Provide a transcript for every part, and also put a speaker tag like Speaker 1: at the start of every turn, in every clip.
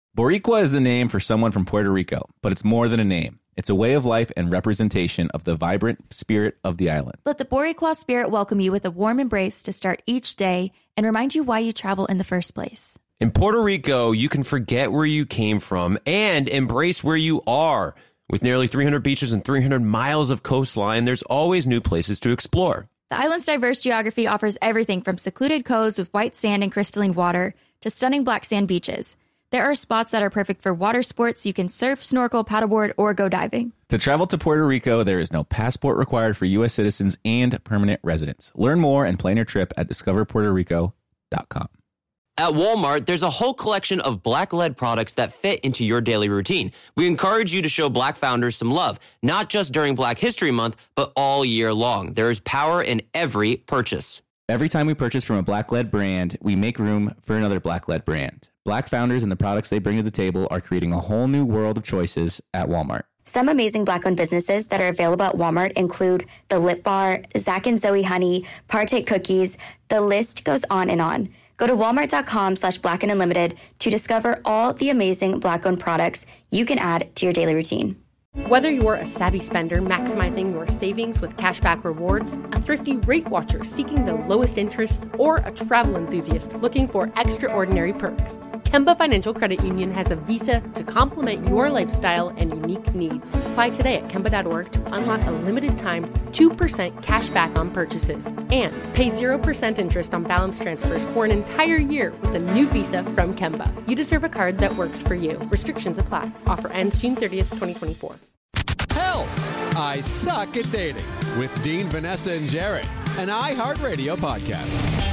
Speaker 1: Boricua is the name for someone from Puerto Rico, but it's more than a name. It's a way of life and representation of the vibrant spirit of the island.
Speaker 2: Let the Boricua spirit welcome you with a warm embrace to start each day and remind you why you travel in the first place.
Speaker 3: In Puerto Rico, you can forget where you came from and embrace where you are. With nearly 300 beaches and 300 miles of coastline, there's always new places to explore.
Speaker 2: The island's diverse geography offers everything from secluded coves with white sand and crystalline water to stunning black sand beaches. There are spots that are perfect for water sports. You can surf, snorkel, paddleboard, or go diving.
Speaker 1: To travel to Puerto Rico, there is no passport required for U.S. citizens and permanent residents. Learn more and plan your trip at discoverpuertorico.com.
Speaker 3: At Walmart, there's a whole collection of Black led products that fit into your daily routine. We encourage you to show Black founders some love, not just during Black History Month, but all year long. There is power in every purchase.
Speaker 1: Every time we purchase from a Black-led brand, we make room for another Black-led brand. Black founders and the products they bring to the table are creating a whole new world of choices at Walmart.
Speaker 4: Some amazing Black-owned businesses that are available at Walmart include The Lip Bar, Zach and Zoe Honey, Partake Cookies. The list goes on and on. Go to walmart.com/Black and Unlimited to discover all the amazing Black-owned products you can add to your daily routine.
Speaker 5: Whether you're a savvy spender maximizing your savings with cashback rewards, a thrifty rate watcher seeking the lowest interest, or a travel enthusiast looking for extraordinary perks, Kemba Financial Credit Union has a visa to complement your lifestyle and unique needs. Apply today at Kemba.org to unlock a limited time 2% cash back on purchases and pay 0% interest on balance transfers for an entire year with a new visa from Kemba. You deserve a card that works for you. Restrictions apply. Offer ends June 30th, 2024.
Speaker 6: Help! I Suck at Dating with Dean, Vanessa, and Jared, an iHeartRadio podcast.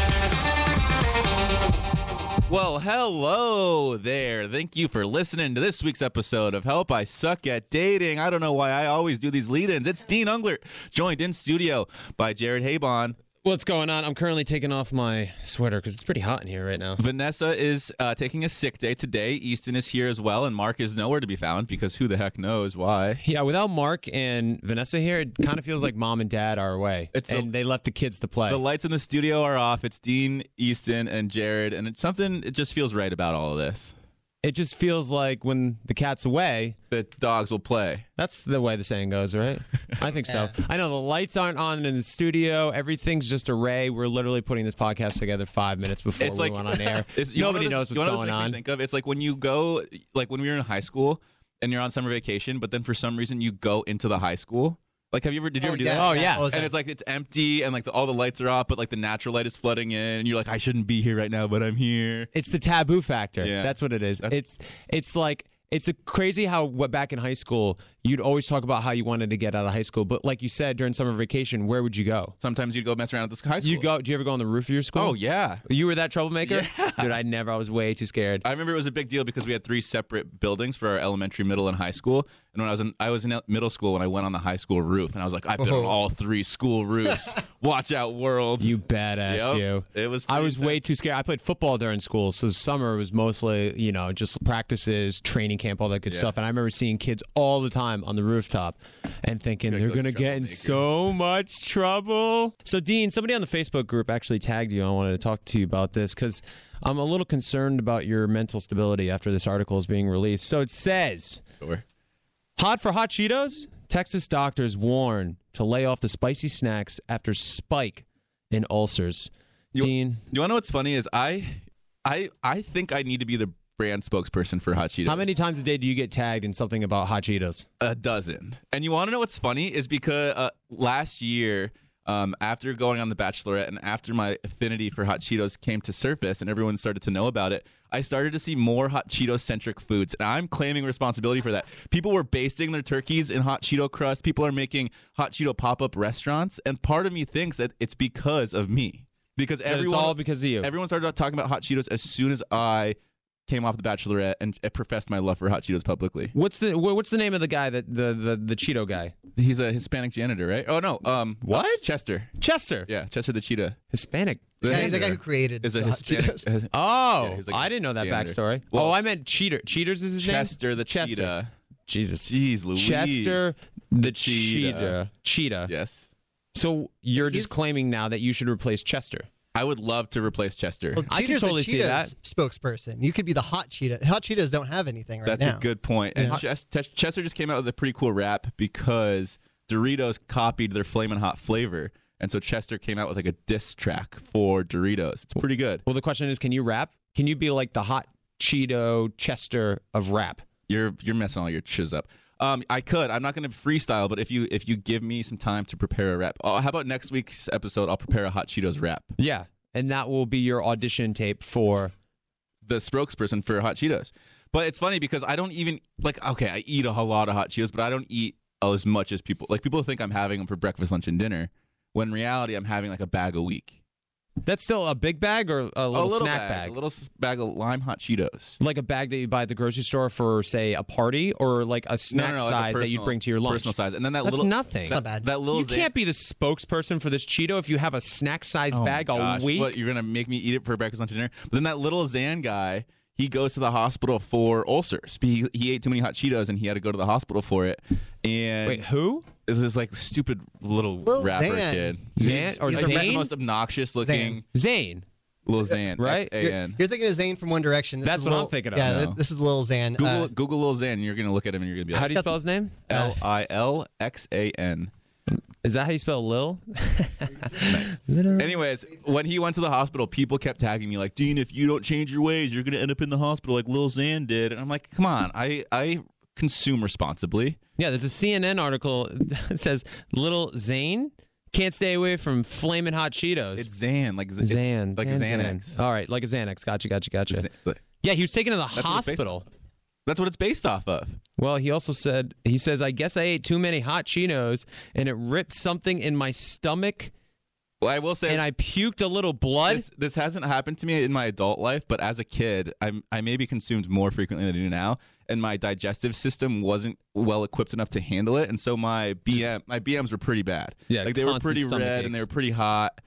Speaker 7: Well, hello there. Thank you for listening to this week's episode of Help, I Suck at Dating. I don't know why I always do these lead-ins. It's Dean Unglert, joined in studio by Jared Habon.
Speaker 8: What's going on? I'm currently taking off my sweater because it's pretty hot in here right now.
Speaker 7: Vanessa is taking a sick day today. Easton is here as well, and Mark is nowhere to be found because who the heck knows why.
Speaker 8: Yeah, without Mark and Vanessa here, it kind of feels like mom and dad are away, and they left the kids to play.
Speaker 7: The lights in the studio are off. It's Dean, Easton, and Jared, and it's something, it just feels right about all of this.
Speaker 8: It just feels like when the cat's away,
Speaker 7: the dogs will play.
Speaker 8: That's the way the saying goes, right? I think so. I know the lights aren't on in the studio. Everything's just a ray. We're literally putting this podcast together 5 minutes before we went on air. Nobody knows what's going on.
Speaker 7: Think of? It's like when you go, like when we were in high school and you're on summer vacation, but then for some reason you go into the high school. Like, did you ever do that?
Speaker 8: Oh, yeah.
Speaker 7: And it's like, it's empty and like all the lights are off, but like the natural light is flooding in and you're like, I shouldn't be here right now, but I'm here.
Speaker 8: It's the taboo factor.
Speaker 7: Yeah.
Speaker 8: That's what it is. It's like, it's a crazy how back in high school, you'd always talk about how you wanted to get out of high school. But like you said, during summer vacation, where would you go?
Speaker 7: Sometimes you'd go mess around at this high school.
Speaker 8: Do you ever go on the roof of your school?
Speaker 7: Oh, yeah.
Speaker 8: You were that troublemaker?
Speaker 7: Yeah.
Speaker 8: Dude, I was way too scared.
Speaker 7: I remember it was a big deal because we had 3 separate buildings for our elementary, middle, and high school. And when I was in middle school when I went on the high school roof, and I was like, I've been on all 3 school roofs. Watch out, world.
Speaker 8: You badass, you.
Speaker 7: It was.
Speaker 8: I was way too scared. I played football during school, so summer was mostly, just practices, training camp, all that good stuff. And I remember seeing kids all the time on the rooftop and thinking they're going to get in so much trouble. So, Dean, somebody on the Facebook group actually tagged you. I wanted to talk to you about this because I'm a little concerned about your mental stability after this article is being released. So it says, hot for hot Cheetos? Texas doctors warn to lay off the spicy snacks after spike in ulcers. Dean?
Speaker 7: You want to know what's funny is I think I need to be the brand spokesperson for Hot Cheetos.
Speaker 8: How many times a day do you get tagged in something about Hot Cheetos?
Speaker 7: A dozen. And you want to know what's funny is because last year, after going on The Bachelorette and after my affinity for Hot Cheetos came to surface and everyone started to know about it, I started to see more Hot Cheetos-centric foods. And I'm claiming responsibility for that. People were basting their turkeys in Hot Cheeto crust. People are making Hot Cheeto pop-up restaurants. And part of me thinks that it's because of me. Because
Speaker 8: it's all because of you.
Speaker 7: Everyone started talking about Hot Cheetos as soon as I came off The Bachelorette and professed my love for Hot Cheetos publicly.
Speaker 8: What's the name of the guy, that the Cheeto guy?
Speaker 7: He's a Hispanic janitor, right? Oh no,
Speaker 8: what?
Speaker 7: Chester.
Speaker 8: Yeah,
Speaker 7: Chester the cheetah.
Speaker 8: Hispanic.
Speaker 9: Yeah, he's the guy who created
Speaker 7: is a
Speaker 9: Hispanic.
Speaker 8: I didn't know that backstory. Well, I meant Cheater. Cheaters is his name?
Speaker 7: Chester the cheetah.
Speaker 8: Jesus.
Speaker 7: Jeez Louise.
Speaker 8: Chester the cheetah.
Speaker 7: Yes.
Speaker 8: So you're just claiming now that you should replace Chester.
Speaker 7: I would love to replace Chester.
Speaker 9: Well,
Speaker 8: I can
Speaker 9: Cheetos
Speaker 8: totally
Speaker 9: the
Speaker 8: see that.
Speaker 9: Cheetos spokesperson. You could be the Hot Cheetos. Hot Cheetos don't have anything right now.
Speaker 7: That's a good point. And Chester just came out with a pretty cool rap because Doritos copied their Flamin' Hot flavor. And so Chester came out with like a diss track for Doritos. It's pretty good.
Speaker 8: Well, the question is, can you rap? Can you be like the Hot Cheeto Chester of rap?
Speaker 7: You're messing all your chiz up. I could. I'm not going to freestyle, but if you give me some time to prepare a rap, how about next week's episode? I'll prepare a Hot Cheetos rap.
Speaker 8: Yeah, and that will be your audition tape for
Speaker 7: the spokesperson for Hot Cheetos. But it's funny because I don't even okay, I eat a whole lot of Hot Cheetos, but I don't eat as much as people. Like people think I'm having them for breakfast, lunch, and dinner, when in reality I'm having like a bag a week.
Speaker 8: That's still a big bag or a little snack bag?
Speaker 7: A little bag of Lime Hot Cheetos.
Speaker 8: Like a bag that you buy at the grocery store for, say, a party, or like a snack size that you bring to your lunch?
Speaker 7: Personal size. And then that's
Speaker 8: nothing.
Speaker 9: It's not bad.
Speaker 7: That little
Speaker 8: you can't be the spokesperson for this Cheeto if you have a snack size bag a week.
Speaker 7: What, you're going to make me eat it for breakfast, lunch, and dinner? But then that little Zan guy, he goes to the hospital for ulcers. He ate too many Hot Cheetos and he had to go to the hospital for it. And
Speaker 8: wait, who?
Speaker 7: This like stupid little rapper
Speaker 9: Zan.
Speaker 7: kid.
Speaker 8: Zan or
Speaker 7: he's
Speaker 8: Zane?
Speaker 7: the most obnoxious looking.
Speaker 8: Zane.
Speaker 7: Little Zan,
Speaker 8: right?
Speaker 7: X-A-N.
Speaker 9: You're thinking of Zane from One Direction.
Speaker 8: That's what I'm thinking of.
Speaker 9: Yeah,
Speaker 7: No.
Speaker 9: this is Little Zan.
Speaker 7: Google Lil Xan, and you're gonna look at him and you're gonna be like,
Speaker 8: How do you spell his name?
Speaker 7: Lilxan.
Speaker 8: Is that how you spell Lil?
Speaker 7: Nice. Anyways, when he went to the hospital, people kept tagging me like, Dean, if you don't change your ways, you're gonna end up in the hospital like Lil Xan did. And I'm like, come on, I consume responsibly.
Speaker 8: Yeah, there's a CNN article that says Little Zane can't stay away from Flamin' Hot Cheetos.
Speaker 7: It's Zan, like
Speaker 8: Zan,
Speaker 7: like
Speaker 8: Zan,
Speaker 7: Xanax.
Speaker 8: Zan. All right, like a Xanax. Gotcha. Yeah, he was taken to the hospital.
Speaker 7: That's what it's based off of.
Speaker 8: Well, he also said, I guess I ate too many Hot Cheetos and it ripped something in my stomach.
Speaker 7: Well, I will say,
Speaker 8: and I puked a little blood.
Speaker 7: This hasn't happened to me in my adult life, but as a kid, I maybe consumed more frequently than I do now, and my digestive system wasn't well equipped enough to handle it, and so my BMs were pretty bad.
Speaker 8: Yeah,
Speaker 7: like they were pretty red
Speaker 8: aches.
Speaker 7: and they were pretty hot.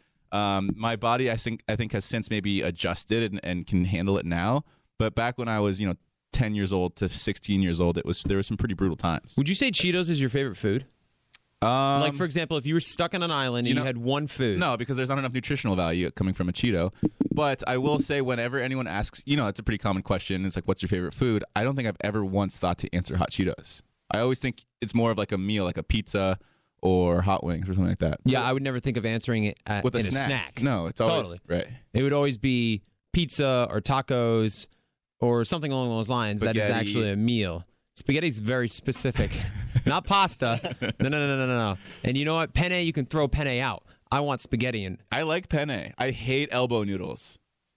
Speaker 7: My body, I think has since maybe adjusted and can handle it now. But back when I was 10 years old to 16 years old, there were some pretty brutal times.
Speaker 8: Would you say Cheetos is your favorite food? Like, for example, if you were stuck on an island and you had one food.
Speaker 7: No, because there's not enough nutritional value coming from a Cheeto. But I will say, whenever anyone asks, it's a pretty common question. It's like, what's your favorite food? I don't think I've ever once thought to answer Hot Cheetos. I always think it's more of like a meal, like a pizza or hot wings or something like that.
Speaker 8: Yeah, I would never think of answering it
Speaker 7: with
Speaker 8: in
Speaker 7: a
Speaker 8: snack.
Speaker 7: No, it's always right.
Speaker 8: It would always be pizza or tacos or something along those lines.
Speaker 7: Spaghetti.
Speaker 8: That is actually a meal. Spaghetti's very specific. Not pasta. No. And you know what? Penne, you can throw penne out. I want spaghetti in.
Speaker 7: I like penne. I hate elbow noodles.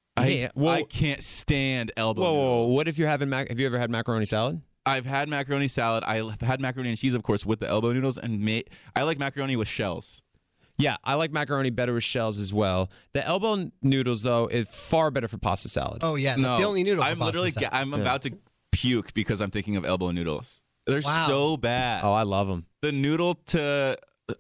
Speaker 8: I
Speaker 7: can't stand elbow
Speaker 8: noodles.
Speaker 7: Whoa.
Speaker 8: What if you're having have you ever had macaroni salad?
Speaker 7: I've had macaroni salad. I've had macaroni and cheese, of course, with the elbow noodles. And I like macaroni with shells.
Speaker 8: Yeah, I like macaroni better with shells as well. The elbow noodles, though, is far better for pasta salad.
Speaker 9: Oh, yeah. That's the only noodle for pasta salad.
Speaker 7: I'm about to puke because I'm thinking of elbow noodles. They're so bad.
Speaker 8: Oh, I love them.
Speaker 7: The noodle to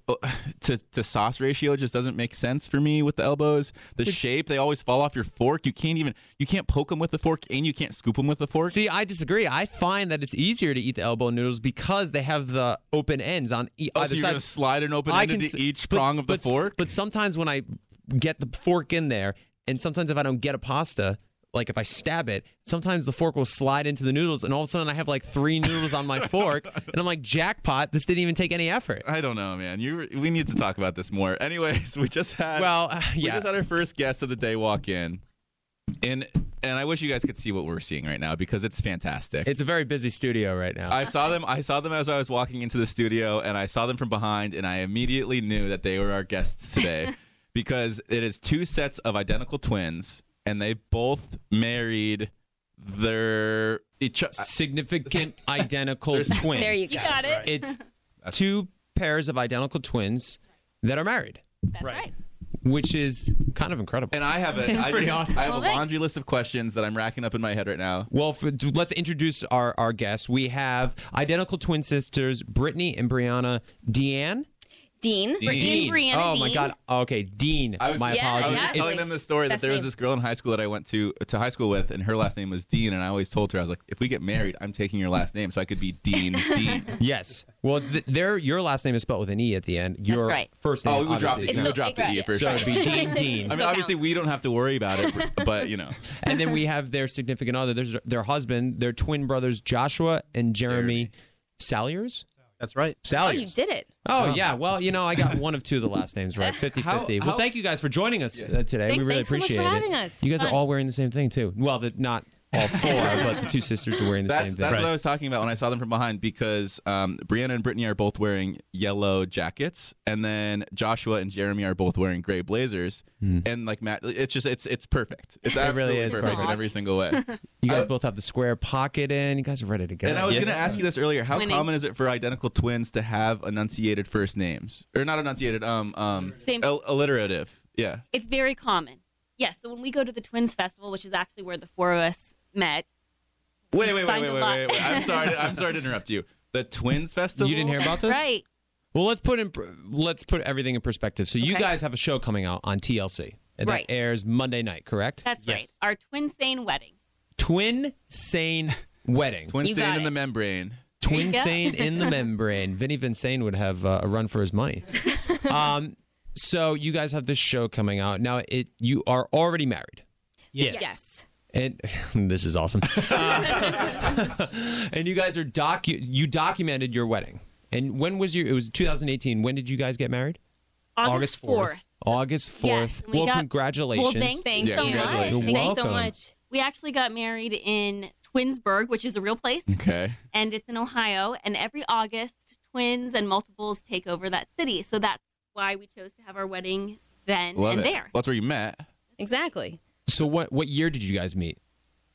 Speaker 7: sauce ratio just doesn't make sense for me with the elbows. The shape, they always fall off your fork. You can't poke them with the fork and you can't scoop them with the fork.
Speaker 8: See, I disagree. I find that it's easier to eat the elbow noodles because they have the open ends on either side.
Speaker 7: So you're going to slide an open end into each prong of the fork?
Speaker 8: But sometimes when I get the fork in there, and sometimes if I don't get a pasta, like if I stab it, sometimes the fork will slide into the noodles, and all of a sudden I have like 3 noodles on my fork, and I'm like, jackpot! This didn't even take any effort.
Speaker 7: I don't know, man. We need to talk about this more. Anyways, we just had our first guest of the day walk in, and I wish you guys could see what we're seeing right now because it's fantastic.
Speaker 8: It's a very busy studio right now.
Speaker 7: I saw them as I was walking into the studio, and I saw them from behind, and I immediately knew that they were our guests today because it is 2 sets of identical twins. And they both married their
Speaker 8: significant identical twin.
Speaker 2: There you go. You got it.
Speaker 8: It's 2 pairs of identical twins that are married.
Speaker 2: That's right.
Speaker 8: Which is kind of incredible.
Speaker 7: And I have
Speaker 9: pretty awesome.
Speaker 7: I have a laundry list of questions that I'm racking up in my head right now.
Speaker 8: Well, let's introduce our guests. We have identical twin sisters, Brittany and Brianna Deanne.
Speaker 10: Dean. Brianna
Speaker 8: Oh
Speaker 10: Dean.
Speaker 8: my God. Okay, Dean.
Speaker 7: I was
Speaker 8: my apologies.
Speaker 7: just telling them the story that there was this girl in high school that I went to high school with, and her last name was Dean, and I always told her, I was like, if we get married, I'm taking your last name, so I could be Dean.
Speaker 8: Yes. Well, your last name is spelled with an E at the end. Your
Speaker 10: right.
Speaker 8: first name.
Speaker 7: Oh, we dropped
Speaker 8: obviously,
Speaker 7: the E for
Speaker 8: so
Speaker 7: sure.
Speaker 8: it'd be Dean.
Speaker 7: I mean, obviously, we don't have to worry about it, but you know.
Speaker 8: And then we have their significant other. There's their husband, their twin brothers, Joshua and Jeremy Salyers.
Speaker 11: That's right.
Speaker 8: Salyers.
Speaker 10: Oh, you did it.
Speaker 8: Oh, yeah. Well, I got one of two of the last names right. 50-50. Well, thank you guys for joining us today. We really
Speaker 10: Thanks so much
Speaker 8: appreciate
Speaker 10: for
Speaker 8: it.
Speaker 10: having us.
Speaker 8: You guys
Speaker 10: Fun.
Speaker 8: are all wearing the same thing, too. Well, not all four, but the two sisters are wearing the same thing.
Speaker 7: That's what I was talking about when I saw them from behind, because Brianna and Brittany are both wearing yellow jackets, and then Joshua and Jeremy are both wearing gray blazers. And like Matt, it's perfect. It's absolutely
Speaker 8: really is
Speaker 7: perfect in
Speaker 8: perfect.
Speaker 7: every single way.
Speaker 8: You guys both have the square pocket in. You guys are ready to go.
Speaker 7: And I was going to ask you this earlier. How
Speaker 10: Winning.
Speaker 7: common is it for identical twins to have enunciated first names? Or not enunciated, alliterative. Yeah.
Speaker 10: It's very common. Yes. So when we go to the Twins Festival, which is actually where the four of us met.
Speaker 7: Wait.
Speaker 10: find a lot.
Speaker 7: I'm sorry to interrupt you. The Twins Festival?
Speaker 8: You didn't hear about this?
Speaker 10: Right.
Speaker 8: Well, let's put everything in perspective. So you guys have a show coming out on TLC, and
Speaker 10: Right.
Speaker 8: that airs Monday night, correct?
Speaker 10: That's right. Our Twin Sane wedding.
Speaker 8: Twin Sane Wedding.
Speaker 7: Twin
Speaker 10: You
Speaker 7: stain
Speaker 10: got
Speaker 7: in
Speaker 10: it.
Speaker 7: the membrane.
Speaker 8: Twin
Speaker 10: There you go.
Speaker 8: Sane in the membrane. Vinny Vincent would have a run for his money. So you guys have this show coming out now. You are already married,
Speaker 10: Yes.
Speaker 8: and this is awesome. And you guys are you documented your wedding. And when was it was 2018. When did you guys get married?
Speaker 10: August 4th.
Speaker 8: August 4th.
Speaker 10: Yes, and we
Speaker 8: Well,
Speaker 10: got-
Speaker 8: congratulations.
Speaker 10: Well, thanks
Speaker 7: Yeah,
Speaker 10: so much.
Speaker 7: congratulations.
Speaker 10: Thank you so
Speaker 8: Welcome.
Speaker 10: much. We actually got married in Twinsburg, which is a real place,
Speaker 7: Okay.
Speaker 10: and it's in Ohio. And every August, twins and multiples take over that city. So that's why we chose to have our wedding then
Speaker 7: Love
Speaker 10: and
Speaker 7: it.
Speaker 10: there.
Speaker 7: Well, that's where you met.
Speaker 2: Exactly.
Speaker 8: So what year did you guys meet?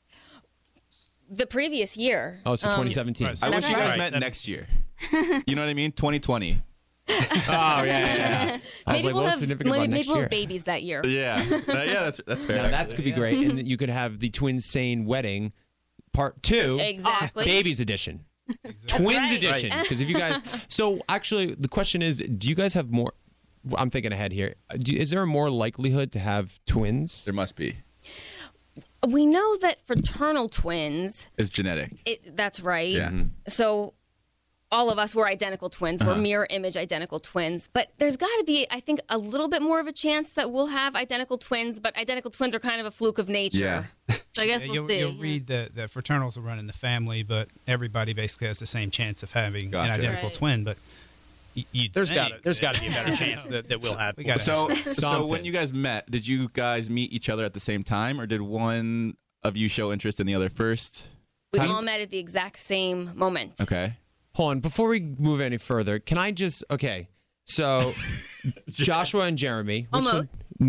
Speaker 2: The previous year.
Speaker 8: Oh, so 2017.
Speaker 11: right.
Speaker 7: I wish you guys
Speaker 11: right.
Speaker 7: met next year. You know what I mean? 2020.
Speaker 8: Oh, yeah. I was
Speaker 2: Maybe
Speaker 8: like,
Speaker 2: we'll
Speaker 8: what's
Speaker 2: have
Speaker 8: significant about
Speaker 2: maybe
Speaker 8: next
Speaker 2: we'll
Speaker 8: year?
Speaker 2: have babies that year.
Speaker 7: Yeah. Yeah, that's fair.
Speaker 8: Now, that could be great. And you could have the Twin Sane Wedding Part 2.
Speaker 2: Exactly.
Speaker 8: Babies edition. Twins
Speaker 10: right.
Speaker 8: edition. Because if you guys... So, actually, the question is, do you guys have more... I'm thinking ahead here. Is there a more likelihood to have twins?
Speaker 7: There must be.
Speaker 2: We know that fraternal twins,
Speaker 7: It's genetic.
Speaker 2: that's right.
Speaker 7: Yeah.
Speaker 2: So all of us were identical twins. We're mirror image identical twins. But there's got to be, I think, a little bit more of a chance that we'll have identical twins. But identical twins are kind of a fluke of nature.
Speaker 7: Yeah.
Speaker 10: So I guess we'll see.
Speaker 12: You'll read that fraternals will run in the family, but everybody basically has the same chance of having
Speaker 7: Gotcha.
Speaker 12: an identical
Speaker 10: Right.
Speaker 12: twin. But
Speaker 11: There's got to be a better chance that we'll have.
Speaker 12: We gotta
Speaker 7: So
Speaker 8: Something.
Speaker 7: when you guys met, did you guys meet each other at the same time, or did one of you show interest in the other first?
Speaker 2: We all met at the exact same moment.
Speaker 7: Okay.
Speaker 8: Hold on. Before we move any further, can I just... Okay. So, Joshua and Jeremy.
Speaker 10: Almost.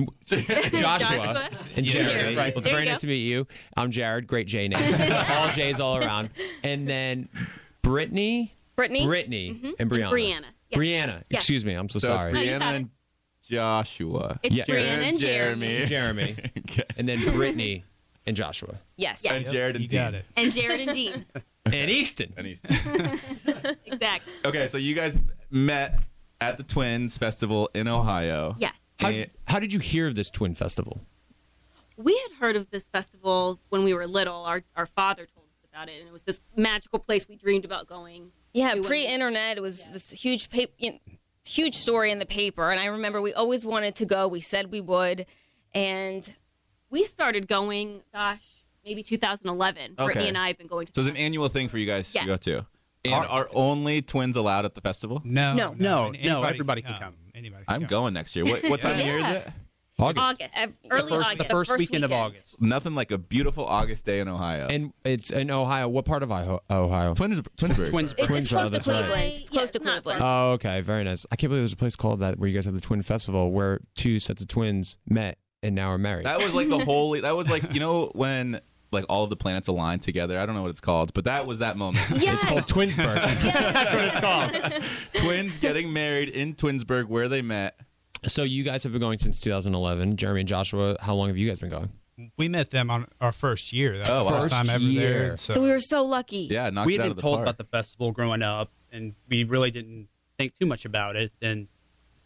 Speaker 8: Joshua and
Speaker 10: Yeah.
Speaker 8: Jeremy.
Speaker 10: Jared.
Speaker 8: Well, it's
Speaker 10: There
Speaker 8: very
Speaker 10: you
Speaker 8: nice
Speaker 10: go.
Speaker 8: to meet you. I'm Jared. Great J name. All J's all around. And then Brittany,
Speaker 2: Brittany?
Speaker 8: and Brianna.
Speaker 10: Brianna. Yes.
Speaker 8: Brianna.
Speaker 10: Yes.
Speaker 8: Excuse me. I'm so
Speaker 7: So
Speaker 8: sorry.
Speaker 7: it's
Speaker 10: you
Speaker 7: Brianna
Speaker 10: got it.
Speaker 7: and Joshua.
Speaker 10: It's
Speaker 8: Yeah.
Speaker 10: Brianna and Jeremy.
Speaker 8: Jeremy.
Speaker 7: Okay.
Speaker 8: And then Brittany and Joshua.
Speaker 2: Yes.
Speaker 10: Yes.
Speaker 7: And Jared and
Speaker 12: you
Speaker 7: Dean.
Speaker 12: got it.
Speaker 10: And Jared and Dean.
Speaker 8: And Easton.
Speaker 7: And he's-
Speaker 10: Exactly.
Speaker 7: Okay, so you guys met at the Twins Festival in Ohio.
Speaker 10: Yes.
Speaker 8: How did you hear of this twin festival?
Speaker 10: We had heard of this festival when we were little. Our father told us about it, and it was this magical place we dreamed about going.
Speaker 2: Yeah,
Speaker 10: to when we-
Speaker 2: pre-internet, it was this huge huge story in the paper, and I remember we always wanted to go. We said we would, and
Speaker 10: We started going, gosh, maybe 2011.
Speaker 7: Okay.
Speaker 10: Brittany and I have been going to.
Speaker 7: So it's an annual thing for you guys
Speaker 10: Yeah.
Speaker 7: to go to. And are only twins allowed at the festival?
Speaker 12: No.
Speaker 11: No,
Speaker 12: Anybody
Speaker 11: everybody can come.
Speaker 12: Anybody
Speaker 7: I'm
Speaker 12: can come.
Speaker 7: going next year. What time of year is
Speaker 2: Yeah.
Speaker 7: it?
Speaker 10: August. Early
Speaker 11: first-
Speaker 10: August.
Speaker 11: the first weekend of August.
Speaker 7: Nothing like a beautiful August day in Ohio.
Speaker 8: And it's in Ohio. What part of Ohio?
Speaker 7: Twinsburg.
Speaker 11: Twins.
Speaker 2: it's close to
Speaker 8: that's right.
Speaker 2: Cleveland. It's close to
Speaker 10: it's not
Speaker 2: Cleveland.
Speaker 8: Oh, okay. Very nice. I can't believe there's a place called that where you guys have the Twin Festival where two sets of twins met and now are married.
Speaker 7: That was like the holy. That was like, you know, when like all of the planets aligned together. I don't know what it's called, but that was that moment.
Speaker 8: It's called Twinsburg.
Speaker 7: That's what it's called. Twins getting married in Twinsburg where they met.
Speaker 8: So you guys have been going since 2011. Jeremy and Joshua, how long have you guys been going?
Speaker 12: We met them on our first year. That was the
Speaker 7: wow.
Speaker 12: first time ever
Speaker 8: year.
Speaker 12: there.
Speaker 2: So we were so lucky.
Speaker 7: Yeah, knocked
Speaker 11: We
Speaker 7: it
Speaker 11: had
Speaker 7: out
Speaker 11: been
Speaker 7: of the
Speaker 11: told
Speaker 7: park.
Speaker 11: about the festival growing up, and we really didn't think too much about it. And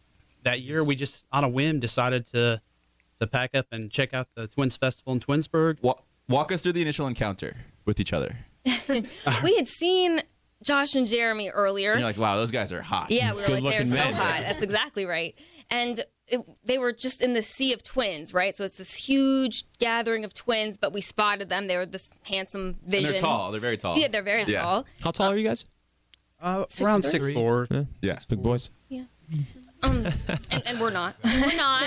Speaker 11: that year we just on a whim decided to pack up and check out the Twins Festival in Twinsburg.
Speaker 7: Walk us through the initial encounter with each other.
Speaker 13: We had seen Josh and Jeremy earlier.
Speaker 7: And you're like, wow, those guys are hot.
Speaker 13: Yeah, we were like, they're so
Speaker 8: men.
Speaker 13: hot. That's exactly right. And they were just in the sea of twins, right? So it's this huge gathering of twins, but we spotted them. They were this handsome vision.
Speaker 7: And they're tall. They're very tall.
Speaker 13: Yeah, they're very tall.
Speaker 8: How tall are you guys?
Speaker 11: Around
Speaker 13: 6'3".
Speaker 11: 6'4".
Speaker 7: Yeah.
Speaker 8: Big boys.
Speaker 13: Yeah. And we're not. We're not.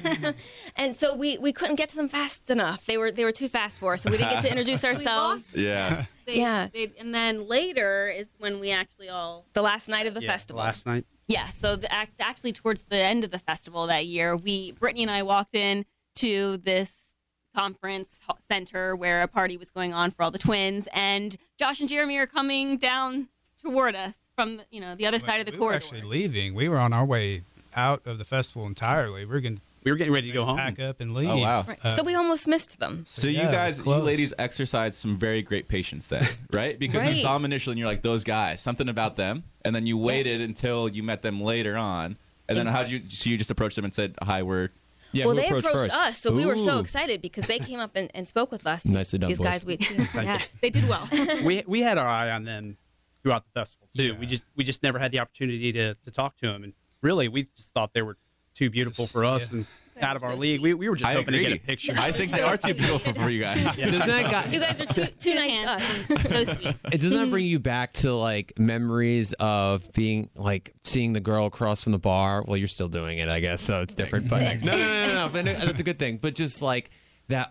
Speaker 13: And so we couldn't get to them fast enough. They were too fast for us, so we didn't get to introduce ourselves.
Speaker 7: Yeah.
Speaker 10: And then later is when we actually
Speaker 13: the last night of the festival.
Speaker 11: Last night.
Speaker 10: Yeah, so actually towards the end of the festival that year, Brittany and I walked in to this conference center where a party was going on for all the twins, and Josh and Jeremy are coming down toward us from the other side of the corridor.
Speaker 12: We were actually leaving. We were on our way out of the festival entirely. We were getting ready to go home, pack up, and leave.
Speaker 7: Oh wow!
Speaker 13: Right. So we almost missed them.
Speaker 7: So you ladies exercised some very great patience then, right? Because you saw them initially and you're like, those guys, something about them, and then you waited until you met them later on, and then you just approached them and said, "Hi, we're."
Speaker 8: Yeah,
Speaker 13: well, they approached
Speaker 8: first?
Speaker 13: us, so we were so excited because they came up and spoke with us.
Speaker 8: Nicely done,
Speaker 13: these
Speaker 8: boys.
Speaker 13: guys,
Speaker 10: they did well.
Speaker 11: we had our eye on them throughout the festival too. Yeah. We just never had the opportunity to talk to them, and really we just thought they were too beautiful for us and out of our league. We were just hoping to get a picture.
Speaker 7: I think they are too beautiful for you guys.
Speaker 8: Yeah.
Speaker 13: You guys are too nice to us. So sweet.
Speaker 8: Doesn't that bring you back to like memories of being like seeing the girl across from the bar? Well, you're still doing it, I guess, so it's different. But no. But that's a good thing. But just like that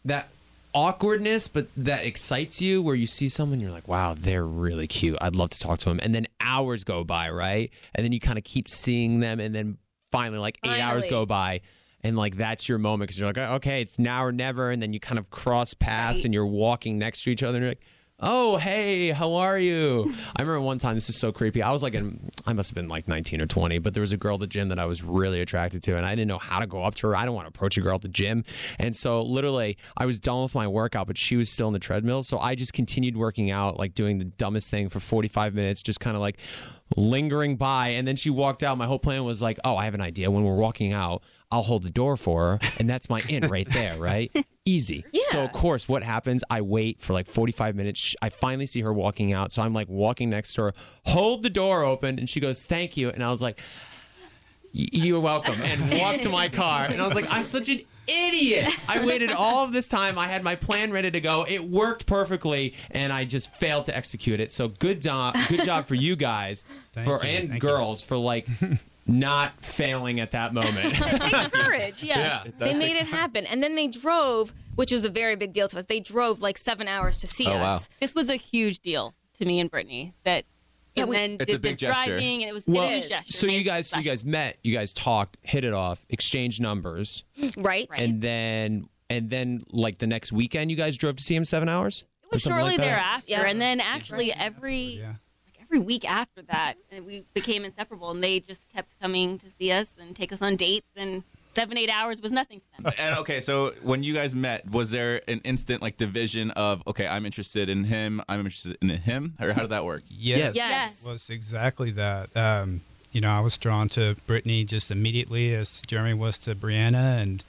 Speaker 8: awkwardness, but that excites you, where you see someone, you're like, wow, they're really cute. I'd love to talk to them. And then hours go by, right? And then you kind of keep seeing them, and then finally, like 8 hours go by. And like that's your moment because you're like, okay, it's now or never, and then you kind of cross paths and you're walking next to each other, and you're like, oh, hey, how are you? I remember one time, this is so creepy. I must have been like 19 or 20, but there was a girl at the gym that I was really attracted to, and I didn't know how to go up to her. I don't want to approach a girl at the gym, and so literally I was done with my workout, but she was still in the treadmill, so I just continued working out, like doing the dumbest thing for 45 minutes, just kind of like lingering by, and then she walked out. My whole plan was like, oh, I have an idea. When we're walking out, I'll hold the door for her, and that's my in right there, right? Easy.
Speaker 13: Yeah.
Speaker 8: So, of course, what happens? I wait for like 45 minutes. I finally see her walking out, so I'm like walking next to her, hold the door open, and she goes, thank you. And I was like, you're welcome, and walked to my car. And I was like, I'm such an idiot. I waited all of this time. I had my plan ready to go. It worked perfectly, and I just failed to execute it. So good job for you guys and girls for like not failing at that moment.
Speaker 13: It takes courage, yes.
Speaker 8: Yeah.
Speaker 13: They made it happen. And then they drove, which was a very big deal to us. They drove like 7 hours to see us.
Speaker 7: Wow.
Speaker 10: This was a huge deal to me and Brittany.
Speaker 7: It's a big gesture.
Speaker 10: Driving, and it was
Speaker 8: Well,
Speaker 10: a huge gesture.
Speaker 8: so you guys met, you guys talked, hit it off, exchanged numbers,
Speaker 13: right?
Speaker 8: And then like the next weekend, you guys drove to see him 7 hours.
Speaker 10: It was shortly thereafter,
Speaker 13: Yeah.
Speaker 10: and then actually every week after that, we became inseparable, and they just kept coming to see us and take us on dates, and 7-8 hours was nothing to them.
Speaker 7: And okay, so when you guys met, was there an instant like division of, okay, I'm interested in him, I'm interested in him, or how did that work?
Speaker 12: Yes. It was exactly that. I was drawn to Brittany just immediately, as Jeremy was to Brianna, and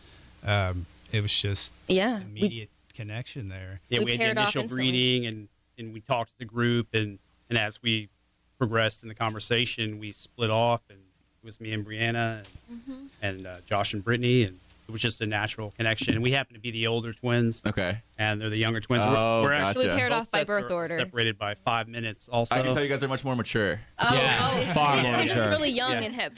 Speaker 12: it was just immediate connection there.
Speaker 11: Yeah, we had the initial greeting, and we talked to the group, and as we progressed in the conversation, we split off, and it was me and Brianna and Josh and Brittany, and it was just a natural connection. And we happen to be the older twins.
Speaker 7: Okay.
Speaker 11: And they're the younger twins.
Speaker 7: Oh,
Speaker 11: we're
Speaker 13: actually
Speaker 11: actually
Speaker 13: paired off by birth order.
Speaker 11: Separated by 5 minutes also.
Speaker 7: I can tell you guys are much more mature.
Speaker 8: Far more
Speaker 13: We're just
Speaker 8: mature.
Speaker 13: really young and hip.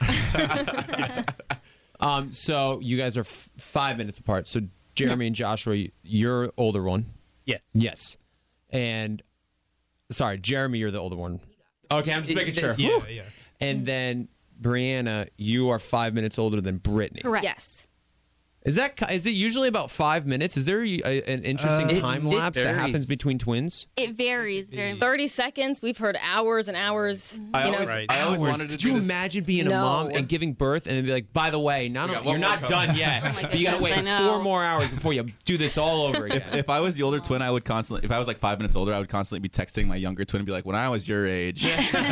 Speaker 8: So you guys are 5 minutes apart. So Jeremy and Joshua, you're older one. Yes. And sorry, Jeremy, you're the older one. Okay, I'm just making sure.
Speaker 12: Yeah.
Speaker 8: And then Brianna, you are 5 minutes older than Brittany.
Speaker 10: Correct.
Speaker 13: Yes.
Speaker 8: Is it usually about 5 minutes? Is there an interesting time lapse that happens between twins?
Speaker 10: It varies very much.
Speaker 13: 30 seconds. We've heard hours and hours.
Speaker 7: I always wanted to.
Speaker 8: Could you imagine being a mom and giving birth and then be like, by the way, you're not done yet. But you got to wait 4 more hours before you do this all over again.
Speaker 7: If I was the older twin, I would constantly, if I was like 5 minutes older, I would constantly be texting my younger twin and be like, when I was your age.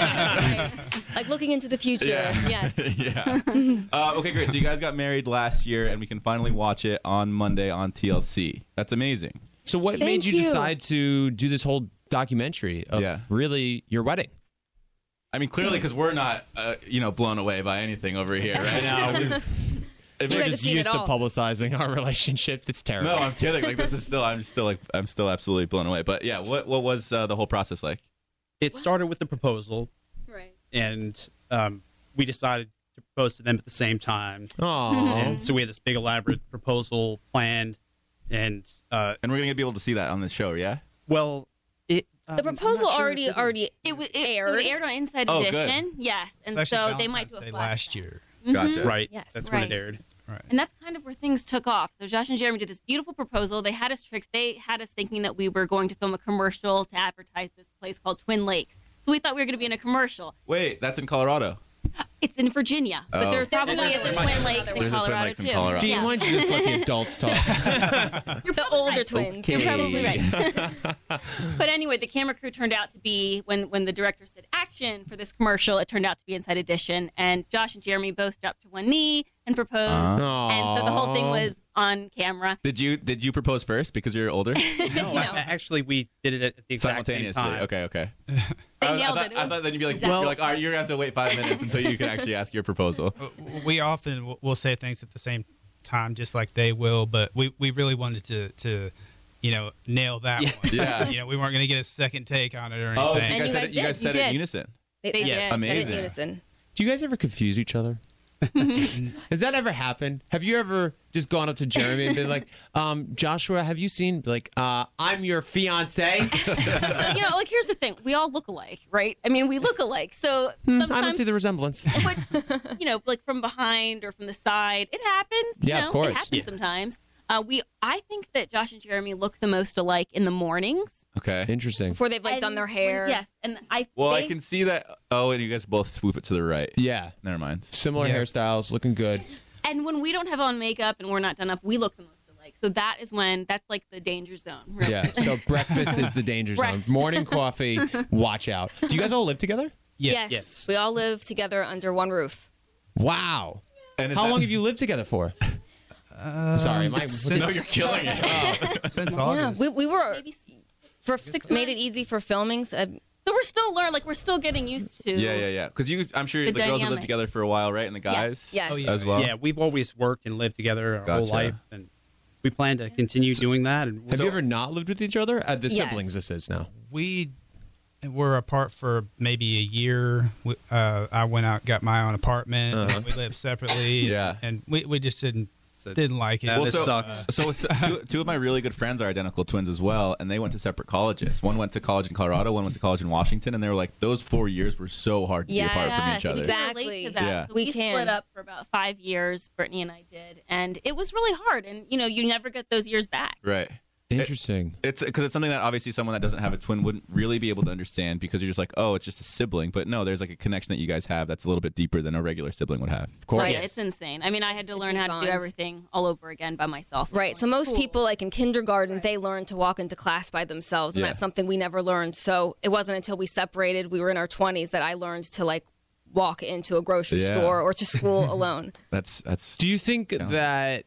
Speaker 13: Like looking into the future. Yes.
Speaker 7: Yeah. Okay, great. So you guys got married last year, and we can finally watch it on Monday on TLC. That's amazing.
Speaker 8: So what made you decide to do this whole documentary of really your wedding?
Speaker 7: I mean, clearly because we're not, blown away by anything over here, right?
Speaker 8: I know. We're just used to publicizing our relationships. It's terrible.
Speaker 7: No, I'm kidding. Like this is still, I'm still absolutely blown away. But yeah, what was the whole process like?
Speaker 11: It started with the proposal,
Speaker 10: right?
Speaker 11: And we decided to propose to them at the same time.
Speaker 8: Aww.
Speaker 11: And so we had this big elaborate proposal planned, and
Speaker 7: we're gonna be able to see that on the show, yeah?
Speaker 11: Well,
Speaker 13: the proposal already aired.
Speaker 10: It aired on Inside Edition, yes, and so they might do a flashback.
Speaker 12: Last year.
Speaker 7: Gotcha.
Speaker 11: Right.
Speaker 13: Yes.
Speaker 11: That's when it aired.
Speaker 12: Right.
Speaker 10: And that's kind of where things took off. So Josh and Jeremy did this beautiful proposal. They had us tricked. They had us thinking that we were going to film a commercial to advertise this place called Twin Lakes. So we thought we were going to be in a commercial.
Speaker 7: Wait, that's in Colorado.
Speaker 10: It's in Virginia, but there probably is a Twin Lakes in Colorado too.
Speaker 8: Dean, why don't you just let the adults talk?
Speaker 10: You're
Speaker 13: the older twins.
Speaker 10: You're probably right. But anyway, the camera crew turned out to be, when the director said action for this commercial, it turned out to be Inside Edition. And Josh and Jeremy both dropped to one knee and proposed. And so the whole thing was on camera.
Speaker 7: Did you propose first because you're older?
Speaker 11: No, actually, we did it at the exact same time.
Speaker 7: Okay.
Speaker 10: They nailed it.
Speaker 7: I thought then you'd be like, you're like, all right, you're gonna have to wait 5 minutes until you can actually ask your proposal.
Speaker 12: We often will say things at the same time, just like they will, but we really wanted to nail that one.
Speaker 7: Yeah.
Speaker 12: We weren't gonna get a second take on it or anything.
Speaker 7: Oh, so you guys said it in unison.
Speaker 13: They did.
Speaker 7: Amazing.
Speaker 13: Said it in unison.
Speaker 8: Do you guys ever confuse each other? Has that ever happened? Have you ever just gone up to Jeremy and been like, Joshua, have you seen, I'm your fiance?
Speaker 10: So, here's the thing. We all look alike, right? I mean, we look alike. So sometimes,
Speaker 8: I don't see the resemblance.
Speaker 10: Like from behind or from the side, it happens.
Speaker 8: Yeah, of course.
Speaker 10: It happens sometimes. I think that Josh and Jeremy look the most alike in the mornings.
Speaker 7: Okay.
Speaker 8: Interesting.
Speaker 13: Before they've done their hair.
Speaker 10: Yes, and
Speaker 7: I can see that. Oh, and you guys both swoop it to the right.
Speaker 8: Yeah.
Speaker 7: Never mind.
Speaker 8: Similar hairstyles, looking good.
Speaker 10: And when we don't have on makeup and we're not done up, we look the most alike. So that's like the danger zone. Really.
Speaker 8: Yeah. So breakfast is the danger zone. Morning coffee, watch out. Do you guys all live together?
Speaker 13: Yes. We all live together under one roof.
Speaker 8: Wow.
Speaker 7: And
Speaker 8: how long have you lived together for? Sorry,
Speaker 7: no, you're killing it.
Speaker 12: Since August.
Speaker 13: We were for 6 months. Made it easy for filming. So
Speaker 10: we're still learning. We're still getting used to.
Speaker 7: Yeah. Because I'm sure the girls have lived together for a while, right? And the guys, as well.
Speaker 11: Yeah, we've always worked and lived together our whole life, and we plan to continue doing that. And
Speaker 8: have you ever not lived with each other? The siblings, this is now.
Speaker 12: We were apart for maybe a year. I went out, got my own apartment. And we lived separately. And we just didn't like it.
Speaker 11: Well, this sucks.
Speaker 7: So two of my really good friends are identical twins as well, and they went to separate colleges. One went to college in Colorado, one went to college in Washington, and they were like, those 4 years were so hard to be apart from each other.
Speaker 13: Exactly.
Speaker 10: To that.
Speaker 7: Yeah.
Speaker 10: So we split up for about 5 years, Brittany and I did, and it was really hard. And you never get those years back.
Speaker 7: Right.
Speaker 8: Interesting.
Speaker 7: It's because it's something that obviously someone that doesn't have a twin wouldn't really be able to understand, because you're just like, oh, it's just a sibling. But no, there's like a connection that you guys have that's a little bit deeper than a regular sibling would have.
Speaker 8: Of course.
Speaker 10: Right. It's insane. I mean, I had to learn how to do everything all over again by myself.
Speaker 13: Right. So most people, like in kindergarten, they learn to walk into class by themselves, and that's something we never learned. So it wasn't until we separated, we were in our 20s, that I learned to walk into a grocery store or to school alone.
Speaker 7: That's.
Speaker 8: Do you think that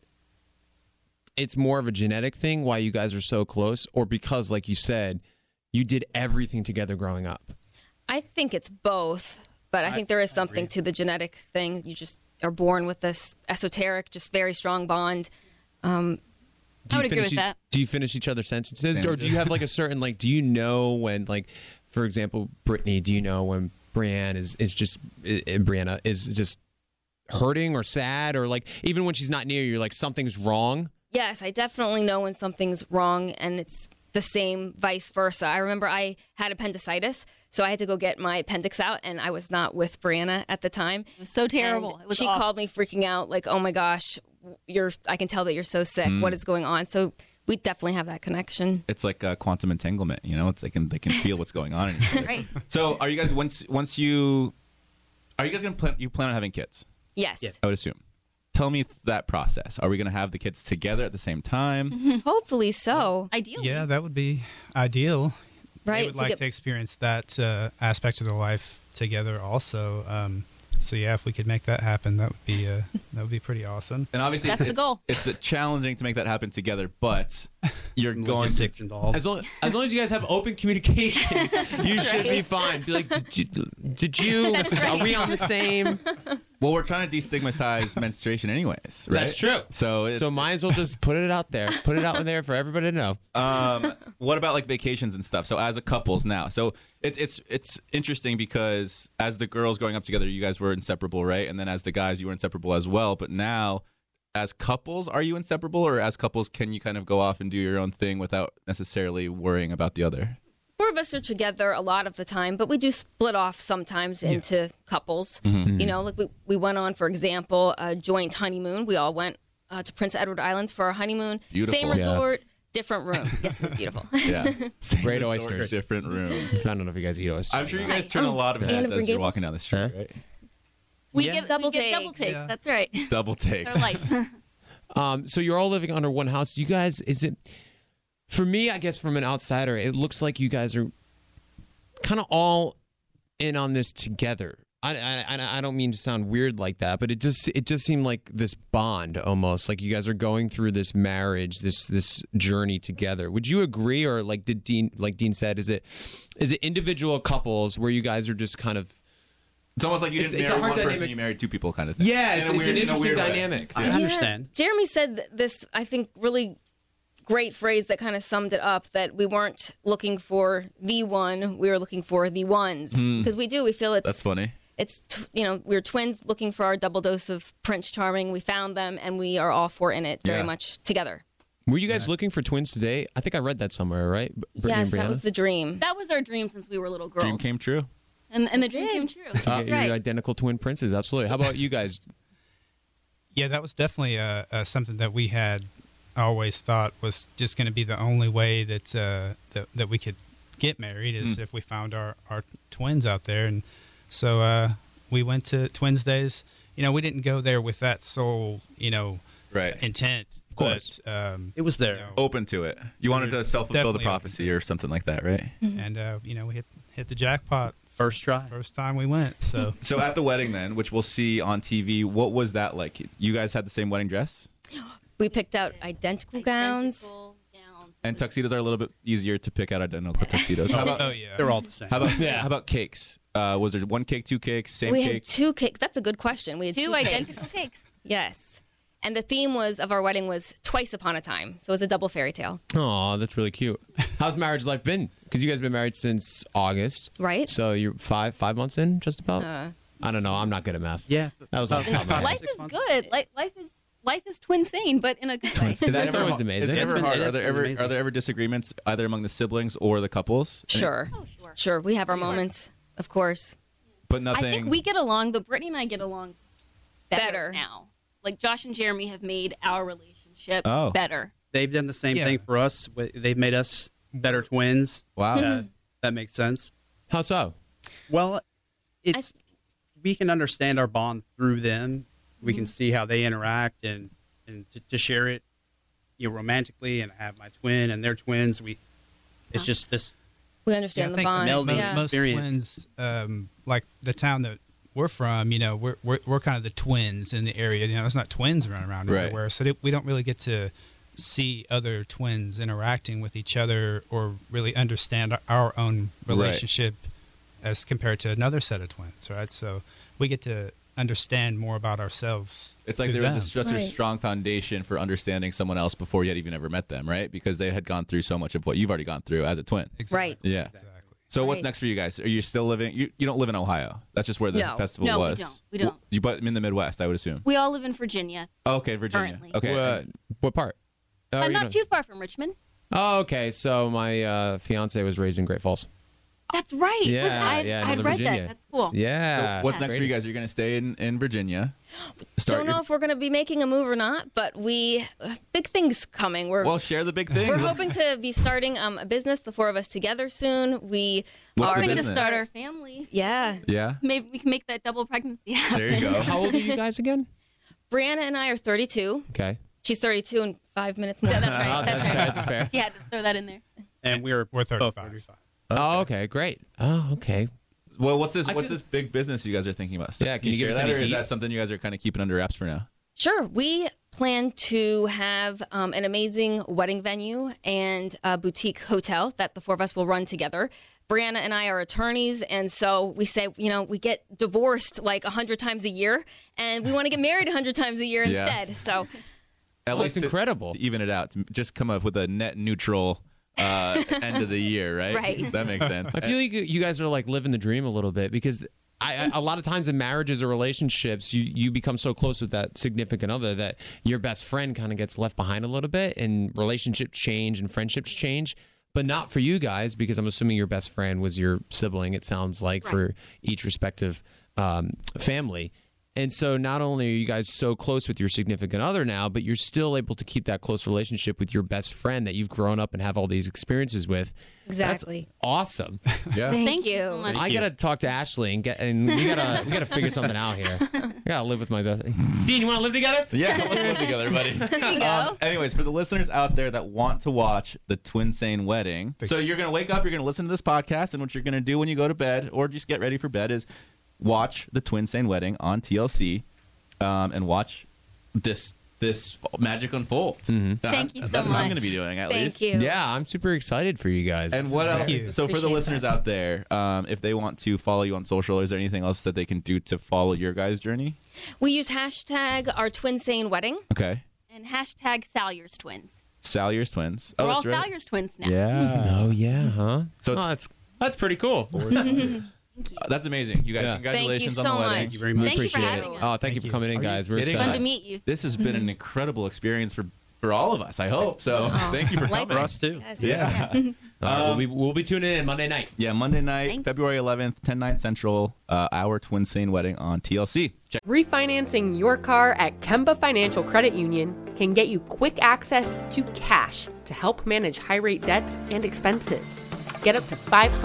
Speaker 8: it's more of a genetic thing why you guys are so close, or because, like you said, you did everything together growing up?
Speaker 13: I think it's both, but I think there is something to the genetic thing. You just are born with this esoteric, just very strong bond.
Speaker 10: I would agree with that.
Speaker 8: Do you finish each other's sentences, or do you have a certain do you know when, for example, Brittany, do you know when Brianna is just hurting or sad, or even when she's not near you, something's wrong?
Speaker 13: Yes, I definitely know when something's wrong, and it's the same vice versa. I remember I had appendicitis, so I had to go get my appendix out, and I was not with Brianna at the time.
Speaker 10: It was so terrible.
Speaker 13: She called me freaking out, oh my gosh, I can tell that you're so sick. What is going on? So we definitely have that connection.
Speaker 7: It's like quantum entanglement, you know. They can feel what's going on.
Speaker 10: Right.
Speaker 7: So, are you guys are you guys gonna plan on having kids?
Speaker 13: Yes.
Speaker 7: I would assume. Tell me that process. Are we gonna have the kids together at the same time?
Speaker 13: Hopefully so.
Speaker 10: Ideally.
Speaker 12: Yeah, that would be ideal.
Speaker 13: Right.
Speaker 12: They would like to experience that aspect of their life together also. So yeah, if we could make that happen, that would be pretty awesome.
Speaker 7: And obviously,
Speaker 10: that's the goal.
Speaker 7: It's challenging to make that happen together, but you're going to
Speaker 11: involved.
Speaker 8: As long as you guys have open communication, you should be fine. Be like, did you? Are we on the same?
Speaker 7: Well, we're trying to destigmatize menstruation, anyways. Right?
Speaker 8: That's true.
Speaker 7: So
Speaker 8: might as well just put it out there. Put it out there for everybody to know.
Speaker 7: What about like vacations and stuff? So as a couples now, so it's interesting because as the girls growing up together, you guys were inseparable, right? And then as the guys, you were inseparable as well. But now, as couples, are you inseparable, or as couples, can you kind of go off and do your own thing without necessarily worrying about the other?
Speaker 13: 4 of us are together a lot of the time, but we do split off sometimes into couples.
Speaker 7: Mm-hmm.
Speaker 13: You know, like we went on, for example, a joint honeymoon. We all went to Prince Edward Island for our honeymoon.
Speaker 7: Beautiful.
Speaker 13: Same resort, different rooms. Yes, it's beautiful.
Speaker 7: Yeah.
Speaker 8: Great
Speaker 7: resort,
Speaker 8: oysters.
Speaker 7: Different rooms.
Speaker 8: I don't know if you guys eat oysters.
Speaker 7: I'm sure you guys turn a lot of heads as you're walking down the street, right?
Speaker 10: We get double takes.
Speaker 12: Yeah.
Speaker 10: That's right.
Speaker 7: Double takes.
Speaker 10: They're light.
Speaker 8: So you're all living under one house. Do you guys? Is it? For me, I guess from an outsider, it looks like you guys are kind of all in on this together. I don't mean to sound weird like that, but it just seemed like this bond almost, like you guys are going through this marriage, this journey together. Would you agree, or like Dean said, is it individual couples where you guys are just kind of?
Speaker 7: It's almost like you didn't marry one person, you married 2 people, kind of thing.
Speaker 8: Yeah, it's an interesting dynamic.
Speaker 11: I understand.
Speaker 13: Jeremy said this, I think, really great phrase that kind of summed it up, that we weren't looking for the one, we were looking for the ones. Because we feel it's...
Speaker 7: That's funny.
Speaker 13: It's, we're twins looking for our double dose of Prince Charming. We found them, and we are all 4 in it very much together.
Speaker 8: Were you guys looking for twins today? I think I read that somewhere, right? Brittany
Speaker 13: yes, that was the dream.
Speaker 10: That was our dream since we were little girls.
Speaker 7: Dream came true.
Speaker 10: And the dream came true.
Speaker 8: That's right. Your identical twin princes, absolutely. How about you guys?
Speaker 12: Yeah, that was definitely something that we had always thought was just going to be the only way that that we could get married is if we found our twins out there. And so we went to Twins Days. We didn't go there with that sole, intent.
Speaker 7: Of course.
Speaker 12: But,
Speaker 11: it was there.
Speaker 7: Open to it. You wanted to self-fulfill the prophecy or something like that, right?
Speaker 12: And, we hit the jackpot.
Speaker 11: First try.
Speaker 12: First time we went.
Speaker 7: So at the wedding then, which we'll see on TV, what was that like? You guys had the same wedding dress?
Speaker 13: We picked out identical gowns.
Speaker 7: And tuxedos are a little bit easier to pick out identical tuxedos.
Speaker 11: They're all the same.
Speaker 7: How about cakes? Was there 1 cake, 2 cakes, same
Speaker 13: cake?
Speaker 7: We
Speaker 13: had 2 cakes. That's a good question. We had
Speaker 10: 2 identical cakes.
Speaker 13: Yes. And the theme of our wedding was Twice Upon a Time. So it was a double fairy tale.
Speaker 8: Oh, that's really cute. How's marriage life been? Because you guys have been married since August.
Speaker 13: Right.
Speaker 8: So you're 5 months in, just about? I don't know. I'm not good at math.
Speaker 11: Yeah.
Speaker 8: That was off the top of my head.
Speaker 10: Life is good. Life is twinsane, but in a good way.
Speaker 8: That's always amazing.
Speaker 7: Is it ever hard? Are there ever disagreements either among the siblings or the couples?
Speaker 13: Sure. Sure. We have our moments, of course.
Speaker 7: But nothing.
Speaker 10: I think we get along, but Brittany and I get along better now. Like Josh and Jeremy have made our relationship better.
Speaker 11: They've done the same thing for us. They've made us better twins.
Speaker 7: Wow.
Speaker 11: That makes sense.
Speaker 8: How so?
Speaker 11: Well, we can understand our bond through them. We can see how they interact and to share it, romantically, and have my twin and their twins. It's just this.
Speaker 13: We understand the bond.
Speaker 12: Most twins, like the town that we're from, we're kind of the twins in the area. There's not twins running around everywhere, so we don't really get to see other twins interacting with each other or really understand our own relationship as compared to another set of twins, right? So we get to understand more about ourselves.
Speaker 7: It's like there was such a strong foundation for understanding someone else before you had even ever met them, right? Because they had gone through so much of what you've already gone through as a twin.
Speaker 12: Exactly.
Speaker 13: Right.
Speaker 7: Yeah.
Speaker 12: Exactly.
Speaker 7: So what's next for you guys? Are you still living? You don't live in Ohio. That's just where the festival was.
Speaker 10: No, we don't.
Speaker 7: But in the Midwest, I would assume.
Speaker 10: We all live in Virginia.
Speaker 7: Oh, okay, Virginia.
Speaker 10: Currently.
Speaker 7: Okay.
Speaker 8: What part?
Speaker 10: Not too far from Richmond.
Speaker 8: Oh, okay. So my fiance was raised in Great Falls.
Speaker 10: That's right. I'd read
Speaker 8: Virginia.
Speaker 10: that. That's cool.
Speaker 8: Yeah.
Speaker 7: So what's next for you guys? You're going to stay in Virginia.
Speaker 13: Don't know if we're going to be making a move or not, but big things coming.
Speaker 7: Well, share the big things.
Speaker 13: We're hoping to be starting a business, the four of us together soon. We are
Speaker 10: going to start our family.
Speaker 13: Yeah.
Speaker 7: Yeah.
Speaker 10: Maybe we can make that double pregnancy happen.
Speaker 7: There you go.
Speaker 8: How old are you guys again?
Speaker 13: Brianna and I are 32.
Speaker 8: Okay.
Speaker 13: She's 32 in 5 minutes more.
Speaker 10: Yeah, that's right. That's right.
Speaker 8: That's fair.
Speaker 10: You had to throw that in there.
Speaker 11: And we're
Speaker 12: 35.
Speaker 11: 35.
Speaker 8: Oh, okay, great. Oh, okay.
Speaker 7: Well, what's this big business you guys are thinking about?
Speaker 8: Yeah, can you give us
Speaker 7: share that,
Speaker 8: any
Speaker 7: or is that
Speaker 8: deets?
Speaker 7: something you guys are kind of keeping under wraps for now?
Speaker 13: Sure. We plan to have an amazing wedding venue and a boutique hotel that the four of us will run together. Brianna and I are attorneys, and so we say, we get divorced like 100 times a year, and we want to get married 100 times a year instead. So
Speaker 7: At least
Speaker 8: incredible.
Speaker 7: To even it out, to just come up with a net neutral end of the year, right?
Speaker 13: Right.
Speaker 7: That makes sense.
Speaker 8: I feel like you guys are like living the dream a little bit because a lot of times in marriages or relationships, you become so close with that significant other that your best friend kind of gets left behind a little bit, and relationships change and friendships change. But not for you guys, because I'm assuming your best friend was your sibling, it sounds like, for each respective family. And so not only are you guys so close with your significant other now, but you're still able to keep that close relationship with your best friend that you've grown up and have all these experiences with.
Speaker 13: Exactly.
Speaker 8: That's awesome.
Speaker 7: Yeah.
Speaker 13: Thank you
Speaker 10: so much.
Speaker 8: I gotta talk to Ashley and we gotta figure something out here. I gotta live with my best. Dean, you want to live together?
Speaker 7: Yeah, let's live together, buddy.
Speaker 13: There you go.
Speaker 7: Anyways, for the listeners out there that want to watch the Twinsane wedding, so you're gonna wake up, you're gonna listen to this podcast, and what you're gonna do when you go to bed or just get ready for bed is watch the Twinsane wedding on TLC, and watch this magic unfold.
Speaker 8: Mm-hmm.
Speaker 10: Thank you so
Speaker 7: That's
Speaker 10: much.
Speaker 7: what I'm going to be doing, at least.
Speaker 13: Thank you.
Speaker 8: Yeah, I'm super excited for you guys.
Speaker 7: And what else?
Speaker 12: you.
Speaker 7: So for the
Speaker 13: Appreciate
Speaker 7: listeners out there, if they want to follow you on social, is there anything else that they can do to follow your guys' journey?
Speaker 13: We use hashtag our Twinsane wedding.
Speaker 7: Okay.
Speaker 10: And hashtag Salyers twins.
Speaker 7: Salyers twins.
Speaker 10: We're all
Speaker 7: that's right.
Speaker 10: Salyers twins now.
Speaker 7: Yeah.
Speaker 8: Oh yeah, huh?
Speaker 7: So it's
Speaker 8: that's pretty cool.
Speaker 10: Thank you.
Speaker 7: That's amazing. You guys,
Speaker 8: Yeah.
Speaker 7: congratulations
Speaker 13: Thank you
Speaker 7: on the
Speaker 13: so
Speaker 7: wedding.
Speaker 13: much.
Speaker 11: Thank you very
Speaker 8: We
Speaker 11: much.
Speaker 10: Thank you for
Speaker 8: appreciate
Speaker 10: having
Speaker 8: it.
Speaker 10: us.
Speaker 8: Oh, thank you for coming in,
Speaker 7: Are you
Speaker 8: guys. We're
Speaker 7: kidding?
Speaker 8: excited.
Speaker 10: Fun to meet you.
Speaker 7: This has been an incredible experience for all of us, I hope. So thank you for coming.
Speaker 11: For us, too.
Speaker 13: Yes.
Speaker 7: Yeah.
Speaker 8: All right, we'll be tuning in Monday night.
Speaker 7: Yeah, Monday night,
Speaker 10: Thank you.
Speaker 7: February 11th, 10/9 Central, our Twinsane wedding on TLC. Check.
Speaker 5: Refinancing your car at Kemba Financial Credit Union can get you quick access to cash to help manage high-rate debts and expenses. Get up to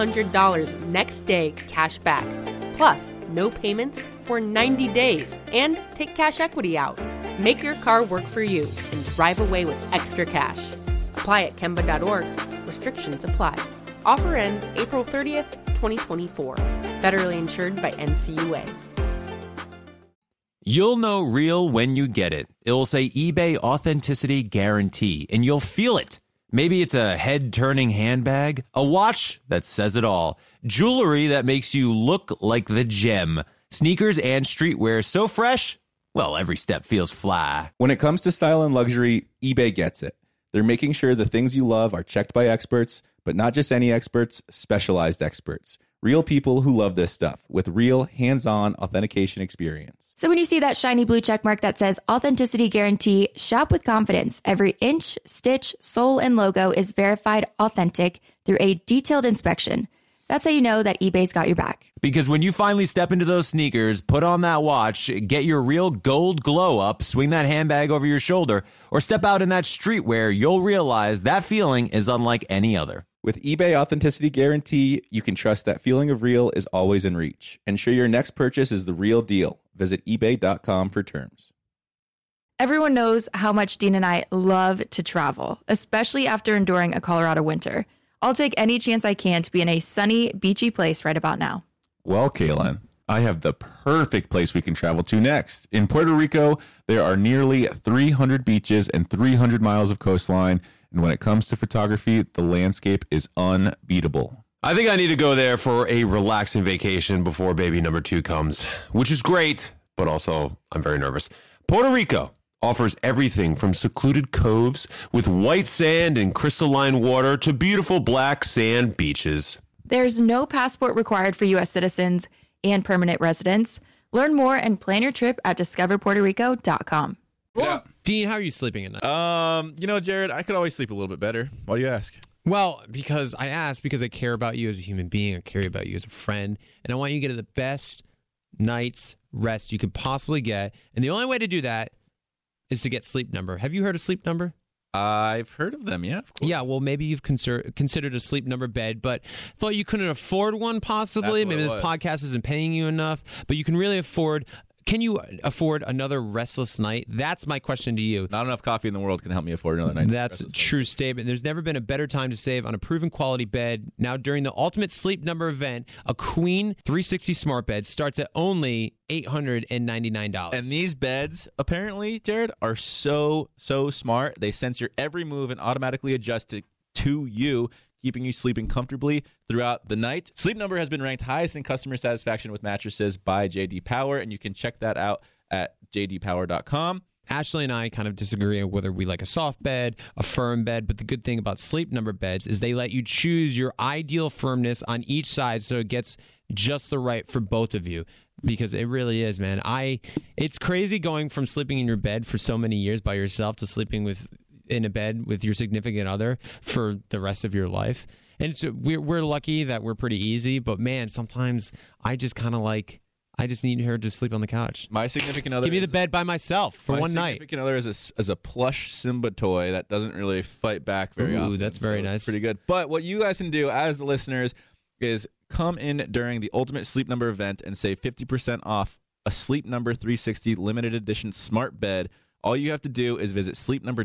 Speaker 5: $500 next day cash back, plus no payments for 90 days, and take cash equity out. Make your car work for you and drive away with extra cash. Apply at Kemba.org. Restrictions apply. Offer ends April 30th, 2024. Federally insured by NCUA.
Speaker 14: You'll know real when you get it. It'll say eBay Authenticity Guarantee, and you'll feel it. Maybe it's a head-turning handbag, a watch that says it all, jewelry that makes you look like the gem, sneakers and streetwear so fresh, well, every step feels fly.
Speaker 1: When it comes to style and luxury, eBay gets it. They're making sure the things you love are checked by experts, but not just any experts, specialized experts. Real people who love this stuff with real hands-on authentication experience.
Speaker 2: So when you see that shiny blue check mark that says Authenticity Guarantee, shop with confidence. Every inch, stitch, sole, and logo is verified authentic through a detailed inspection. That's how you know that eBay's got your back.
Speaker 14: Because when you finally step into those sneakers, put on that watch, get your real gold glow up, swing that handbag over your shoulder, or step out in that streetwear, you'll realize that feeling is unlike any other.
Speaker 1: With eBay Authenticity Guarantee, you can trust that feeling of real is always in reach. Ensure your next purchase is the real deal. Visit ebay.com for terms.
Speaker 2: Everyone knows how much Dean and I love to travel, especially after enduring a Colorado winter. I'll take any chance I can to be in a sunny, beachy place right about now.
Speaker 15: Well, Kaylin, I have the perfect place we can travel to next. In Puerto Rico, there are nearly 300 beaches and 300 miles of coastline. And when it comes to photography, the landscape is unbeatable.
Speaker 16: I think I need to go there for a relaxing vacation before baby number 2 comes, which is great, but also I'm very nervous. Puerto Rico offers everything from secluded coves with white sand and crystalline water to beautiful black sand beaches.
Speaker 2: There's no passport required for U.S. citizens and permanent residents. Learn more and plan your trip at discoverpuertorico.com.
Speaker 7: Yeah.
Speaker 8: Dean, how are you sleeping at night?
Speaker 7: Jared, I could always sleep a little bit better. Why do you ask?
Speaker 8: Well, because I asked because I care about you as a human being. I care about you as a friend. And I want you to get the best night's rest you could possibly get. And the only way to do that is to get Sleep Number. Have you heard of Sleep Number?
Speaker 7: I've heard of them, yeah, of course.
Speaker 8: Yeah, well, maybe you've considered a Sleep Number bed, but thought you couldn't afford one possibly. Maybe this podcast isn't paying you enough, but you can really afford... Can you afford another restless night? That's my question to you.
Speaker 7: Not enough coffee in the world can help me afford another night.
Speaker 8: That's a true statement. There's never been a better time to save on a proven quality bed. Now, during the Ultimate Sleep Number event, a Queen 360 smart bed starts at only $899.
Speaker 7: And these beds, apparently, Jared, are so smart. They sense your every move and automatically adjust it to you, keeping you sleeping comfortably throughout the night. Sleep Number has been ranked highest in customer satisfaction with mattresses by J.D. Power, and you can check that out at jdpower.com.
Speaker 8: Ashley and I kind of disagree on whether we like a soft bed, a firm bed, but the good thing about Sleep Number beds is they let you choose your ideal firmness on each side so it gets just the right for both of you. Because it really is, man. It's crazy going from sleeping in your bed for so many years by yourself to sleeping in a bed with your significant other for the rest of your life. And we're lucky that we're pretty easy, but man, sometimes I just kind of I just need her to sleep on the couch.
Speaker 7: My significant other
Speaker 8: give me the bed by myself for one night.
Speaker 7: My significant other is a plush Simba toy that doesn't really fight back very often.
Speaker 8: Ooh, that's very nice.
Speaker 7: Pretty good. But what you guys can do as the listeners is come in during the Ultimate Sleep Number event and save 50% off a Sleep Number 360 limited edition smart bed. All you have to do is visit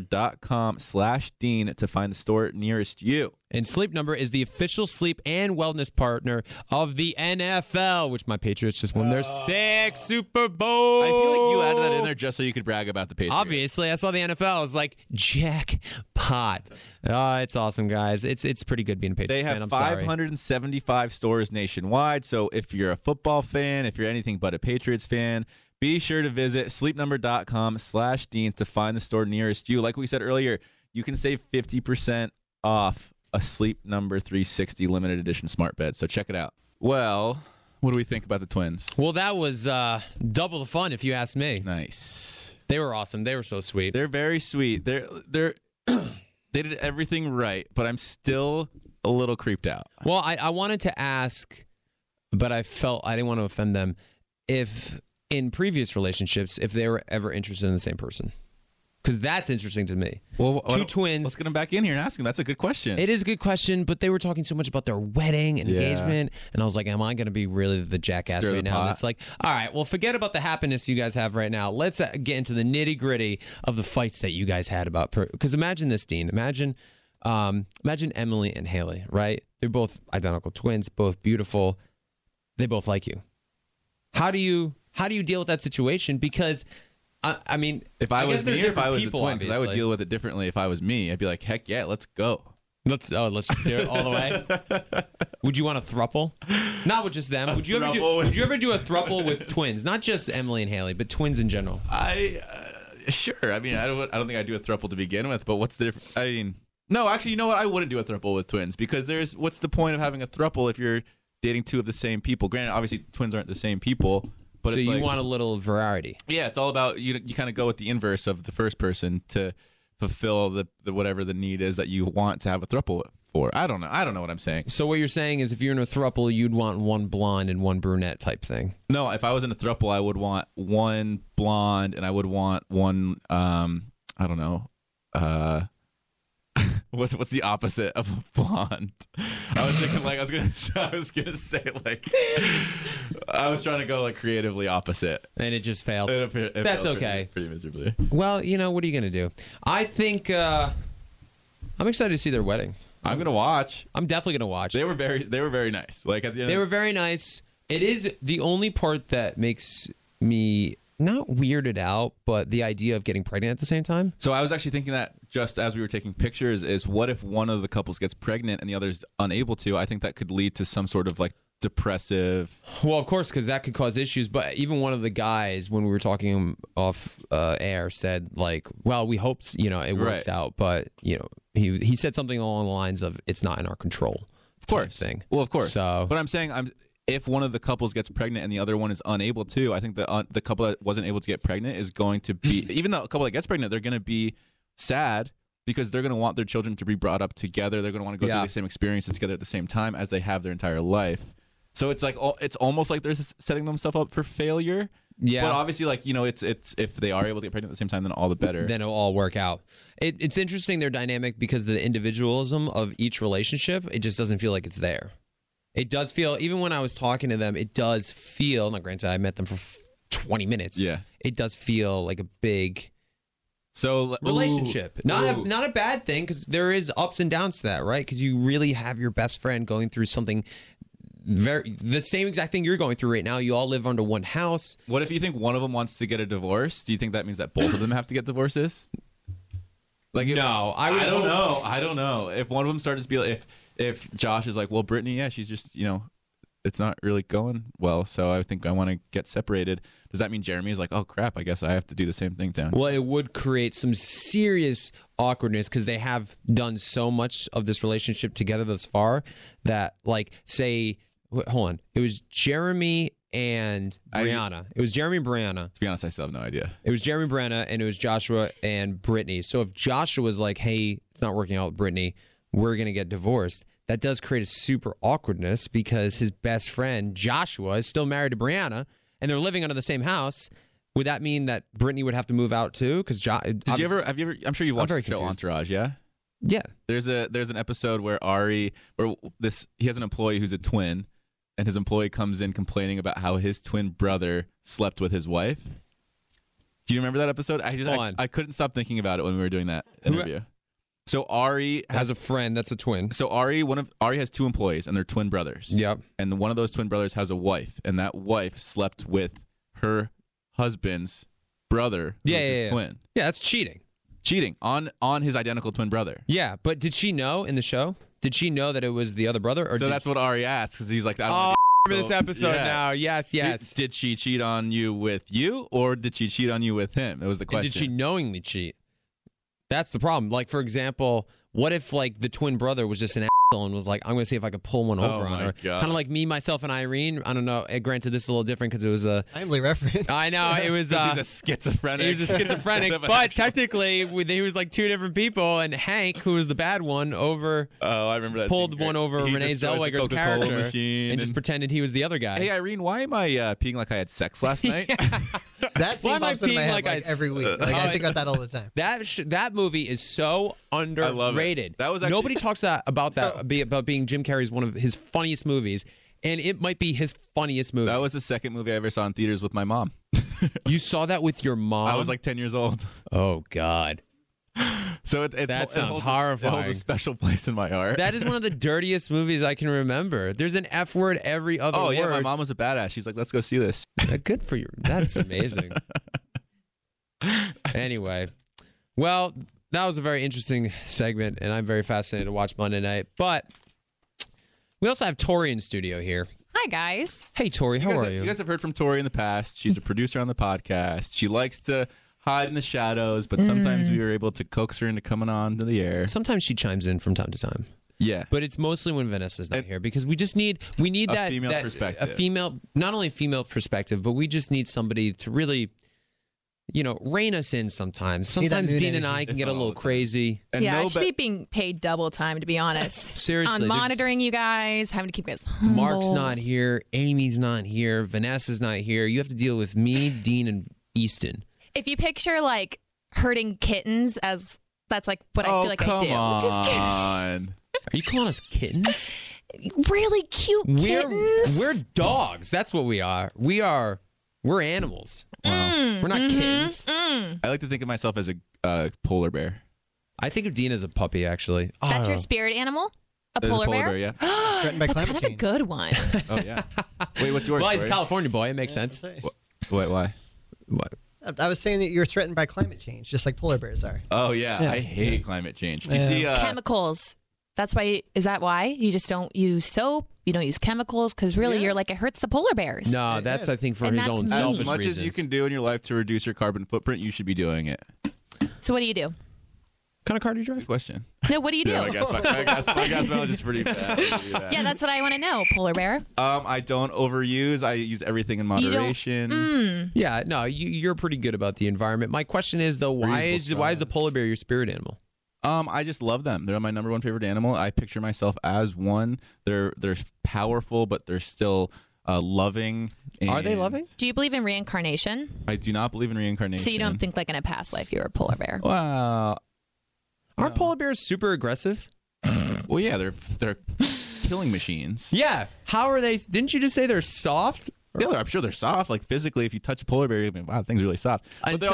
Speaker 7: sleepnumber.com/Dean to find the store nearest you.
Speaker 8: And Sleep Number is the official sleep and wellness partner of the NFL, which my Patriots just won their 6th Super Bowl.
Speaker 7: I feel like you added that in there just so you could brag about the Patriots.
Speaker 8: Obviously, I saw the NFL. I was like, jackpot. It's awesome, guys. It's pretty good being a Patriots fan.
Speaker 7: They have 575 stores nationwide, so if you're a football fan, if you're anything but a Patriots fan, be sure to visit sleepnumber.com/Dean to find the store nearest you. Like we said earlier, you can save 50% off a Sleep Number 360 limited edition smart bed. So check it out. Well, what do we think about the Twins?
Speaker 8: Well, that was double the fun, if you ask me.
Speaker 7: Nice.
Speaker 8: They were awesome. They were so sweet.
Speaker 7: They're very sweet. They did everything right, but I'm still a little creeped out.
Speaker 8: Well, I wanted to ask, but I felt I didn't want to offend them, if in previous relationships, if they were ever interested in the same person. Because that's interesting to me.
Speaker 7: Well,
Speaker 8: two twins.
Speaker 7: Let's get them back in here and ask them. That's a good question.
Speaker 8: It is a good question, but they were talking so much about their wedding and engagement, and I was like, am I going to be really the jackass right now? And it's like, all right, well, forget about the happiness you guys have right now. Let's get into the nitty-gritty of the fights that you guys had about... Because imagine this, Dean. Imagine Emily and Haley, right? They're both identical twins, both beautiful. They both like you. How do you deal with that situation? Because... I mean,
Speaker 7: if I was me, or if I was
Speaker 8: people,
Speaker 7: a twin, because I would deal with it differently. If I was me, I'd be like, heck yeah, let's go.
Speaker 8: Let's do it all the way. Would you want a thruple? Not with just them. Would you ever do a thruple with twins? Not just Emily and Haley, but twins in general.
Speaker 7: Sure. I mean, I don't think I'd do a thruple to begin with. But what's the difference? I mean, no, actually, you know what? I wouldn't do a thruple with twins because what's the point of having a thruple if you're dating two of the same people? Granted, obviously, twins aren't the same people. But
Speaker 8: so you want a little variety.
Speaker 7: Yeah, it's all about you kind of go with the inverse of the first person to fulfill the whatever the need is that you want to have a throuple for. I don't know what I'm saying.
Speaker 8: So what you're saying is if you're in a throuple, you'd want one blonde and one brunette type thing.
Speaker 7: No, if I was in a throuple, I would want one blonde and I would want one I don't know. What's the opposite of a blonde? I was thinking I was gonna say I was trying to go creatively opposite,
Speaker 8: and it just failed.
Speaker 7: It
Speaker 8: That's
Speaker 7: failed
Speaker 8: okay.
Speaker 7: Pretty miserably.
Speaker 8: Well, what are you gonna do? I think I'm excited to see their wedding.
Speaker 7: I'm gonna watch.
Speaker 8: I'm definitely gonna watch.
Speaker 7: They were very nice. At the end,
Speaker 8: they were very nice. It is the only part that makes me not weirded out, but the idea of getting pregnant at the same time.
Speaker 7: So I was actually thinking that just as we were taking pictures is what if one of the couples gets pregnant and the other's unable to? I think that could lead to some sort of depressive.
Speaker 8: Well, of course, because that could cause issues. But even one of the guys, when we were talking off air, said well, we hope it works out, but he said something along the lines of it's not in our control.
Speaker 7: Of course.
Speaker 8: Thing.
Speaker 7: Well, of course.
Speaker 8: So,
Speaker 7: but I'm saying if one of the couples gets pregnant and the other one is unable to, I think the couple that wasn't able to get pregnant is going to be, even though a couple that gets pregnant, they're going to be sad because they're going to want their children to be brought up together. They're going to want to go through the same experiences together at the same time as they have their entire life. So it's like it's almost like they're setting themselves up for failure.
Speaker 8: Yeah.
Speaker 7: But obviously, like, it's if they are able to get pregnant at the same time, then all the better.
Speaker 8: Then it'll all work out. It's interesting, their dynamic, because the individualism of each relationship, it just doesn't feel like it's there. It does feel, even when I was talking to them, it does feel, now granted, I met them for 20 minutes.
Speaker 7: Yeah.
Speaker 8: It does feel like a big relationship. Not a bad thing, because there is ups and downs to that, right? Because you really have your best friend going through something the same exact thing you're going through right now. You all live under one house.
Speaker 7: What if you think one of them wants to get a divorce? Do you think that means that both of them have to get divorces? Like,
Speaker 8: no,
Speaker 7: I don't know. I don't know. If one of them starts to be like, if Josh is like, well, Brittany, yeah, she's just, it's not really going well, so I think I want to get separated. Does that mean Jeremy is like, oh crap, I guess I have to do the same thing down?
Speaker 8: Well, it would create some serious awkwardness, because they have done so much of this relationship together thus far that, like, say, hold on, it was Jeremy and Brianna. It was Jeremy and Brianna.
Speaker 7: To be honest, I still have no idea.
Speaker 8: It was Jeremy and Brianna, and it was Joshua and Brittany. So if Joshua was like, hey, it's not working out with Brittany, we're going to get divorced, that does create a super awkwardness, because his best friend, Joshua, is still married to Brianna, and they're living under the same house. Would that mean that Brittany would have to move out too? Because
Speaker 7: have you ever? I'm sure you watched the show Entourage, yeah?
Speaker 8: Yeah.
Speaker 7: There's an episode where he has an employee who's a twin, and his employee comes in complaining about how his twin brother slept with his wife. Do you remember that episode? I couldn't stop thinking about it when we were doing that interview. So Ari
Speaker 8: has a friend that's a twin.
Speaker 7: So Ari has two employees, and they're twin brothers.
Speaker 8: Yep.
Speaker 7: And one of those twin brothers has a wife, and that wife slept with her husband's brother, who's his twin.
Speaker 8: Yeah, that's cheating.
Speaker 7: Cheating on his identical twin brother.
Speaker 8: Yeah, but did she know in the show? Did she know that it was the other brother? Or
Speaker 7: that's what Ari asks, because he's like,
Speaker 8: I remember this episode now. Yes.
Speaker 7: Did she cheat on you with you, or did she cheat on you with him? That was the question.
Speaker 8: And did she knowingly cheat? That's the problem. Like, for example, what if, like, the twin brother was just an asshole and was like, I'm going to see if I can pull one over on her. Kind of like me, myself, and Irene. I don't know. Granted, this is a little different because it was a
Speaker 9: timely reference.
Speaker 8: I know. It was
Speaker 7: he's a schizophrenic.
Speaker 8: He was a schizophrenic, but technically, he was like two different people. And Hank, who was the bad one,
Speaker 7: I remember that.
Speaker 8: Pulled one over Renee Zellweger's character and just pretended he was the other guy.
Speaker 7: Hey, Irene, why am I peeing like I had sex last night?
Speaker 9: That scene pops in my head like every week. Like, I think about that all the time.
Speaker 8: That movie is so underrated.
Speaker 7: That was actually...
Speaker 8: Nobody talks about being Jim Carrey's one of his funniest movies, and it might be his funniest movie.
Speaker 7: That was the second movie I ever saw in theaters with my mom.
Speaker 8: You saw that with your mom?
Speaker 7: I was like 10 years old.
Speaker 8: Oh God.
Speaker 7: So
Speaker 8: that sounds horrifying.
Speaker 7: It holds a special place in my heart.
Speaker 8: That is one of the dirtiest movies I can remember. There's an F word every other word.
Speaker 7: Oh yeah, my mom was a badass. She's like, let's go see this.
Speaker 8: Good for you. That's amazing. Anyway, well, that was a very interesting segment, and I'm very fascinated to watch Monday Night. But we also have Tori in studio here.
Speaker 17: Hi, guys.
Speaker 8: Hey, Tori. How are you?
Speaker 7: You guys have heard from Tori in the past. She's a producer on the podcast. She likes to hide in the shadows, but sometimes we were able to coax her into coming on to the air.
Speaker 8: Sometimes she chimes in from time to time.
Speaker 7: Yeah,
Speaker 8: but it's mostly when Vanessa's not here, because we just need that
Speaker 7: female perspective.
Speaker 8: Not only female perspective, but we just need somebody to really, rein us in sometimes. Sometimes Dean and I can get a little crazy.
Speaker 17: And I should be being paid double time, to be honest.
Speaker 8: Seriously.
Speaker 17: On monitoring you guys, having to keep you guys humble.
Speaker 8: Mark's not here. Amy's not here. Vanessa's not here. You have to deal with me, Dean, and Easton.
Speaker 17: If you picture, like, herding kittens as... That's, like, what I feel like I do.
Speaker 7: Just kidding.
Speaker 8: Are you calling us kittens?
Speaker 17: Really cute kittens.
Speaker 8: We're dogs. That's what we are. We're animals. Wow. We're not kittens.
Speaker 7: I like to think of myself as a polar bear.
Speaker 8: I think of Dean as a puppy, actually.
Speaker 17: That's your spirit animal? A polar bear?
Speaker 7: Yeah.
Speaker 17: That's kind of a good one.
Speaker 7: Oh, yeah. Wait, what's yours?
Speaker 8: Well, he's a California boy. It makes sense.
Speaker 7: Wait, why?
Speaker 8: What?
Speaker 9: I was saying that you're threatened by climate change, just like polar bears are.
Speaker 7: Oh, yeah. I hate climate change. Do you see...
Speaker 17: Chemicals. That's why. Is that why? You just don't use soap? You don't use chemicals? Because really, you're like, it hurts the polar bears.
Speaker 8: No, that's, I think, for his own selfish reasons.
Speaker 7: As much as you can do in your life to reduce your carbon footprint, you should be doing it.
Speaker 17: So what do you do?
Speaker 8: What kind of car do you drive?
Speaker 7: Good question.
Speaker 17: No, what do you do?
Speaker 7: My gas mileage is pretty bad.
Speaker 17: Yeah, that's what I want to know, polar bear.
Speaker 7: I don't overuse. I use everything in moderation.
Speaker 8: Yeah, no, you're pretty good about the environment. My question is, though, why is the polar bear your spirit animal?
Speaker 7: I just love them. They're my number one favorite animal. I picture myself as one. They're powerful, but they're still loving.
Speaker 8: Are they loving?
Speaker 17: Do you believe in reincarnation?
Speaker 7: I do not believe in reincarnation.
Speaker 17: So you don't think like in a past life you were a polar bear?
Speaker 7: Wow.
Speaker 8: Aren't polar bears super aggressive?
Speaker 7: Well, yeah, they're killing machines.
Speaker 8: Yeah. How are they? Didn't you just say they're soft?
Speaker 7: Yeah, I'm sure they're soft. Like physically, if you touch a polar bear, you're like, wow, thing's really soft.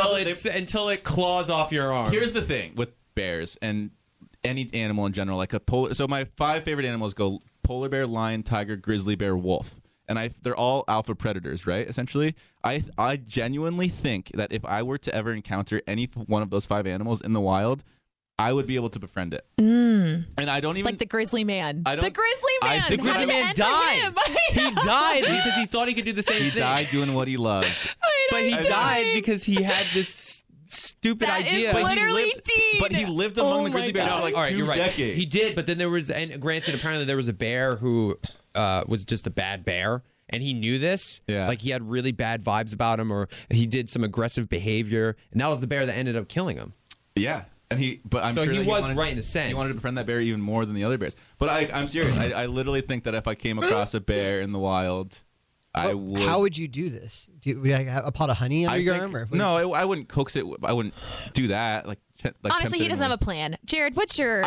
Speaker 8: Until it claws off your arm.
Speaker 7: Here's the thing with bears and any animal in general. Like so my 5 favorite animals go polar bear, lion, tiger, grizzly bear, wolf. And they're all alpha predators, right? Essentially, I genuinely think that if I were to ever encounter any one of those 5 animals in the wild, I would be able to befriend it. And I don't even
Speaker 17: like the grizzly man.
Speaker 7: The
Speaker 17: grizzly man.
Speaker 7: The grizzly
Speaker 8: man died. He died because he thought he could do the same thing.
Speaker 7: He died doing what he loved.
Speaker 8: But he died because he had this stupid idea.
Speaker 17: Is literally
Speaker 7: but he lived among the grizzly bears for like 2 decades.
Speaker 8: He did, but then there was, and granted, apparently there was a bear who was just a bad bear. And he knew this.
Speaker 7: Yeah.
Speaker 8: Like he had really bad vibes about him, or he did some aggressive behavior. And that was the bear that ended up killing him.
Speaker 7: Yeah. And I'm
Speaker 8: so
Speaker 7: sure
Speaker 8: he
Speaker 7: that
Speaker 8: was
Speaker 7: wanted,
Speaker 8: right in a sense.
Speaker 7: He wanted to befriend that bear even more than the other bears. But I'm serious. I literally think that if I came across a bear in the wild, I would.
Speaker 9: How would you do this? Do you have a pot of honey under your arm? Or
Speaker 7: no, I wouldn't coax it. I wouldn't do that. Like
Speaker 17: honestly, he doesn't have a plan. Jared, what's your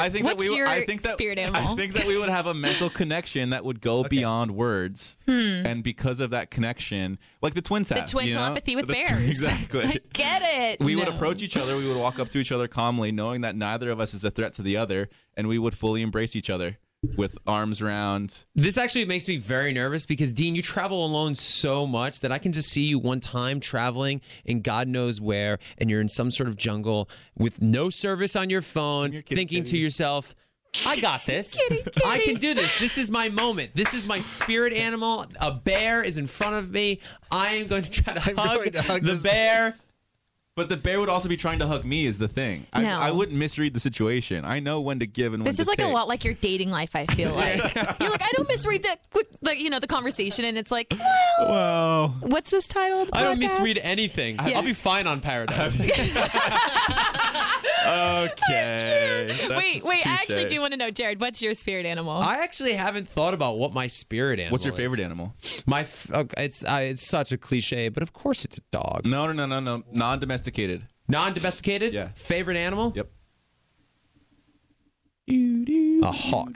Speaker 17: spirit animal?
Speaker 7: I think that we would have a mental connection that would go beyond words. And because of that connection, like the twins have.
Speaker 17: The twin telepathy with bears.
Speaker 7: Exactly.
Speaker 17: I get it.
Speaker 7: We would approach each other. We would walk up to each other calmly, knowing that neither of us is a threat to the other, and we would fully embrace each other with arms round.
Speaker 8: This actually makes me very nervous because, Dean, you travel alone so much that I can just see you one time traveling in God knows where, and you're in some sort of jungle with no service on your phone, thinking to yourself, I got this. I can do this. This is my moment. This is my spirit animal. A bear is in front of me. I am going to try to hug the bear.
Speaker 7: But the bear would also be trying to hug me is the thing.
Speaker 17: No.
Speaker 7: I wouldn't misread the situation. I know when to give and when to take.
Speaker 17: This is like a lot like your dating life, I feel like. You're like, I don't misread the conversation, and it's like, well, what's this title?
Speaker 8: I don't misread anything. Yeah. I'll be fine on Paradise.
Speaker 7: Okay.
Speaker 17: Wait, I actually do want to know, Jared, what's your spirit animal?
Speaker 8: I actually haven't thought about what my spirit animal is.
Speaker 7: What's your favorite animal?
Speaker 8: It's such a cliche, but of course it's a dog.
Speaker 7: No. Non-domesticated.
Speaker 8: Non-domesticated?
Speaker 7: Yeah.
Speaker 8: Favorite animal?
Speaker 7: Yep.
Speaker 8: A hawk.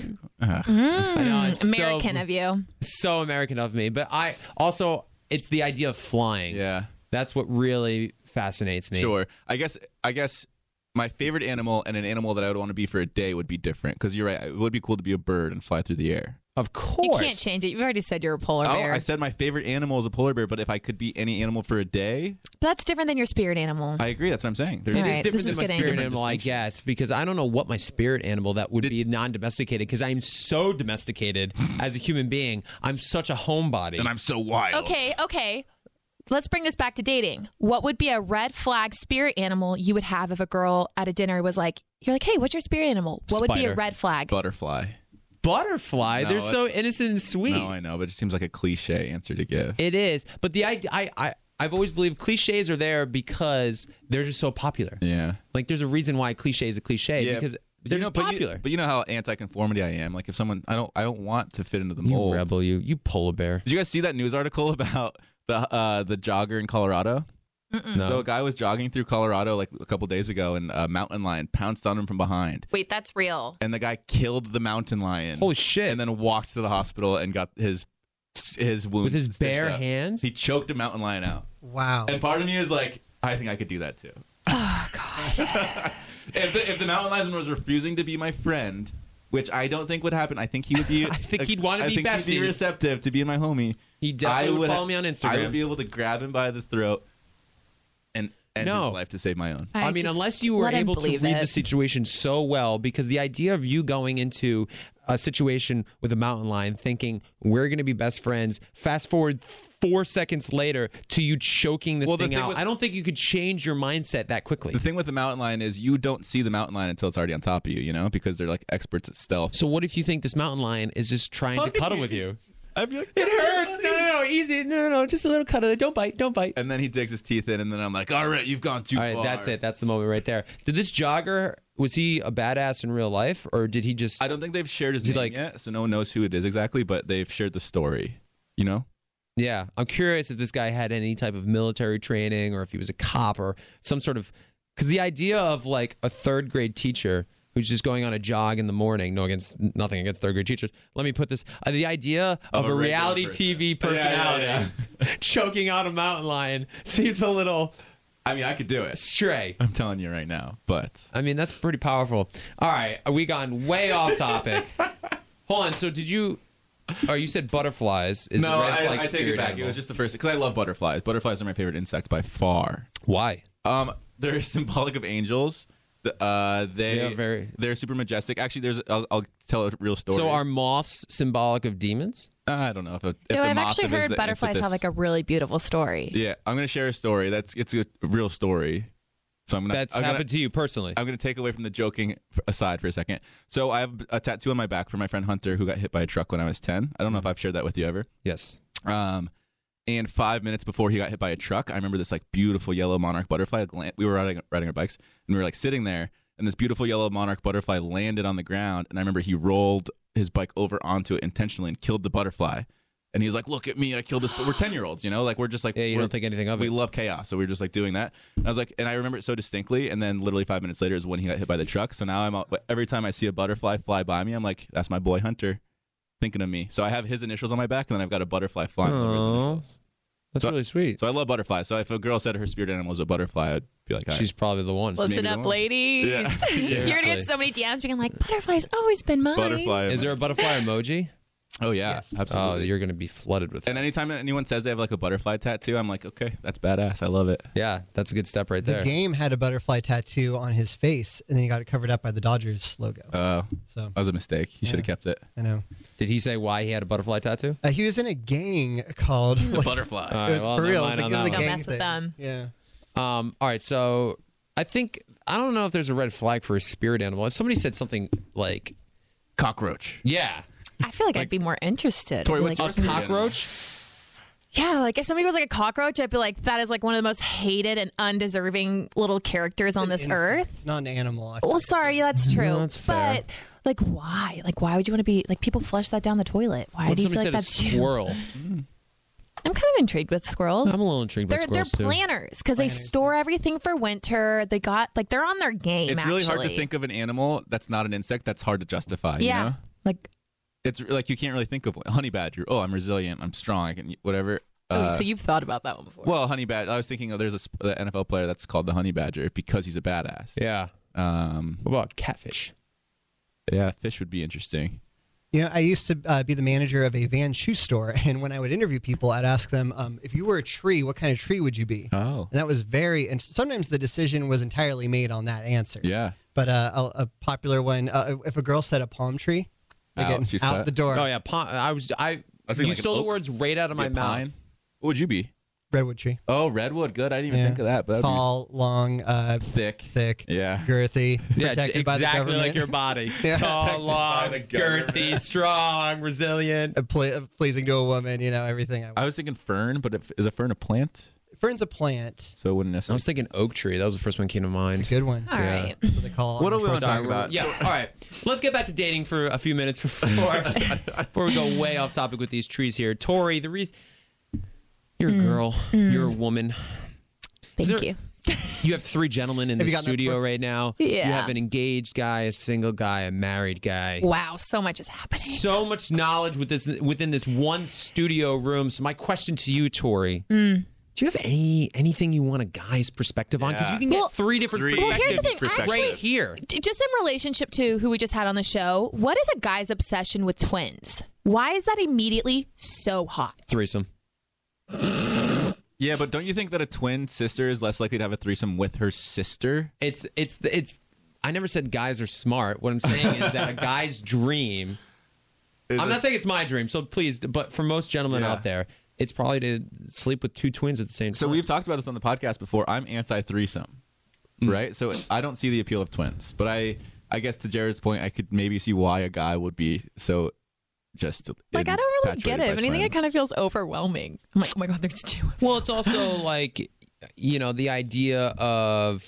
Speaker 17: American of you.
Speaker 8: So American of me. But it's the idea of flying.
Speaker 7: Yeah.
Speaker 8: That's what really fascinates me.
Speaker 7: Sure. I guess my favorite animal and an animal that I would want to be for a day would be different. Because you're right. It would be cool to be a bird and fly through the air.
Speaker 8: Of course.
Speaker 17: You can't change it. You've already said you're a polar bear.
Speaker 7: I said my favorite animal is a polar bear, but if I could be any animal for a day.
Speaker 17: That's different than your spirit animal.
Speaker 7: I agree. That's what I'm saying.
Speaker 8: It is different than my spirit animal, I guess, because I don't know what my spirit animal that would be non-domesticated, because I'm so domesticated as a human being. I'm such a homebody.
Speaker 7: And I'm so wild.
Speaker 17: Okay. Let's bring this back to dating. What would be a red flag spirit animal you would have if a girl at a dinner was like, you're like, hey, what's your spirit animal? What would be a red flag?
Speaker 7: Butterfly.
Speaker 8: Butterfly?
Speaker 7: No,
Speaker 8: they're so innocent and sweet.
Speaker 7: No, I know, but it seems like a cliche answer to give.
Speaker 8: It is. But the I've always believed cliches are there because they're just so popular.
Speaker 7: Yeah.
Speaker 8: Like there's a reason why cliche is a cliche because they're just popular.
Speaker 7: But you know how anti-conformity I am. Like if someone I don't want to fit into the mold.
Speaker 8: You rebel, you polar bear.
Speaker 7: Did you guys see that news article about the jogger in Colorado?
Speaker 17: No.
Speaker 7: So a guy was jogging through Colorado like a couple days ago, and a mountain lion pounced on him from behind.
Speaker 17: Wait, that's real.
Speaker 7: And the guy killed the mountain lion.
Speaker 8: Holy shit!
Speaker 7: And then walked to the hospital and got his wounds
Speaker 8: with his bare
Speaker 7: up.
Speaker 8: hands.
Speaker 7: He choked a mountain lion out.
Speaker 9: Wow.
Speaker 7: And part of me is like, I think I could do that too.
Speaker 17: Oh god.
Speaker 7: If the mountain lion was refusing to be my friend, which I don't think would happen, I think he would be.
Speaker 8: I think he'd want to be besties.
Speaker 7: He'd be receptive to being my homie.
Speaker 8: He definitely would follow me on Instagram.
Speaker 7: I would be able to grab him by the throat and end his life to save my own.
Speaker 8: I mean, unless you were able to read the situation so well, because the idea of you going into a situation with a mountain lion thinking we're going to be best friends, fast forward 4 seconds later to you choking this thing out. I don't think you could change your mindset that quickly.
Speaker 7: The thing with the mountain lion is you don't see the mountain lion until it's already on top of you, because they're like experts at stealth.
Speaker 8: So what if you think this mountain lion is just trying to cuddle with you?
Speaker 7: I'd be like,
Speaker 8: it hurts. No. easy. No, just a little cut of it. Don't bite.
Speaker 7: And then he digs his teeth in, and then I'm like, all right, you've gone too far.
Speaker 8: That's it. That's the moment right there. Did this jogger, was he a badass in real life, or did he just...
Speaker 7: I don't think they've shared his name yet, so no one knows who it is exactly, but they've shared the story, you know?
Speaker 8: Yeah. I'm curious if this guy had any type of military training, or if he was a cop, or some sort of... Because the idea of like a third grade teacher who's just going on a jog in the morning, nothing against third grade teachers. Let me put this, the idea of a reality TV personality choking on a mountain lion seems a little...
Speaker 7: I mean, I could do it.
Speaker 8: Stray.
Speaker 7: I'm telling you right now, but...
Speaker 8: I mean, that's pretty powerful. All right, we gone way off topic. Hold on, so did you... Oh, you said butterflies.
Speaker 7: No, I take it back. Animal. It was just the first... Because I love butterflies. Butterflies are my favorite insect by far.
Speaker 8: Why?
Speaker 7: They're symbolic of angels. They're super majestic. Actually, I'll tell a real story.
Speaker 8: So are moths symbolic of demons?
Speaker 7: I don't know if
Speaker 17: I've actually heard butterflies have like a really beautiful story.
Speaker 7: Yeah, I'm going to share a story. It's a real story. So
Speaker 8: that's happened to you personally.
Speaker 7: I'm going to take away from the joking aside for a second. So I have a tattoo on my back for my friend Hunter, who got hit by a truck when I was 10. I don't know if I've shared that with you ever.
Speaker 8: Yes.
Speaker 7: And 5 minutes before he got hit by a truck, I remember this like beautiful yellow monarch butterfly. We were riding our bikes, and we were like sitting there, and this beautiful yellow monarch butterfly landed on the ground. And I remember he rolled his bike over onto it intentionally and killed the butterfly. And he was like, "Look at me, I killed this." But we're 10-year-olds, you know, like we're just like,
Speaker 8: you don't think anything of it.
Speaker 7: We love chaos, so we were just like doing that. And I was like, and I remember it so distinctly. And then literally 5 minutes later is when he got hit by the truck. So now every time I see a butterfly fly by me, I'm like, that's my boy Hunter, thinking of me. So I have his initials on my back, and then I've got a butterfly flying over his initials.
Speaker 8: That's really sweet.
Speaker 7: So I love butterflies. So if a girl said her spirit animal was a butterfly, I'd be like,
Speaker 8: she's probably the one.
Speaker 17: Listen up, ladies.
Speaker 7: Yeah.
Speaker 17: You're going to get so many DMs being like, butterfly's always been mine.
Speaker 7: Butterfly.
Speaker 8: Is there a butterfly emoji?
Speaker 7: Oh, yeah.
Speaker 9: Yes.
Speaker 7: Absolutely.
Speaker 8: Oh, you're going to be flooded with it.
Speaker 7: And anytime anyone says they have like a butterfly tattoo, I'm like, okay, that's badass. I love it.
Speaker 8: Yeah, that's a good step right there.
Speaker 9: The game had a butterfly tattoo on his face, and then he got it covered up by the Dodgers logo.
Speaker 7: Oh, so that was a mistake. He should have kept it.
Speaker 9: I know.
Speaker 8: Did he say why he had a butterfly tattoo?
Speaker 9: He was in a gang called
Speaker 7: the Butterfly.
Speaker 8: All right,
Speaker 9: for real. It was a
Speaker 17: Don't
Speaker 9: gang
Speaker 17: mess with
Speaker 9: thing.
Speaker 17: them.
Speaker 9: Yeah.
Speaker 8: All right, so I don't know if there's a red flag for a spirit animal. If somebody said something like
Speaker 7: cockroach.
Speaker 8: Yeah.
Speaker 17: I feel like I'd be more interested.
Speaker 7: Tori,
Speaker 17: like,
Speaker 7: what's
Speaker 8: a cockroach?
Speaker 17: Yeah, like if somebody was like a cockroach, I'd be like, that is like one of the most hated and undeserving little characters on this earth.
Speaker 9: It's not an animal.
Speaker 17: Well, sorry, that's true.
Speaker 8: No, that's fair.
Speaker 17: But like, why? Like, why would you want to be like people flush that down the toilet? Why do you feel like that's
Speaker 8: a squirrel?
Speaker 17: I'm kind of intrigued with squirrels.
Speaker 8: I'm a little intrigued with squirrels
Speaker 17: They're planners because they store everything for winter. They got like they're on their game.
Speaker 7: It's really hard to think of an animal that's not an insect that's hard to justify.
Speaker 17: Yeah,
Speaker 7: you know?
Speaker 17: like
Speaker 7: it's like you can't really think of honey badger. Oh, I'm resilient. I'm strong. I can whatever.
Speaker 17: So you've thought about that one before?
Speaker 7: Well, honey badger. I was thinking there's the NFL player that's called the honey badger because he's a badass.
Speaker 8: Yeah. What about catfish?
Speaker 7: Yeah, fish would be interesting.
Speaker 9: You know, I used to be the manager of a Van shoe store, and when I would interview people, I'd ask them, if you were a tree, what kind of tree would you be?
Speaker 7: Oh.
Speaker 9: And that was and sometimes the decision was entirely made on that answer.
Speaker 7: Yeah.
Speaker 9: But a popular one, if a girl said a palm tree, again,
Speaker 7: she's
Speaker 9: out
Speaker 7: cut.
Speaker 9: the door.
Speaker 8: Oh yeah, you stole the words right out of my mouth.
Speaker 7: Pine. What would you be?
Speaker 9: Redwood tree.
Speaker 7: Oh, redwood. Good. I didn't even think of that. But
Speaker 9: tall, long,
Speaker 7: thick.
Speaker 9: Yeah. Girthy.
Speaker 8: Yeah,
Speaker 9: protected by the
Speaker 8: exactly
Speaker 9: government.
Speaker 8: like your body.
Speaker 9: Yeah.
Speaker 8: Tall, long, girthy, strong, resilient.
Speaker 9: Pleasing to a woman, you know, everything.
Speaker 7: I was thinking fern, but is a fern a plant?
Speaker 9: Fern's a plant.
Speaker 7: So it wouldn't necessarily.
Speaker 8: I was thinking oak tree. That was the first one that came to mind.
Speaker 9: Good one.
Speaker 17: All right.
Speaker 9: That's what they call it.
Speaker 7: What do we want to talk about?
Speaker 8: Yeah. All right. Let's get back to dating for a few minutes before we go way off topic with these trees here. Tori, the reason you're a girl, you're a woman.
Speaker 17: Thank you.
Speaker 8: You have 3 gentlemen in the studio right now.
Speaker 17: Yeah.
Speaker 8: You have an engaged guy, a single guy, a married guy.
Speaker 17: Wow, so much is happening.
Speaker 8: So much knowledge within this one studio room. So my question to you, Tori, do you have anything you want a guy's perspective on? Because you can get 3 different perspectives
Speaker 17: here's the thing.
Speaker 8: right here.
Speaker 17: Just in relationship to who we just had on the show, what is a guy's obsession with twins? Why is that immediately so hot?
Speaker 8: Threesome.
Speaker 7: Yeah, but don't you think that a twin sister is less likely to have a threesome with her sister?
Speaker 8: It's. I never said guys are smart. What I'm saying is that a guy's dream. I'm not saying it's my dream, so please. But for most gentlemen out there, it's probably to sleep with 2 twins at the same time.
Speaker 7: So we've talked about this on the podcast before. I'm anti-threesome, right? So I don't see the appeal of twins. But I guess to Jared's point, I could maybe see why a guy would be so just
Speaker 17: like I don't really get it. If anything, it kind of feels overwhelming. I'm like, oh my god, there's two.
Speaker 8: Well, it's also like, you know, the idea of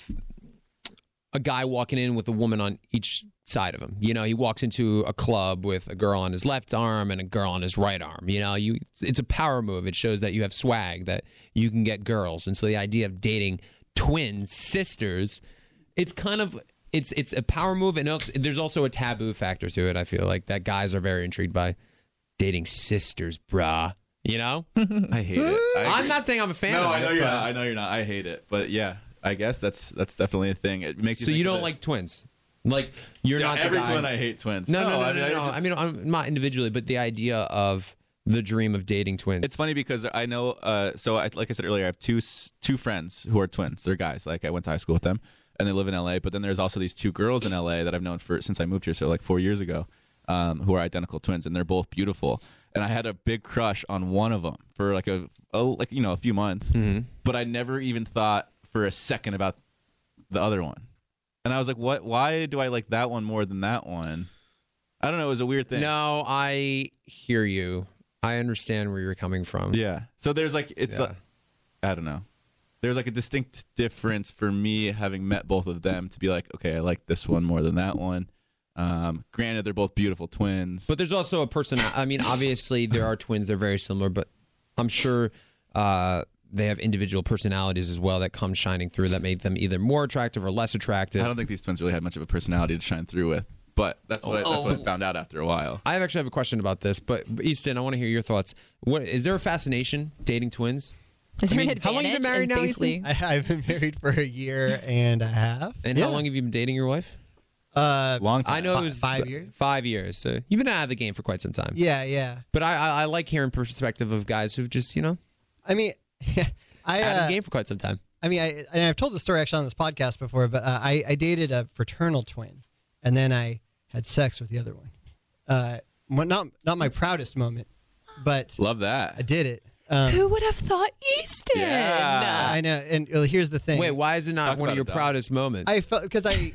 Speaker 8: a guy walking in with a woman on each side of him. You know, he walks into a club with a girl on his left arm and a girl on his right arm. You know, it's a power move. It shows that you have swag, that you can get girls. And so the idea of dating twin sisters, it's kind of it's a power move, and there's also a taboo factor to it. I feel like that guys are very intrigued by dating sisters, brah. You know,
Speaker 7: I hate it.
Speaker 8: I'm not saying I'm a fan.
Speaker 7: No,
Speaker 8: of
Speaker 7: I know
Speaker 8: it,
Speaker 7: you're
Speaker 8: but...
Speaker 7: not. I know you're not. I hate it, but yeah, I guess that's definitely a thing. It makes you.
Speaker 8: So you don't like twins? Like you're not
Speaker 7: every twin. I hate twins.
Speaker 8: No. I mean, I'm not individually, but the idea of the dream of dating twins.
Speaker 7: It's funny because I know. Like I said earlier, I have two friends who are twins. They're guys. Like I went to high school with them, and they live in LA. But then there's also these two girls in LA that I've known since I moved here, so like 4 years ago, who are identical twins, and they're both beautiful. And I had a big crush on one of them for like a few months, but I never even thought for a second about the other one. And I was like, what? Why do I like that one more than that one? I don't know. It was a weird thing.
Speaker 8: No, I hear you. I understand where you're coming from.
Speaker 7: Yeah. So there's like, I don't know. There's like a distinct difference for me having met both of them to be like, okay, I like this one more than that one. Granted, they're both beautiful twins.
Speaker 8: But there's also a person. I mean, obviously there are twins. They're very similar, but I'm sure they have individual personalities as well that come shining through that make them either more attractive or less attractive.
Speaker 7: I don't think these twins really had much of a personality to shine through with. But that's what I found out after a while.
Speaker 8: I actually have a question about this, but Easton, I want to hear your thoughts. What is there a fascination dating twins?
Speaker 17: Is there an advantage?
Speaker 8: How long have you been married now, Easton?
Speaker 9: I've been married for a year and a half.
Speaker 8: And how long have you been dating your wife?
Speaker 9: Long
Speaker 8: time. I know it was
Speaker 9: 5 years.
Speaker 8: 5 years. So you've been out of the game for quite some time.
Speaker 9: Yeah.
Speaker 8: But I like hearing perspective of guys who've just, you know.
Speaker 9: I mean,
Speaker 8: out of the game for quite some time.
Speaker 9: I mean, I've told the story actually on this podcast before, but I dated a fraternal twin, and then I had sex with the other one. Not my proudest moment, but
Speaker 7: love that.
Speaker 9: I did it.
Speaker 17: Who would have thought Easton?
Speaker 9: Yeah. I know. And here's the thing.
Speaker 8: Wait, why is it not one of your proudest moments?
Speaker 9: I felt because I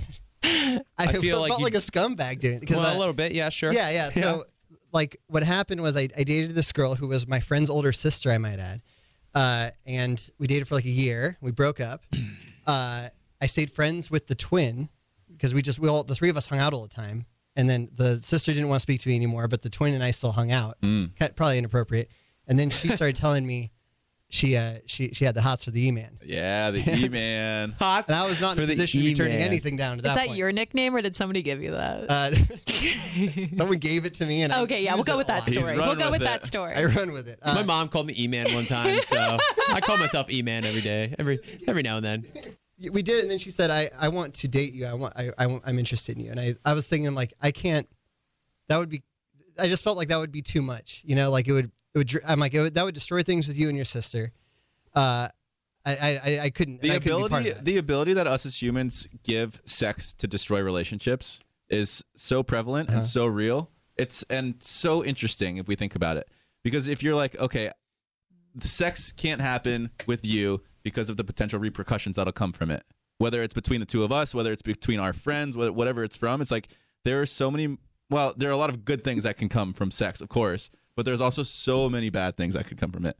Speaker 9: felt like a scumbag doing it.
Speaker 8: Well, a little bit, yeah, sure.
Speaker 9: Yeah. So, like, what happened was I dated this girl who was my friend's older sister, I might add, and we dated for like a year. We broke up. I stayed friends with the twin because the three of us hung out all the time. And then the sister didn't want to speak to me anymore, but the twin and I still hung out. Probably inappropriate. And then she started telling me she had the hots for the E-Man.
Speaker 7: Yeah, the E-Man.
Speaker 8: Hots.
Speaker 9: And I was not in a position to be turning anything down at that point.
Speaker 17: Is that your nickname, or did somebody give you that?
Speaker 9: Someone gave it to me. And
Speaker 17: we'll go with that story. We'll go with that story.
Speaker 9: I run with it.
Speaker 8: My mom called me E-Man one time, so I call myself E-Man every day, every now and then.
Speaker 9: We did it, and then she said, "I want to date you. I'm interested in you." And I was thinking, like, I can't. That would be. I just felt like that would be too much. You know, like it would. I'm like that would destroy things with you and your sister. I couldn't.
Speaker 7: The ability that us as humans give sex to destroy relationships is so prevalent and so real. And so interesting if we think about it. Because if you're like, okay, sex can't happen with you because of the potential repercussions that'll come from it. Whether it's between the two of us, whether it's between our friends, whatever it's from, it's like there are so many. Well, there are a lot of good things that can come from sex, of course. But there's also so many bad things that could come from it.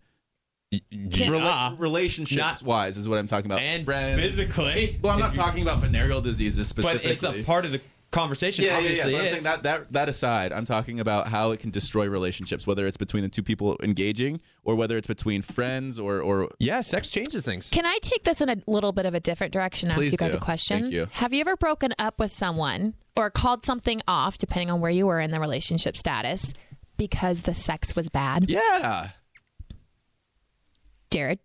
Speaker 7: Relationships-wise is what I'm talking about.
Speaker 8: And
Speaker 7: friends.
Speaker 8: Physically.
Speaker 7: Well, I'm not talking about venereal diseases specifically.
Speaker 8: But it's a part of the conversation, obviously.
Speaker 7: Yeah. But I'm saying that aside, I'm talking about how it can destroy relationships, whether it's between the two people engaging or whether it's between friends or...
Speaker 8: Yeah, sex changes things.
Speaker 17: Can I take this in a little bit of a different direction and ask you guys a question?
Speaker 7: Thank you.
Speaker 17: Have you ever broken up with someone or called something off, depending on where you were in the relationship status, because the sex was bad?
Speaker 7: Yeah.
Speaker 17: Jared?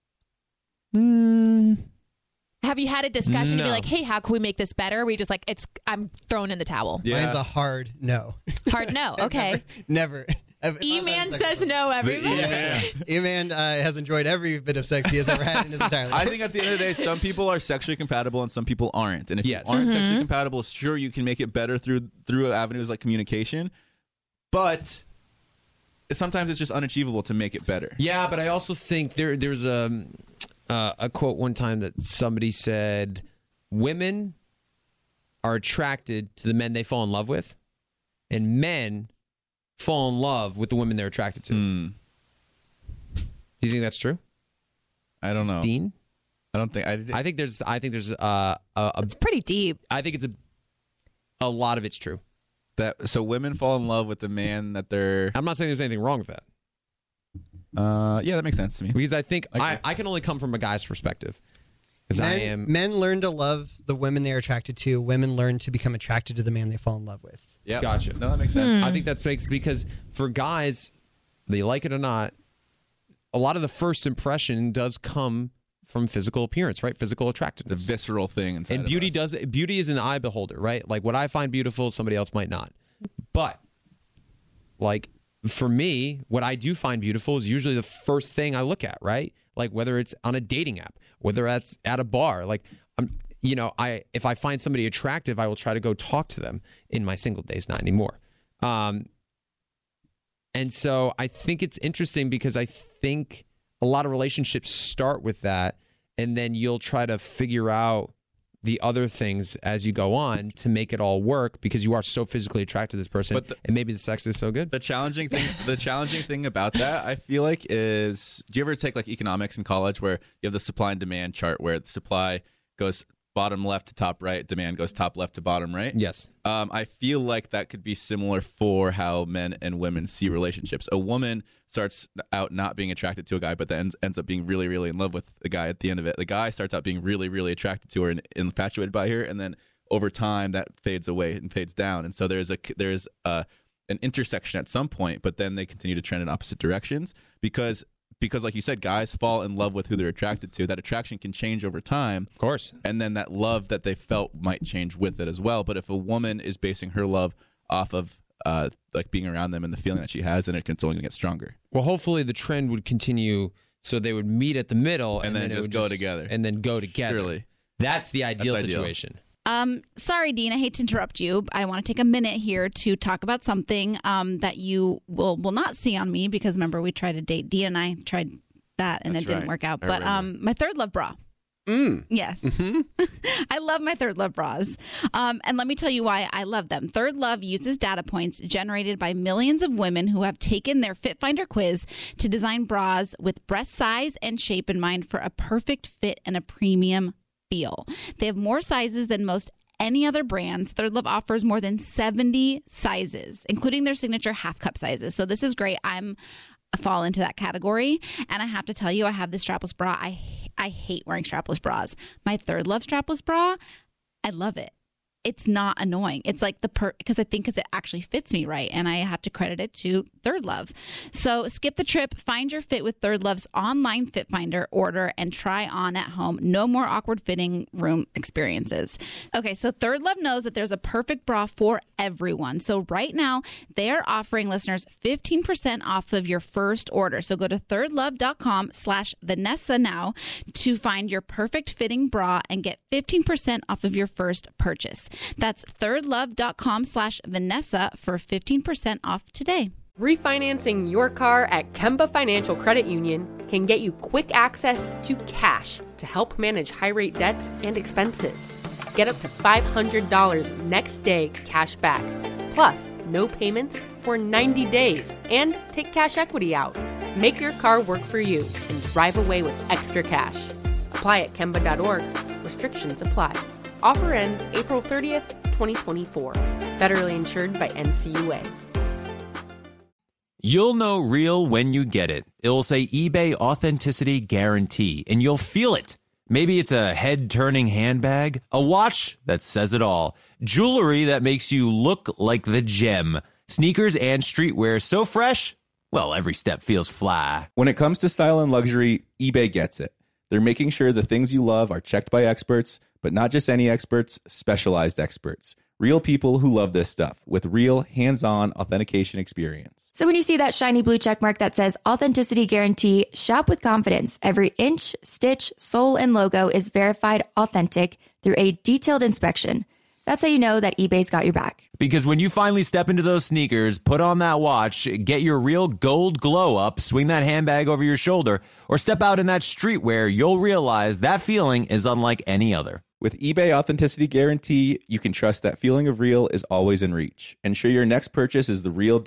Speaker 17: Have you had a discussion to be like, hey, how can we make this better? Or were you just like, I'm thrown in the towel?
Speaker 9: Yeah. Mine's a hard no.
Speaker 17: Hard no. Okay.
Speaker 9: Never.
Speaker 17: E-Man says no, everybody.
Speaker 9: E-Man has enjoyed every bit of sex he has ever had in his entire life.
Speaker 7: I think at the end of the day, some people are sexually compatible and some people aren't. And if you aren't sexually compatible, sure, you can make it better through avenues like communication. But sometimes it's just unachievable to make it better.
Speaker 8: Yeah, but I also think there's a quote one time that somebody said, women are attracted to the men they fall in love with, and men fall in love with the women they're attracted to. Do you think that's true?
Speaker 7: I don't know,
Speaker 8: Dean.
Speaker 7: I don't think.
Speaker 8: I think there's.
Speaker 17: It's pretty deep.
Speaker 8: I think it's a lot of it's true.
Speaker 7: That so women fall in love with the man that they're.
Speaker 8: I'm not saying there's anything wrong with that.
Speaker 7: Yeah, that makes sense to me.
Speaker 8: Because I think I can only come from a guy's perspective.
Speaker 9: Men learn to love the women they're attracted to. Women learn to become attracted to the man they fall in love with.
Speaker 7: Yeah,
Speaker 8: gotcha.
Speaker 7: No, that makes sense.
Speaker 8: I think that's because for guys, they like it or not, a lot of the first impression does come from physical appearance, right? Physical attractiveness,
Speaker 7: the visceral thing inside.
Speaker 8: And beauty is an eye beholder, right? Like what I find beautiful, somebody else might not. But like for me, what I do find beautiful is usually the first thing I look at, right? Like whether it's on a dating app, whether that's at a bar, like if I find somebody attractive, I will try to go talk to them. In my single days, not anymore. And so I think it's interesting because I think a lot of relationships start with that, and then you'll try to figure out the other things as you go on to make it all work because you are so physically attracted to this person, and maybe the sex is so good.
Speaker 7: The challenging thing about that, I feel like, is do you ever take like economics in college where you have the supply and demand chart where the supply goes bottom left to top right, demand goes top left to bottom right?
Speaker 8: Yes.
Speaker 7: I feel like that could be similar for how men and women see relationships. A woman starts out not being attracted to a guy, but then ends up being really, really in love with the guy at the end of it. The guy starts out being really, really attracted to her and infatuated by her, and then over time that fades away and fades down. And so there's an intersection at some point, but then they continue to trend in opposite directions because like you said, guys fall in love with who they're attracted to. That attraction can change over time.
Speaker 8: Of course.
Speaker 7: And then that love that they felt might change with it as well. But if a woman is basing her love off of like being around them and the feeling that she has, then it's only going to get stronger.
Speaker 8: Well, hopefully the trend would continue so they would meet at the middle
Speaker 7: and then just go together.
Speaker 8: And then go together.
Speaker 7: Surely.
Speaker 8: That's the ideal situation.
Speaker 18: Sorry, Dean, I hate to interrupt you. I want to take a minute here to talk about something that you will not see on me because remember we tried to date. Dean and I tried that and it didn't work out. But my Third Love bra. Yes. Mm-hmm. I love my Third Love bras. And let me tell you why I love them. Third Love uses data points generated by millions of women who have taken their Fit Finder quiz to design bras with breast size and shape in mind for a perfect fit and a premium feel. They have more sizes than most any other brands. Third Love offers more than 70 sizes, including their signature half cup sizes. So this is great. I fall into that category. And I have to tell you, I have this strapless bra. I hate wearing strapless bras. My Third Love strapless bra, I love it. It's not annoying. It's like because it actually fits me right, and I have to credit it to Third Love. So skip the trip, find your fit with Third Love's online Fit Finder, order, and try on at home. No more awkward fitting room experiences. Okay, so Third Love knows that there's a perfect bra for everyone. So right now, they are offering listeners 15% off of your first order. So go to thirdlove.com/Vanessa now to find your perfect fitting bra and get 15% off of your first purchase. That's thirdlove.com/Vanessa for 15% off today.
Speaker 5: Refinancing your car at Kemba Financial Credit Union can get you quick access to cash to help manage high-rate debts and expenses. Get up to $500 next day cash back, plus no payments for 90 days, and take cash equity out. Make your car work for you and drive away with extra cash. Apply at Kemba.org. Restrictions apply. Offer ends April 30th, 2024. Federally insured by NCUA.
Speaker 14: You'll know real when you get it. It will say eBay Authenticity Guarantee, and you'll feel it. Maybe it's a head-turning handbag, a watch that says it all, jewelry that makes you look like the gem, sneakers and streetwear so fresh, well, every step feels fly.
Speaker 1: When it comes to style and luxury, eBay gets it. They're making sure the things you love are checked by experts, but not just any experts, specialized experts. Real people who love this stuff with real hands-on authentication experience.
Speaker 2: So when you see that shiny blue check mark that says Authenticity Guarantee, shop with confidence. Every inch, stitch, sole, and logo is verified authentic through a detailed inspection. That's how you know that eBay's got your back.
Speaker 14: Because when you finally step into those sneakers, put on that watch, get your real gold glow up, swing that handbag over your shoulder, or step out in that streetwear, you'll realize that feeling is unlike any other.
Speaker 1: With eBay Authenticity Guarantee, you can trust that feeling of real is always in reach. Ensure your next purchase is the real deal.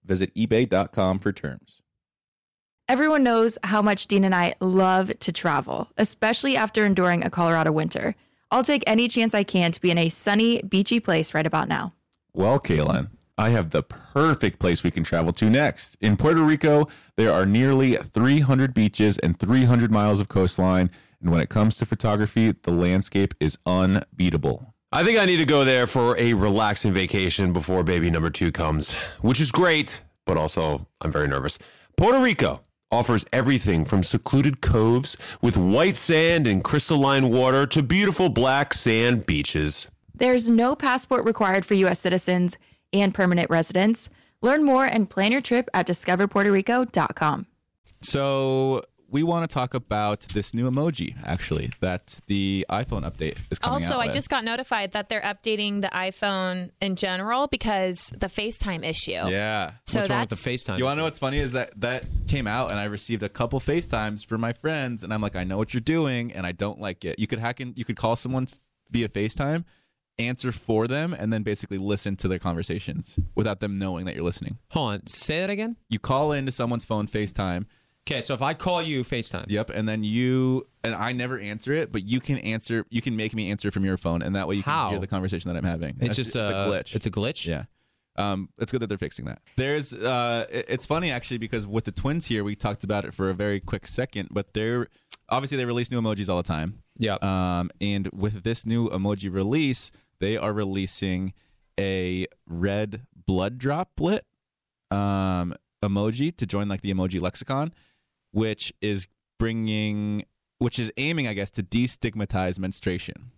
Speaker 1: Visit ebay.com for terms.
Speaker 2: Everyone knows how much Dean and I love to travel, especially after enduring a Colorado winter. I'll take any chance I can to be in a sunny, beachy place right about now.
Speaker 15: Well, Kaylin, I have the perfect place we can travel to next. In Puerto Rico, there are nearly 300 beaches and 300 miles of coastline. And when it comes to photography, the landscape is unbeatable.
Speaker 16: I think I need to go there for a relaxing vacation before baby number 2 comes, which is great, but also I'm very nervous. Puerto Rico offers everything from secluded coves with white sand and crystalline water to beautiful black sand beaches.
Speaker 2: There's no passport required for U.S. citizens and permanent residents. Learn more and plan your trip at discoverpuertorico.com.
Speaker 7: So we want to talk about this new emoji, actually, that the iPhone update is coming out
Speaker 17: Also,
Speaker 7: with.
Speaker 17: I just got notified that they're updating the iPhone in general because the FaceTime issue.
Speaker 7: Yeah.
Speaker 17: So
Speaker 8: What's wrong with the FaceTime?
Speaker 7: You want to know what's funny is that came out and I received a couple FaceTimes from my friends and I'm like, I know what you're doing and I don't like it. You could you could call someone via FaceTime, answer for them, and then basically listen to their conversations without them knowing that you're listening.
Speaker 8: Hold on. Say that again?
Speaker 7: You call into someone's phone FaceTime.
Speaker 8: Okay, so if I call you FaceTime.
Speaker 7: Yep, and then I never answer it, but you can make me answer from your phone, and that way you can hear the conversation that I'm having.
Speaker 8: It's
Speaker 7: a glitch.
Speaker 8: It's a glitch?
Speaker 7: Yeah. It's good that they're fixing that. There's it's funny actually because with the twins here, we talked about it for a very quick second, but they release new emojis all the time.
Speaker 8: Yeah.
Speaker 7: And with this new emoji release, they are releasing a red blood droplet emoji to join like the emoji lexicon, which is aiming, I guess, to destigmatize menstruation.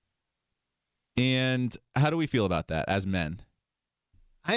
Speaker 7: And how do we feel about that as men?
Speaker 9: I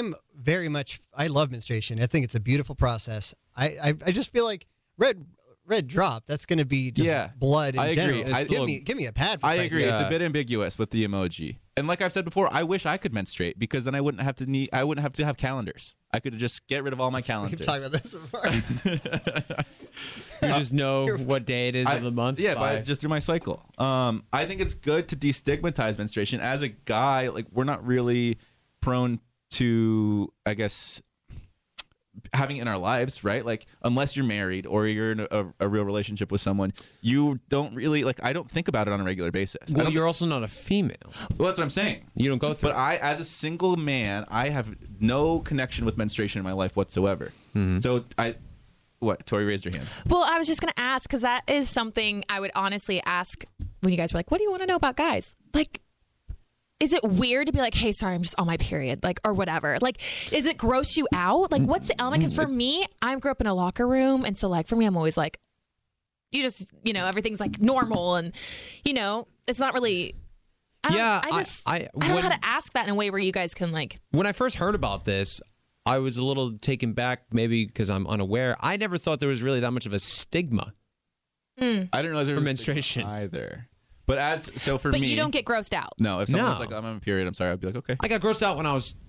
Speaker 9: love menstruation. I think it's a beautiful process. I just feel like red drop, that's going to be just blood in general.
Speaker 7: Agree.
Speaker 9: Give me a pad for
Speaker 7: I
Speaker 9: Christ's
Speaker 7: agree.
Speaker 9: sake.
Speaker 7: It's a bit ambiguous with the emoji. And like I've said before, I wish I could menstruate because then I wouldn't have to have calendars. I could just get rid of all my calendars.
Speaker 9: We've talked about this before.
Speaker 8: You just know what day it is of the month?
Speaker 7: Yeah, just through my cycle. I think it's good to destigmatize menstruation. As a guy, like we're not really prone to, I guess, having it in our lives, right? Like unless you're married or you're in a real relationship with someone, you don't really I don't think about it on a regular basis.
Speaker 8: Well, you're also not a female.
Speaker 7: Well, that's what I'm saying.
Speaker 8: You don't go through.
Speaker 7: But as a single man, I have no connection with menstruation in my life whatsoever. Mm-hmm. So Tori raised her hand.
Speaker 17: Well, I was just going to ask because that is something I would honestly ask when you guys were like, "What do you want to know about guys?" Like, is it weird to be like, "Hey, sorry, I'm just on my period," or whatever? Like, is it gross you out? Like, what's the element? Because for me, I grew up in a locker room, and so for me, I'm always like, you just, everything's like normal, and it's not really. I don't know how to ask that in a way where you guys can
Speaker 8: When I first heard about this, I was a little taken back, maybe because I'm unaware. I never thought there was really that much of a stigma.
Speaker 7: I didn't realize there was
Speaker 8: menstruation
Speaker 7: either. But for me,
Speaker 17: you don't get grossed out.
Speaker 7: No, if someone was like, "I'm on a period," I'm sorry, I'd be like, "Okay."
Speaker 8: I got grossed out when I was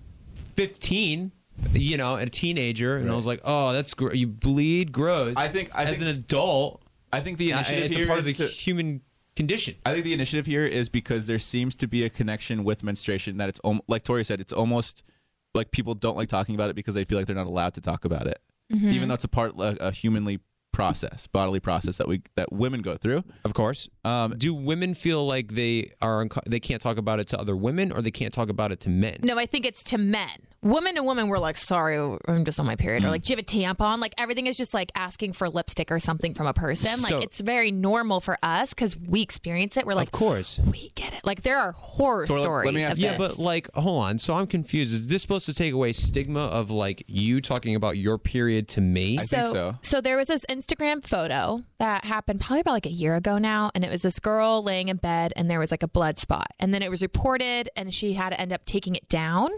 Speaker 8: 15, a teenager, and I was like, "Oh, that's you bleed gross."
Speaker 7: I think
Speaker 8: as an adult,
Speaker 7: I think the initiative
Speaker 8: it's
Speaker 7: here
Speaker 8: a part
Speaker 7: is
Speaker 8: of the human condition.
Speaker 7: I think the initiative here is because there seems to be a connection with menstruation that it's like Tori said, it's almost like people don't like talking about it because they feel like they're not allowed to talk about it, even though it's a humanly bodily process that women go through.
Speaker 8: Of course. Do women feel like they can't talk about it to other women, or they can't talk about it to men?
Speaker 17: No, I think it's to men. Women to women, we're like, "Sorry, I'm just on my period," or like, "Do you have a tampon?" Like everything is just like asking for lipstick or something from a person. Like it's very normal for us because we experience it. We're like,
Speaker 8: of course,
Speaker 17: we get it. Like there are horror stories.
Speaker 7: Let me ask
Speaker 8: you. But hold on. So I'm confused. Is this supposed to take away stigma of you talking about your period to me?
Speaker 7: I think so.
Speaker 17: So there was this Instagram photo that happened probably about a year ago now, and it was this girl laying in bed, and there was a blood spot, and then it was reported, and she had to end up taking it down.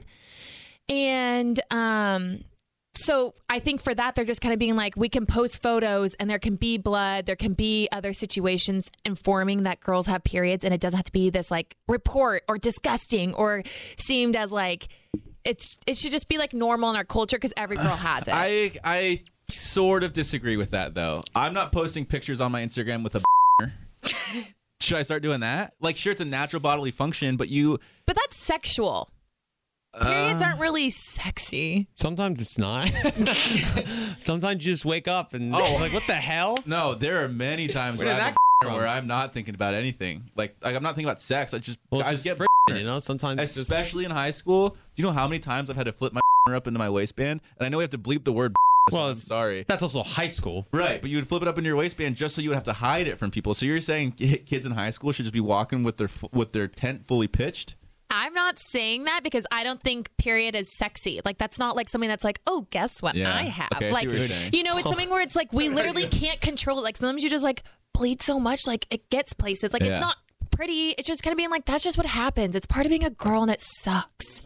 Speaker 17: And so I think for that, they're just kind of being like, we can post photos and there can be blood. There can be other situations informing that girls have periods. And it doesn't have to be this report or disgusting or seemed as it should just be normal in our culture because every girl has it.
Speaker 7: I sort of disagree with that, though. I'm not posting pictures on my Instagram with a Should I start doing that? Sure, it's a natural bodily function, but
Speaker 17: that's sexual. Periods aren't really sexy.
Speaker 8: Sometimes it's not. Sometimes you just wake up and like, what the hell?
Speaker 7: No, there are many times where I'm not thinking about anything. Like I'm not thinking about sex. I just get
Speaker 8: sometimes
Speaker 7: especially in high school. Do you know how many times I've had to flip my up into my waistband? And I know we have to bleep the word. Well, I'm sorry.
Speaker 8: That's also high school.
Speaker 7: Right, but you would flip it up in your waistband just so you would have to hide it from people. So you're saying kids in high school should just be walking with their tent fully pitched?
Speaker 17: I'm not saying that because I don't think period is sexy. Like that's not like something that's like, oh, guess what I have.
Speaker 7: Okay,
Speaker 17: like it's something where it's like we literally can't control it. Like sometimes you just like bleed so much like it gets places. Like it's not pretty. It's just kind of being like that's just what happens. It's part of being a girl and it sucks.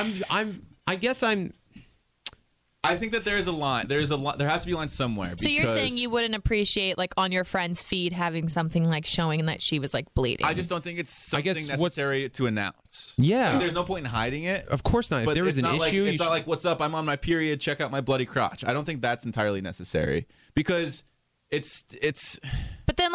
Speaker 7: I think that there's a line. There has to be a line somewhere.
Speaker 17: So you're saying you wouldn't appreciate like on your friend's feed having something like showing that she was like bleeding.
Speaker 7: I just don't think it's something necessary to announce.
Speaker 8: Yeah.
Speaker 7: Like, there's no point in hiding it.
Speaker 8: Of course not. If there was an issue,
Speaker 7: it's not like, what's up? I'm on my period. Check out my bloody crotch. I don't think that's entirely necessary because it's.
Speaker 17: But then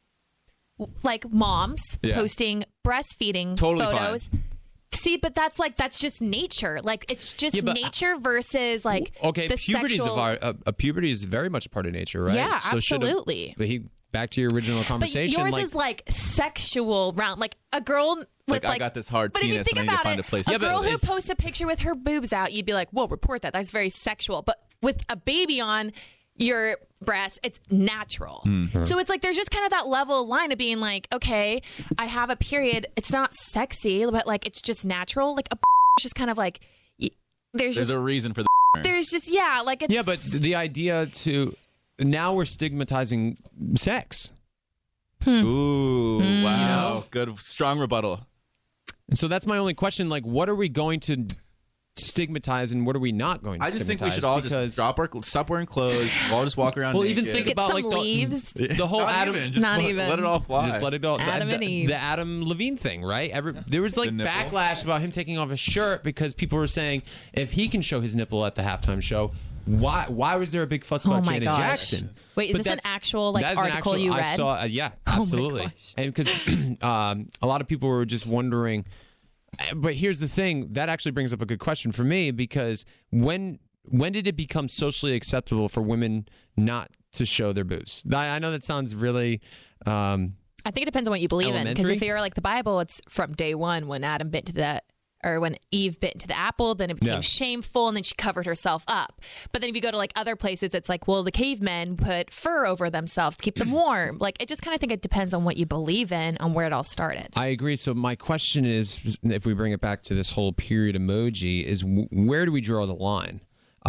Speaker 17: like moms posting breastfeeding photos.
Speaker 7: Fine.
Speaker 17: See, but that's just nature. Like it's just nature versus like the
Speaker 8: puberty is very much a part of nature, right?
Speaker 17: Yeah, so absolutely.
Speaker 8: But back to your original conversation.
Speaker 17: But yours is like sexual round, like a girl with
Speaker 7: I got this hard penis and I need to find a place.
Speaker 17: A girl who posts a picture with her boobs out, you'd be like, "Whoa, report that. That's very sexual." But with a baby on your breast, it's natural. Mm-hmm. So it's like there's just kind of that level of line of being like, okay, I have a period. It's not sexy, but like it's just natural. Like a it's just kind of like there's
Speaker 7: a reason for the.
Speaker 17: There's just like it's,
Speaker 8: but the idea to now we're stigmatizing sex.
Speaker 7: Ooh, wow, good, strong rebuttal.
Speaker 8: And so that's my only question. Like, what are we going to stigmatize and what are we not going to
Speaker 7: I just think we should all just stop wearing clothes. We'll all just walk around naked.
Speaker 8: Even think about like
Speaker 17: leaves.
Speaker 8: The whole Adam.
Speaker 7: Let it all fly.
Speaker 8: Just let it all.
Speaker 17: Adam and Eve.
Speaker 8: The Adam Levine thing, right? There was like backlash about him taking off his shirt because people were saying if he can show his nipple at the halftime show, why was there a big fuss about Janet Jackson?
Speaker 17: Wait, is this an actual article you read?
Speaker 8: I saw. Yeah, absolutely. And because a lot of people were just wondering. But here's the thing. That actually brings up a good question for me because when did it become socially acceptable for women not to show their boobs? I know that sounds really
Speaker 17: I think it depends on what you believe in. Because if you're like the Bible, it's from day one when when Eve bit into the apple, then it became shameful, and then she covered herself up. But then if you go to like other places, it's like, well, the cavemen put fur over themselves to keep them warm. Like, I just kind of think it depends on what you believe in, on where it all started.
Speaker 8: I agree. So my question is, if we bring it back to this whole period emoji, is where do we draw the line?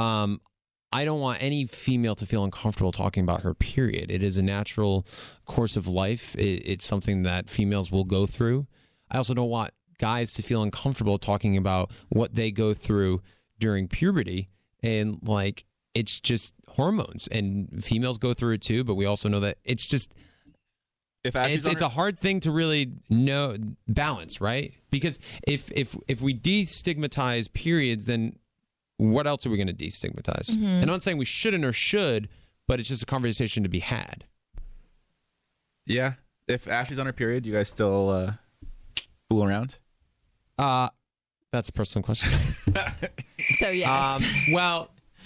Speaker 8: I don't want any female to feel uncomfortable talking about her period. It is a natural course of life. It's something that females will go through. I also don't want guys to feel uncomfortable talking about what they go through during puberty, and like it's just hormones, and females go through it too, but we also know that it's just it's a hard thing to really know balance, right? Because if we destigmatize periods, then what else are we going to destigmatize? Mm-hmm. And I'm not saying we shouldn't or should, but it's just a conversation to be had.
Speaker 7: Yeah. If Ashley's on her period, do you guys still fool around?
Speaker 8: That's a personal question.
Speaker 17: So yes.
Speaker 8: Well,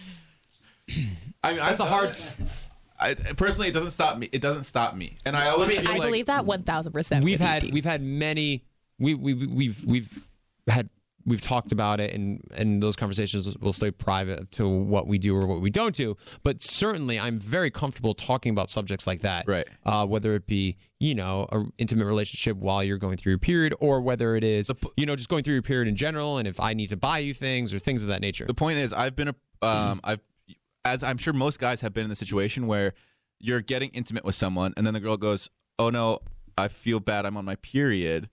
Speaker 7: I mean, that's a hard. Personally, it doesn't stop me. It doesn't stop me, and I always.
Speaker 17: I believe that 1,000%.
Speaker 8: We've had many. We've talked about it, and those conversations will stay private to what we do or what we don't do. But certainly, I'm very comfortable talking about subjects like that.
Speaker 7: Right.
Speaker 8: Whether it be, an intimate relationship while you're going through your period, or whether it is, just going through your period in general, and if I need to buy you things or things of that nature.
Speaker 7: The point is, I've been as I'm sure most guys have been in the situation where you're getting intimate with someone, and then the girl goes, "Oh no, I feel bad. I'm on my period."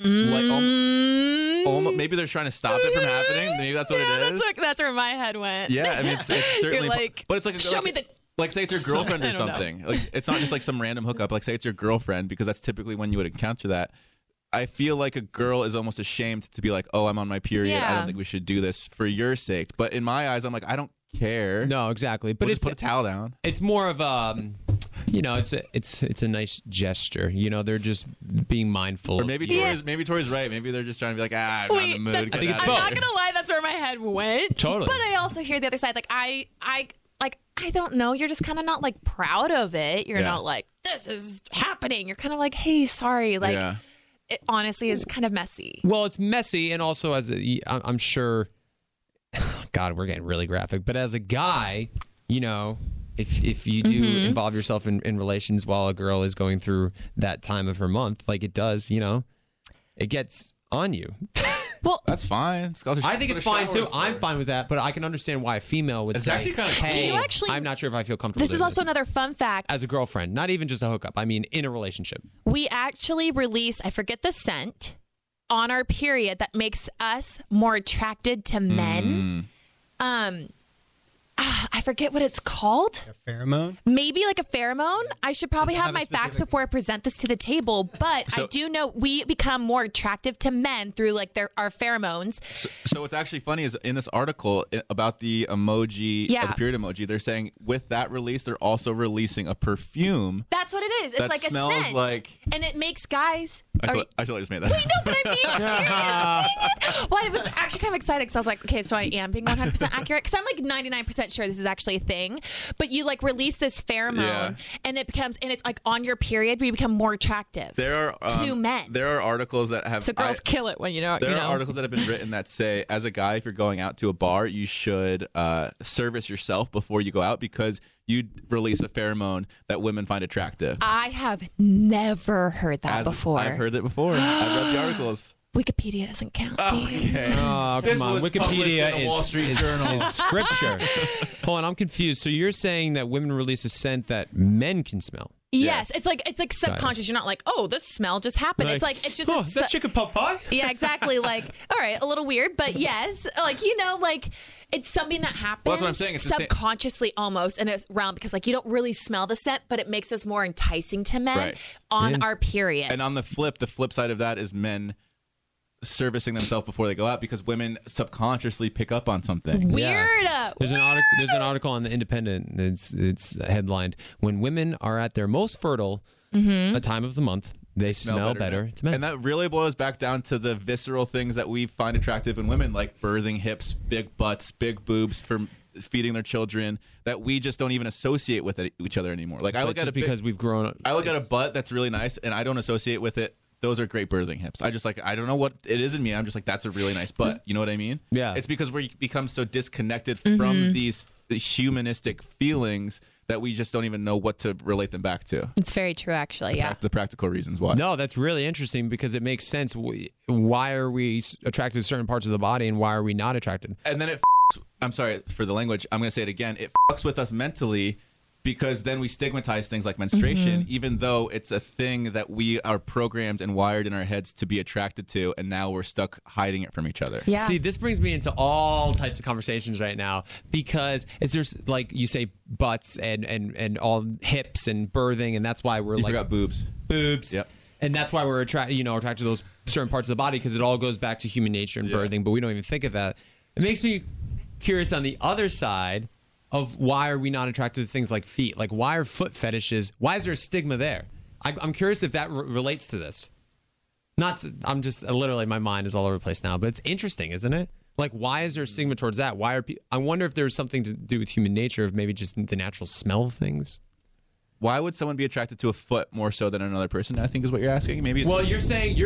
Speaker 7: Maybe they're trying to stop it from happening. Maybe that's what it is.
Speaker 17: That's where my head went.
Speaker 7: Yeah, I mean, it's certainly.
Speaker 17: You're like,
Speaker 7: but it's like
Speaker 17: show me the.
Speaker 7: Like, say it's your girlfriend or something. Like, it's not just like some random hookup. Like, say it's your girlfriend, because that's typically when you would encounter that. I feel like a girl is almost ashamed to be like, "Oh, I'm on my period. I don't think we should do this for your sake." But in my eyes, I'm like, I don't care.
Speaker 8: No, exactly. But
Speaker 7: We'll just put a towel down.
Speaker 8: It's more of it's a nice gesture. They're just being mindful.
Speaker 7: Or maybe Tori's right. Maybe they're just trying to be like, I'm not in the mood.
Speaker 8: I think it's
Speaker 17: I'm
Speaker 8: both.
Speaker 17: not gonna lie, that's where my head went.
Speaker 8: Totally.
Speaker 17: But I also hear the other side. Like I don't know. You're just kind of not like proud of it. You're not like, this is happening. You're kind of like, hey, sorry. Like, it honestly is kind of messy.
Speaker 8: Well, it's messy, and also I'm sure. God, we're getting really graphic. But as a guy, if you do involve yourself in relations while a girl is going through that time of her month, like it does, it gets on you.
Speaker 7: Well, that's fine.
Speaker 8: I think it's fine too. I'm fine with that, but I can understand why a female would say, "Hey, I'm not sure if I feel comfortable."
Speaker 17: This is also another fun fact.
Speaker 8: As a girlfriend, not even just a hookup. I mean, in a relationship.
Speaker 17: We actually release, I forget the scent, on our period that makes us more attracted to men. I forget what it's called.
Speaker 9: A pheromone?
Speaker 17: Maybe like a pheromone. I should probably have my facts before I present this to the table, but I do know we become more attractive to men through like our pheromones.
Speaker 7: So what's actually funny is in this article about the emoji, the period emoji, they're saying with that release, they're also releasing a perfume.
Speaker 17: That's what it is. It's
Speaker 7: that
Speaker 17: like a
Speaker 7: smells
Speaker 17: scent.
Speaker 7: like...
Speaker 17: And it makes guys...
Speaker 7: I totally just made that.
Speaker 17: Wait, no, but I'm being serious. Dang it. Well, I was actually kind of excited because I was like, okay, so I am being 100% accurate because I'm like 99% sure this is actually a thing. But you like release this pheromone and it's like on your period where you become more attractive to men.
Speaker 7: There are articles that have...
Speaker 17: So girls kill it when There
Speaker 7: are articles that have been written that say, as a guy, if you're going out to a bar, you should service yourself before you go out because you release a pheromone that women find attractive.
Speaker 17: I have never heard that before.
Speaker 7: I've heard it before. I've read the articles.
Speaker 17: Wikipedia doesn't count.
Speaker 7: Okay.
Speaker 8: Oh, come on. Wikipedia
Speaker 7: is Wall Street Journal.
Speaker 8: is scripture. Hold on, I'm confused. So you're saying that women release a scent that men can smell?
Speaker 17: Yes. It's like subconscious. You're not like, oh, this smell just happened. It's just
Speaker 8: that chicken pot pie?
Speaker 17: Yeah, exactly. Like, all right, a little weird, but yes, like it's something that happens.
Speaker 7: Well, that's what I'm saying. It's
Speaker 17: subconsciously almost in a realm because like you don't really smell the scent, but it makes us more enticing to men on our period.
Speaker 7: And on the flip side of that is men servicing themselves before they go out because women subconsciously pick up on something.
Speaker 17: Weird.
Speaker 8: There's an article on the Independent. It's headlined, "When women are at their most fertile, a time of the month, they smell better to men."
Speaker 7: And that really boils back down to the visceral things that we find attractive in women, like birthing hips, big butts, big boobs for feeding their children, that we just don't even associate with each other anymore. Like I look at
Speaker 8: because we've grown up.
Speaker 7: I look at a butt that's really nice, and I don't associate with it. Those are great birthing hips. I don't know what it is in me. I'm just like, that's a really nice butt. You know what I mean?
Speaker 8: Yeah.
Speaker 7: It's because we become so disconnected from the humanistic feelings that we just don't even know what to relate them back to.
Speaker 17: It's very true, actually.
Speaker 7: The practical reasons why.
Speaker 8: No, that's really interesting because it makes sense. Why are we attracted to certain parts of the body and why are we not attracted?
Speaker 7: And then I'm sorry for the language. I'm going to say it again. It fucks with us mentally. Because then we stigmatize things like menstruation, even though it's a thing that we are programmed and wired in our heads to be attracted to, and now we're stuck hiding it from each other.
Speaker 17: Yeah.
Speaker 8: See, this brings me into all types of conversations right now because there's like you say butts and all hips and birthing, and that's why we're
Speaker 7: you forgot boobs.
Speaker 8: Yep. And that's why we're attracted to those certain parts of the body because it all goes back to human nature and birthing, but we don't even think of that. It makes me curious on the other side of why are we not attracted to things like feet? Like, why are foot fetishes? Why is there a stigma there? I'm curious if that relates to this. I'm just literally my mind is all over the place now, but it's interesting, isn't it? Like, why is there a stigma towards that? I wonder if there's something to do with human nature, of maybe just the natural smell of things.
Speaker 7: Why would someone be attracted to a foot more so than another person? I think is what you're asking. Maybe.
Speaker 8: You're saying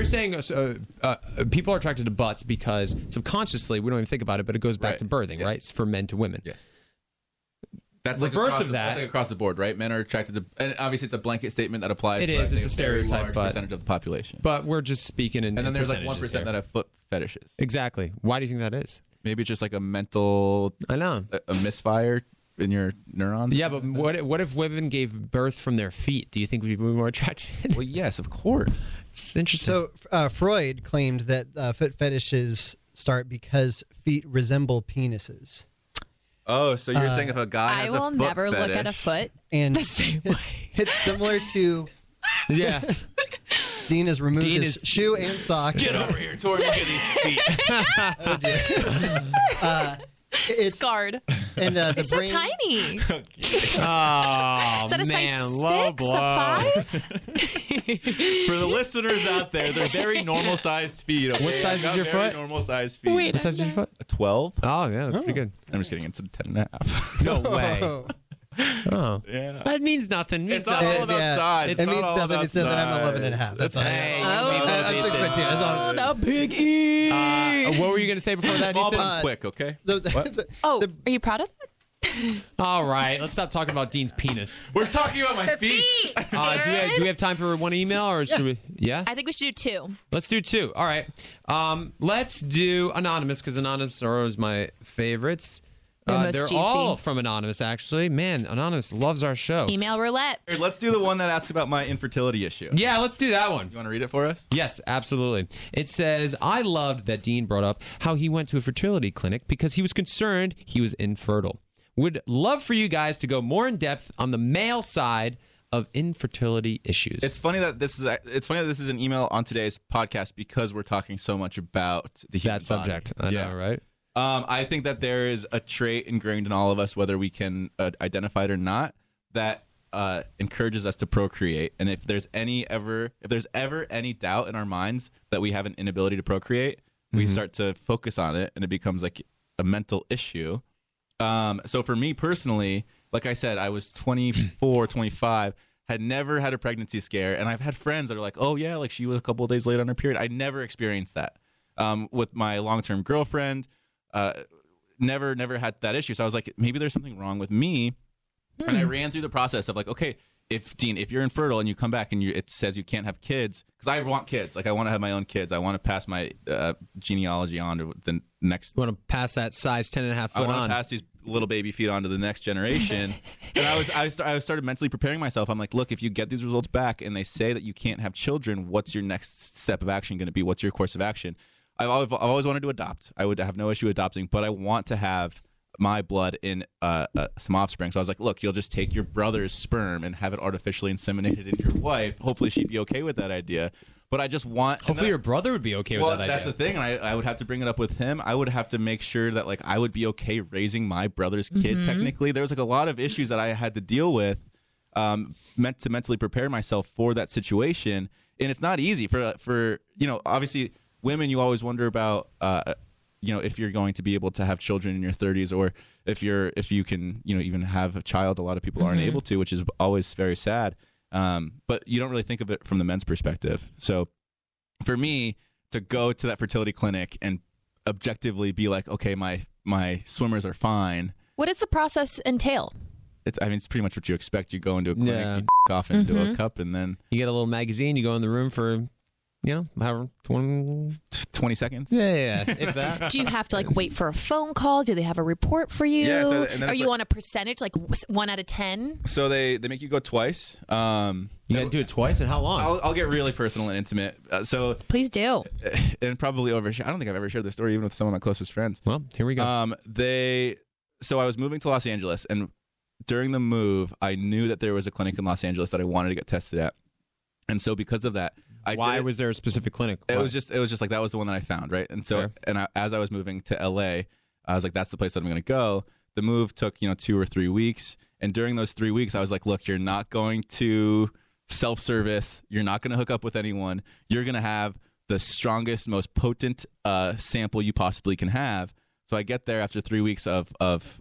Speaker 8: people are attracted to butts because subconsciously we don't even think about it, but it goes back to birthing, right? It's for men to women.
Speaker 7: Yes. That's
Speaker 8: reverse of that.
Speaker 7: That's like across the board, right? Men are attracted to, and obviously it's a blanket statement that applies.
Speaker 8: It
Speaker 7: to
Speaker 8: is. It's a stereotype,
Speaker 7: large
Speaker 8: but
Speaker 7: percentage of the population.
Speaker 8: But we're just speaking in.
Speaker 7: And then there's like 1%
Speaker 8: that
Speaker 7: have foot fetishes.
Speaker 8: Exactly. Why do you think that is?
Speaker 7: Maybe it's just like a mental.
Speaker 8: I know.
Speaker 7: A misfire in your neurons.
Speaker 8: Yeah, but what if women gave birth from their feet? Do you think we'd be more attracted?
Speaker 7: Well, yes, of course.
Speaker 8: It's interesting.
Speaker 9: So Freud claimed that foot fetishes start because feet resemble penises.
Speaker 7: Oh, so you're saying if a guy has a foot
Speaker 17: I will never
Speaker 7: fetish,
Speaker 17: look at a foot
Speaker 9: and
Speaker 17: the same way.
Speaker 9: It's similar to Dean has removed his shoe and sock.
Speaker 7: Get over here, Tori. Look at these feet.
Speaker 9: Oh dear. It's
Speaker 17: scarred.
Speaker 9: And the
Speaker 17: They're so
Speaker 9: brain,
Speaker 17: tiny.
Speaker 8: Oh,
Speaker 17: Is that a
Speaker 8: man.
Speaker 17: size
Speaker 8: Low
Speaker 17: 6,
Speaker 8: blow.
Speaker 17: a 5?
Speaker 7: For the listeners out there, they're very normal-sized feet. Okay?
Speaker 8: What size is your
Speaker 7: Very
Speaker 8: foot?
Speaker 7: normal-sized feet.
Speaker 17: Wait,
Speaker 8: What size is your foot?
Speaker 7: A 12?
Speaker 8: Oh, yeah, that's pretty good.
Speaker 7: I'm just kidding. It's a 10.5.
Speaker 8: No way. Oh.
Speaker 7: Yeah.
Speaker 8: That means nothing.
Speaker 7: It's not all about size.
Speaker 9: It means nothing. It means nothing. I'm 11 and a half. That's all.
Speaker 8: Hey,
Speaker 9: I'm 6'2". That's all.
Speaker 17: The big E.
Speaker 8: what were you going to say before that,
Speaker 7: Small
Speaker 8: Easton?
Speaker 7: but quick, okay?
Speaker 17: Oh, are you proud of that?
Speaker 8: All right, let's stop talking about Dean's penis.
Speaker 7: We're talking about my feet.
Speaker 8: Do we have time for one email, or should we? Yeah?
Speaker 17: I think we should do 2.
Speaker 8: Let's do 2. All right. Let's do Anonymous, because Anonymous are always my favorites.
Speaker 17: They're
Speaker 8: They're
Speaker 17: juicy.
Speaker 8: all from Anonymous, actually. Man, Anonymous loves our show.
Speaker 17: Email roulette.
Speaker 7: Here, let's do the one that asks about my infertility issue.
Speaker 8: Yeah, let's do that one.
Speaker 7: You want to read it for us?
Speaker 8: Yes, absolutely. It says, I loved that Dean brought up how he went to a fertility clinic because he was concerned he was infertile. Would love for you guys to go more in depth on the male side of infertility issues.
Speaker 7: It's funny that this is an email on today's podcast because we're talking so much about the human
Speaker 8: that subject.
Speaker 7: body.
Speaker 8: I know, right?
Speaker 7: I think that there is a trait ingrained in all of us, whether we can identify it or not, that encourages us to procreate. And if there's ever any doubt in our minds that we have an inability to procreate, we start to focus on it, and it becomes like a mental issue. So for me personally, like I said, I was 24, 25, had never had a pregnancy scare, and I've had friends that are like, "Oh yeah, like she was a couple of days late on her period." I never experienced that. With my long-term girlfriend. Never had that issue. So I was like, maybe there's something wrong with me. And I ran through the process of like, okay, if you're infertile and you come back and it says you can't have kids, because I want kids. Like I want to have my own kids. I want to pass my genealogy on to the next.
Speaker 8: You want to pass that size 10.5 foot
Speaker 7: I want
Speaker 8: on.
Speaker 7: to pass these little baby feet on to the next generation. And I started mentally preparing myself. I'm like, look, if you get these results back and they say that you can't have children, what's your next step of action going to be? What's your course of action? I've always wanted to adopt. I would have no issue adopting, but I want to have my blood in some offspring. So I was like, look, you'll just take your brother's sperm and have it artificially inseminated into your wife. Hopefully she'd be okay with that idea. But I just want...
Speaker 8: Hopefully your brother would be okay with that idea.
Speaker 7: Well, that's the thing. And I would have to bring it up with him. I would have to make sure that like I would be okay raising my brother's kid, technically. There was like a lot of issues that I had to deal with meant to mentally prepare myself for that situation. And it's not easy for obviously... Women, you always wonder about, if you're going to be able to have children in your 30s, or if you can, even have a child. A lot of people aren't able to, which is always very sad. But you don't really think of it from the men's perspective. So, for me to go to that fertility clinic and objectively be like, okay, my swimmers are fine.
Speaker 17: What does the process entail?
Speaker 7: It's pretty much what you expect. You go into a clinic, you off into a cup, and then
Speaker 8: you get a little magazine. You go in the room for. However,
Speaker 7: 20 seconds.
Speaker 8: Yeah, if that.
Speaker 17: Do you have to like wait for a phone call? Do they have a report for you?
Speaker 7: Yeah,
Speaker 17: Are you on a percentage, like 1 out of 10?
Speaker 7: So they make you go twice.
Speaker 8: You got to do it twice, and how long?
Speaker 7: I'll get really personal and intimate.
Speaker 17: Please do.
Speaker 7: And probably overshare. I don't think I've ever shared this story even with some of my closest friends.
Speaker 8: Well, here we go.
Speaker 7: So I was moving to Los Angeles, and during the move, I knew that there was a clinic in Los Angeles that I wanted to get tested at. And so because of that,
Speaker 8: why was there a specific clinic?
Speaker 7: It was just like that was the one that I found, right? And so as I was moving to LA, I was like, that's the place that I'm going to go. The move took 2 or 3 weeks, and during those 3 weeks, I was like, look, you're not going to self-service. You're not going to hook up with anyone. You're going to have the strongest, most potent sample you possibly can have. So I get there after 3 weeks of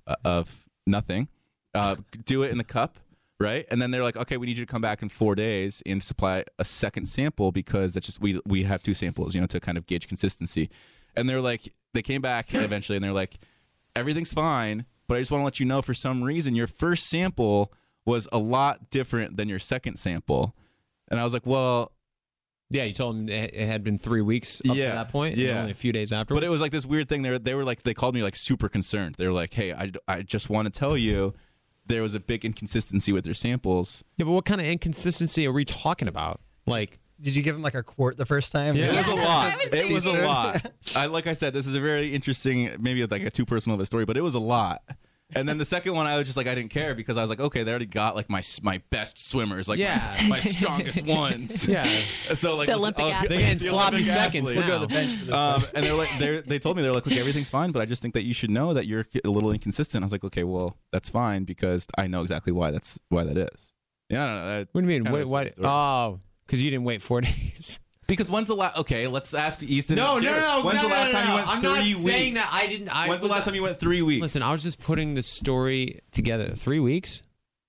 Speaker 7: nothing. Do it in the cup. Right. And then they're like, okay, we need you to come back in 4 days and supply a second sample because that's just we have 2 samples, to kind of gauge consistency. And they're like, they came back eventually and they're like, everything's fine, but I just want to let you know for some reason your first sample was a lot different than your second sample. And I was like, well.
Speaker 8: Yeah, you told them it had been 3 weeks up to that point, and only a few days afterwards.
Speaker 7: But it was like this weird thing. They were like, they called me like super concerned. They were like, hey, I just want to tell you. There was a big inconsistency with their samples.
Speaker 8: Yeah, but what kind of inconsistency are we talking about? Like,
Speaker 9: did you give him like a quart the first time?
Speaker 7: Yeah, it was a lot. It was a lot. Like I said, this is a very interesting, maybe like a too personal of a story, but it was a lot. And then the second one, I was just like, I didn't care because I was like, okay, they already got like my best swimmers, like my strongest ones.
Speaker 8: Yeah.
Speaker 7: So like
Speaker 17: The Olympic athletes.
Speaker 8: They're getting sloppy seconds
Speaker 7: We'll
Speaker 8: now.
Speaker 7: go to the bench for this and they're like, they told me, they're like, look, everything's fine, but I just think that you should know that you're a little inconsistent. I was like, okay, well, that's fine because I know exactly why that is. Yeah, I don't know.
Speaker 8: What do you mean? Wait, what? Oh, because you didn't wait 4 days.
Speaker 7: Because when's the last? Okay, let's ask Easton.
Speaker 8: No.
Speaker 7: When's the last time you went
Speaker 8: I'm
Speaker 7: 3
Speaker 8: not
Speaker 7: weeks?
Speaker 8: saying that I didn't.
Speaker 7: When's the last time you went 3 weeks?
Speaker 8: Listen, I was just putting the story together. 3 weeks.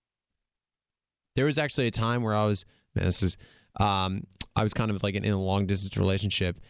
Speaker 8: There was actually a time where I was. Man, I was kind of like in a long distance relationship.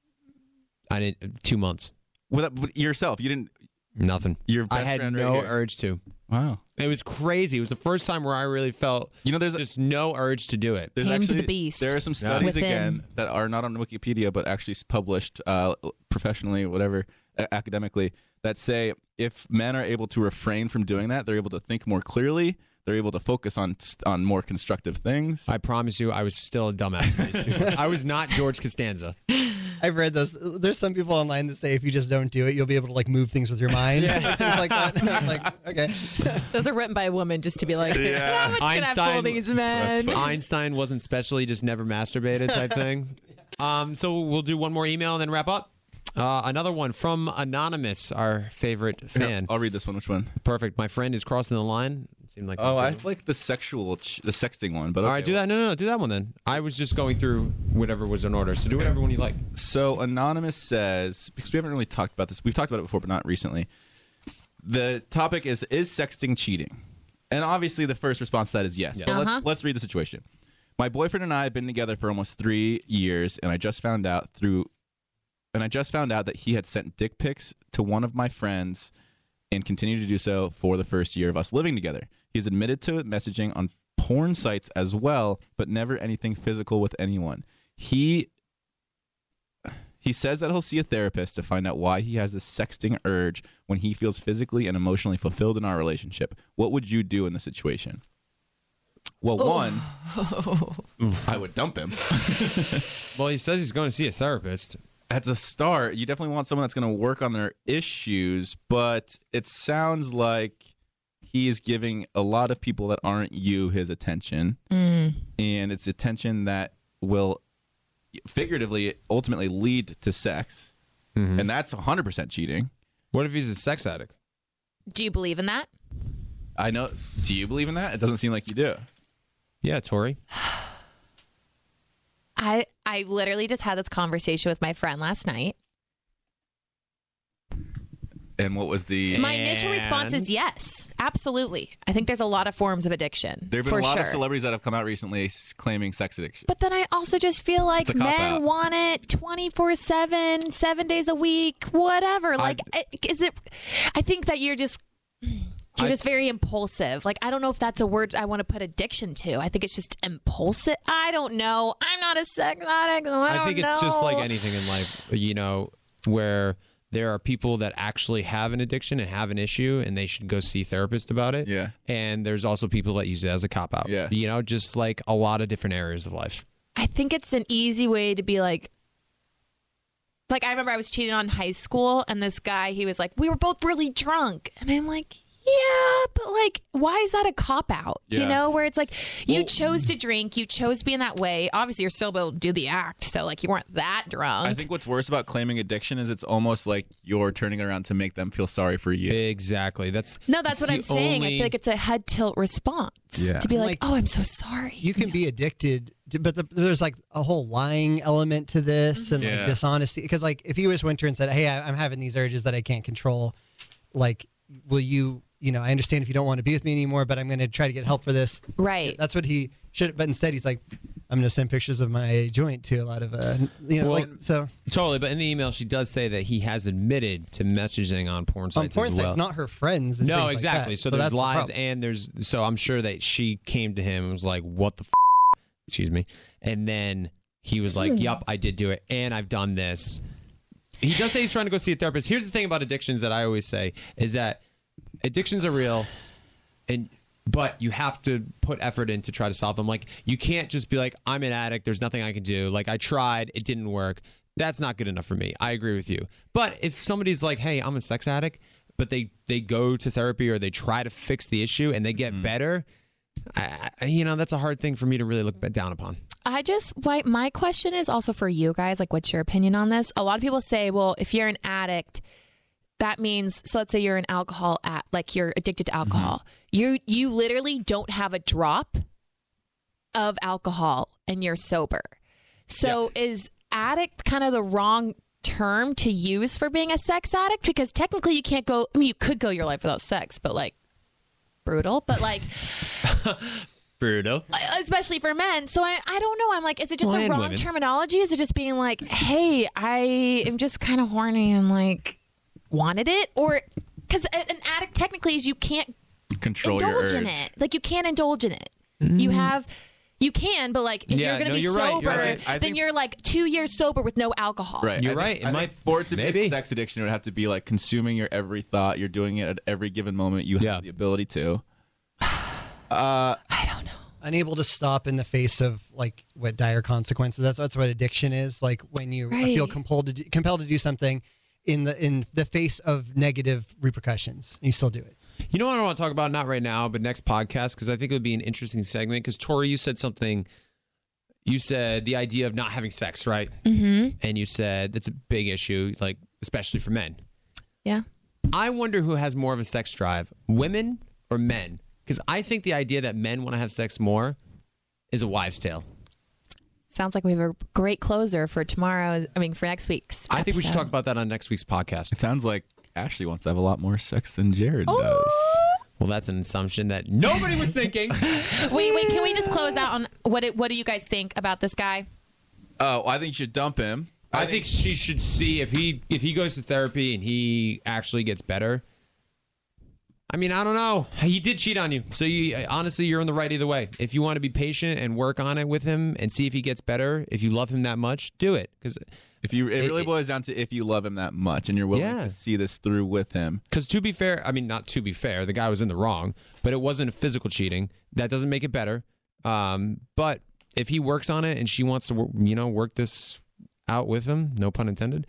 Speaker 8: I didn't 2 months.
Speaker 7: With yourself, you didn't.
Speaker 8: Nothing.
Speaker 7: Your best
Speaker 8: I had
Speaker 7: friend
Speaker 8: no
Speaker 7: right here.
Speaker 8: urge to.
Speaker 7: Wow.
Speaker 8: It was crazy. It was the first time where I really felt
Speaker 7: there's
Speaker 8: just no urge to do it.
Speaker 7: There's
Speaker 17: Tame to
Speaker 7: actually
Speaker 17: the beast
Speaker 7: there are some studies
Speaker 17: within.
Speaker 7: again that are not on Wikipedia but actually published professionally, whatever, academically, that say if men are able to refrain from doing that, they're able to think more clearly. They're able to focus on more constructive things.
Speaker 8: I promise you, I was still a dumbass for these 2 months. I was not George Costanza.
Speaker 9: I've read those. There's some people online that say if you just don't do it, you'll be able to like move things with your mind.
Speaker 8: Yeah.
Speaker 9: Things like that. I'm like, okay.
Speaker 17: Those are written by a woman just to be like, how much can I fool these men?
Speaker 8: Einstein wasn't special. He just never masturbated type thing. So we'll do one more email and then wrap up. Another one from Anonymous, our favorite fan.
Speaker 7: I'll read this one. Which one?
Speaker 8: Perfect. My friend is crossing the line. Seemed like
Speaker 7: I like the sexting one. But
Speaker 8: all right, do that. No, do that one then. I was just going through whatever was in order. So do whatever one you like.
Speaker 7: So Anonymous says, because we haven't really talked about this. We've talked about it before, but not recently. The topic is sexting cheating? And obviously the first response to that is yes.
Speaker 8: Yeah.
Speaker 7: But let's read the situation. My boyfriend and I have been together for almost 3 years, and I just found out that he had sent dick pics to one of my friends and continued to do so for the first year of us living together. He's admitted to messaging on porn sites as well, but never anything physical with anyone. He says that he'll see a therapist to find out why he has this sexting urge when he feels physically and emotionally fulfilled in our relationship. What would you do in the situation? Well, one, I would dump him.
Speaker 8: Well, he says he's going to see a therapist.
Speaker 7: That's a start. You definitely want someone that's going to work on their issues, but it sounds like he is giving a lot of people that aren't you his attention, and it's attention that will figuratively ultimately lead to sex, and that's 100% cheating.
Speaker 8: What if he's a sex addict?
Speaker 17: Do you believe in that?
Speaker 7: I know. Do you believe in that? It doesn't seem like you do.
Speaker 8: Yeah, Tori.
Speaker 17: I literally just had this conversation with my friend last night.
Speaker 7: And what was the...
Speaker 17: My initial response is yes, absolutely. I think there's a lot of forms of addiction.
Speaker 7: There have been
Speaker 17: for
Speaker 7: a lot
Speaker 17: sure.
Speaker 7: of celebrities that have come out recently claiming sex addiction.
Speaker 17: But then I also just feel like
Speaker 7: It's a cop-out.
Speaker 17: men want it 24/7, 7 days a week, whatever. Like, is it? I think that you're just very impulsive. Like, I don't know if that's a word I want to put addiction to. I think it's just impulsive. I don't know. I'm not a sex addict. So I
Speaker 8: think
Speaker 17: don't
Speaker 8: it's just like
Speaker 17: know.
Speaker 8: anything in life, where there are people that actually have an addiction and have an issue, and they should go see therapists about it.
Speaker 7: Yeah.
Speaker 8: And there's also people that use it as a cop-out.
Speaker 7: Yeah.
Speaker 8: Just like a lot of different areas of life.
Speaker 17: I think it's an easy way to be like I remember I was cheating on in high school, and this guy, he was like, we were both really drunk. And I'm like, yeah, but like, why is that a cop-out?
Speaker 7: Yeah.
Speaker 17: Where it's like, you chose to drink, you chose to be in that way. Obviously, you're still able to do the act, so like, you weren't that drunk.
Speaker 7: I think what's worse about claiming addiction is it's almost like you're turning it around to make them feel sorry for you.
Speaker 8: Exactly. That's
Speaker 17: what I'm saying. I feel like it's a head tilt response to be like, oh, I'm so sorry.
Speaker 9: You can be addicted, but there's like a whole lying element to this and like dishonesty. Because like if you just went to her and said, hey, I'm having these urges that I can't control, like, will you, I understand if you don't want to be with me anymore, but I'm going to try to get help for this.
Speaker 17: Right.
Speaker 9: That's what he should. But instead he's like, I'm going to send pictures of my joint to a lot of, so.
Speaker 8: Totally. But in the email, she does say that he has admitted to messaging on porn sites
Speaker 9: On porn
Speaker 8: as well.
Speaker 9: sites, not her friends. And
Speaker 8: No,
Speaker 9: things
Speaker 8: exactly.
Speaker 9: Like that.
Speaker 8: So
Speaker 9: that's
Speaker 8: there's
Speaker 9: the
Speaker 8: lies
Speaker 9: problem.
Speaker 8: and so I'm sure that she came to him and was like, what the excuse me. And then he was like, yep, I did do it. And I've done this. He does say he's trying to go see a therapist. Here's the thing about addictions that I always say is that addictions are real, but you have to put effort in to try to solve them. Like, you can't just be like, I'm an addict, there's nothing I can do. Like, I tried, it didn't work. That's not good enough for me. I agree with you. But if somebody's like, hey, I'm a sex addict, but they go to therapy or they try to fix the issue and they get better, that's a hard thing for me to really look down upon.
Speaker 17: My question is also for you guys, like, what's your opinion on this? A lot of people say, well, if you're an addict, that means, so let's say you're an alcohol like you're addicted to alcohol. You literally don't have a drop of alcohol and you're sober. So is addict kind of the wrong term to use for being a sex addict? Because technically you can't go, you could go your life without sex, but like brutal, but like
Speaker 8: brutal,
Speaker 17: especially for men. So I don't know. I'm like, is it just a wrong terminology? Is it just being like, hey, I am just kind of horny and like wanted it? Or because an addict technically is you can't indulge in it. Like you can't indulge in it. You can, but like if you're going to be sober, then you're like 2 years sober with no alcohol.
Speaker 7: Right.
Speaker 8: You're right.
Speaker 7: For it to be a sex addiction, it would have to be like consuming your every thought. You're doing it at every given moment. You have the ability to.
Speaker 17: I don't know.
Speaker 9: Unable to stop in the face of like what dire consequences. That's what addiction is. Like when you feel compelled to do something in the face of negative repercussions, and you still do it.
Speaker 8: You know what I want to talk about? Not right now, but next podcast, because I think it would be an interesting segment. Because Tori, you said something. You said the idea of not having sex, right?
Speaker 17: Mm-hmm.
Speaker 8: And you said that's a big issue, like especially for men.
Speaker 17: Yeah.
Speaker 8: I wonder who has more of a sex drive, women or men? Because I think the idea that men want to have sex more is a wives' tale.
Speaker 17: Sounds like we have a great closer for tomorrow. For next week's episode.
Speaker 8: I think we should talk about that on next week's podcast.
Speaker 7: It sounds like Ashley wants to have a lot more sex than Jared does.
Speaker 8: Well, that's an assumption that nobody was thinking.
Speaker 17: Wait, can we just close out on what do you guys think about this guy?
Speaker 7: Oh, I think you should dump him.
Speaker 8: I think she should see if he goes to therapy and he actually gets better. I don't know. He did cheat on you. So honestly, you're in the right either way. If you want to be patient and work on it with him and see if he gets better, if you love him that much, do it. Because
Speaker 7: it really boils down to if you love him that much and you're willing to see this through with him.
Speaker 8: Because to be fair, not to be fair, the guy was in the wrong, but it wasn't a physical cheating. That doesn't make it better. But if he works on it and she wants to, work this out with him, no pun intended,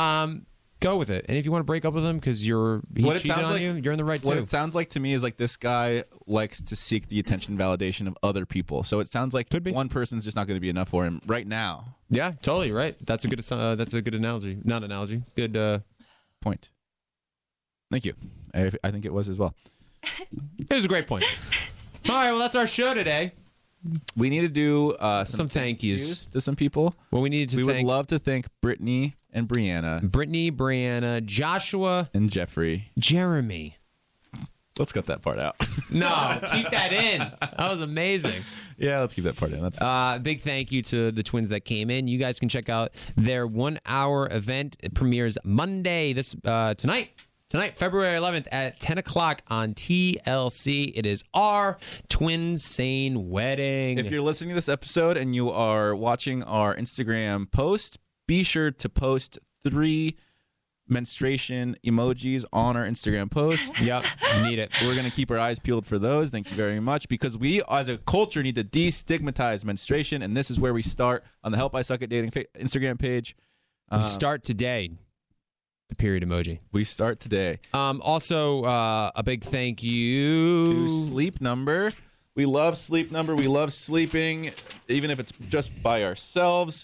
Speaker 8: go with it. And if you want to break up with him because he cheated on you, you're in the right too.
Speaker 7: What it sounds like to me is like this guy likes to seek the attention and validation of other people. So it sounds like one person's just not going to be enough for him right now.
Speaker 8: Yeah, totally right. That's a good analogy. Not analogy. Good
Speaker 7: point. Thank you. I think it was as well.
Speaker 8: It was a great point. All right, well, that's our show today.
Speaker 7: We need to do
Speaker 8: some thank yous
Speaker 7: to some people.
Speaker 8: Well, we
Speaker 7: would love to thank Brittany and Brianna.
Speaker 8: Brianna, Joshua,
Speaker 7: and Jeffrey.
Speaker 8: Jeremy.
Speaker 7: Let's cut that part out.
Speaker 8: No, keep that in. That was amazing.
Speaker 7: Yeah, let's keep that part in. That's
Speaker 8: big thank you to the twins that came in. You guys can check out their 1 hour event. It premieres Monday, tonight. Tonight, February 11th at 10 o'clock on TLC. It is our Twin Sane wedding.
Speaker 7: If you're listening to this episode and you are watching our Instagram post, be sure to post 3 menstruation emojis on our Instagram post.
Speaker 8: Yep, need it.
Speaker 7: We're going to keep our eyes peeled for those. Thank you very much. Because we, as a culture, need to destigmatize menstruation. And this is where we start on the Help I Suck at Dating Instagram page.
Speaker 8: We start today. The period emoji.
Speaker 7: We start today.
Speaker 8: Also, a big thank you
Speaker 7: to Sleep Number. We love Sleep Number. We love sleeping, even if it's just by ourselves.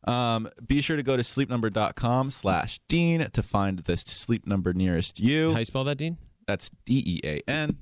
Speaker 7: Be sure to go to sleepnumber.com/Dean to find the Sleep Number nearest you.
Speaker 8: How you spell that, Dean?
Speaker 7: That's DEAN.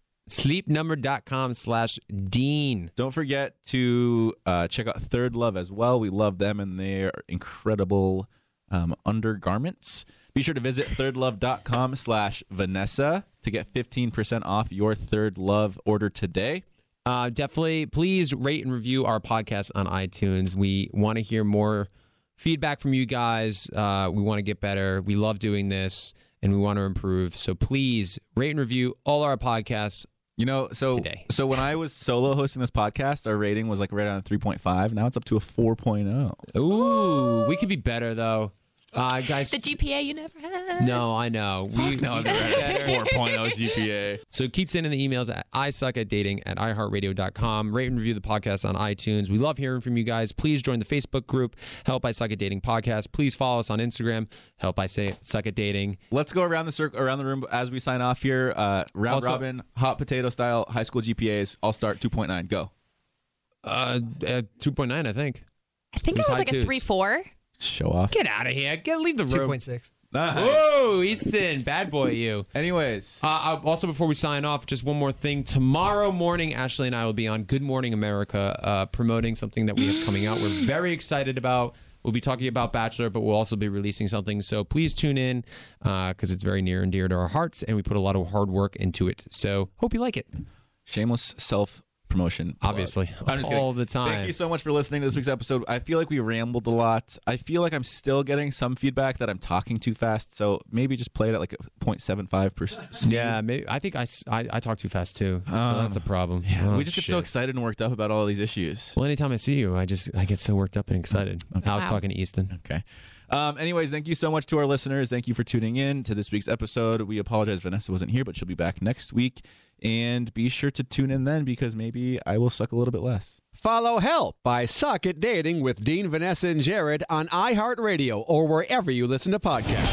Speaker 8: Sleepnumber.com/Dean.
Speaker 7: Don't forget to check out Third Love as well. We love them and their incredible undergarments. Be sure to visit thirdlove.com/Vanessa to get 15% off your Third Love order today.
Speaker 8: Definitely, please rate and review our podcast on iTunes. We want to hear more feedback from you guys. We want to get better. We love doing this, and we want to improve. So please rate and review all our podcasts.
Speaker 7: Today. So when I was solo hosting this podcast, our rating was like right around 3.5. Now it's up to a 4.0.
Speaker 8: Ooh, we could be better though. Guys,
Speaker 17: the GPA you never had.
Speaker 8: No, I know.
Speaker 7: I've never had a 4.0 GPA.
Speaker 8: So keep sending the emails at isuckatdating@iheartradio.com. Rate and review the podcast on iTunes. We love hearing from you guys. Please join the Facebook group, Help I Suck at Dating Podcast. Please follow us on Instagram, Help I Suck at Dating.
Speaker 7: Let's go around the room as we sign off here. Round robin, hot potato style, high school GPAs. I'll start 2.9. Go.
Speaker 8: 2.9, I think.
Speaker 17: I think it was like a 3.4.
Speaker 7: Show off.
Speaker 8: Get out of here. Leave the room.
Speaker 9: 2.6.
Speaker 8: Whoa, Easton. Bad boy, you.
Speaker 7: Anyways.
Speaker 8: Also, before we sign off, just one more thing. Tomorrow morning, Ashley and I will be on Good Morning America promoting something that we have coming out. We're very excited about. We'll be talking about Bachelor, but we'll also be releasing something. So please tune in because it's very near and dear to our hearts, and we put a lot of hard work into it. So hope you like it.
Speaker 7: Shameless self-promotion.
Speaker 8: Obviously.
Speaker 7: I'm just
Speaker 8: all
Speaker 7: kidding.
Speaker 8: the time.
Speaker 7: Thank you so much for listening to this week's episode. I feel like we rambled a lot. I feel like I'm still getting some feedback that I'm talking too fast. So maybe just play it at like a 0.75%.
Speaker 8: Yeah, maybe. I think I talk too fast too. So that's a problem.
Speaker 7: Yeah, we just get so excited and worked up about all these issues.
Speaker 8: Well, anytime I see you, I get so worked up and excited. Okay. I was talking to Easton.
Speaker 7: Okay. Anyways, thank you so much to our listeners. Thank you for tuning in to this week's episode. We apologize Vanessa wasn't here, but she'll be back next week. And be sure to tune in then because maybe I will suck a little bit less.
Speaker 6: Follow Help I Suck at Dating with Dean, Vanessa, and Jared on iHeartRadio or wherever you listen to podcasts.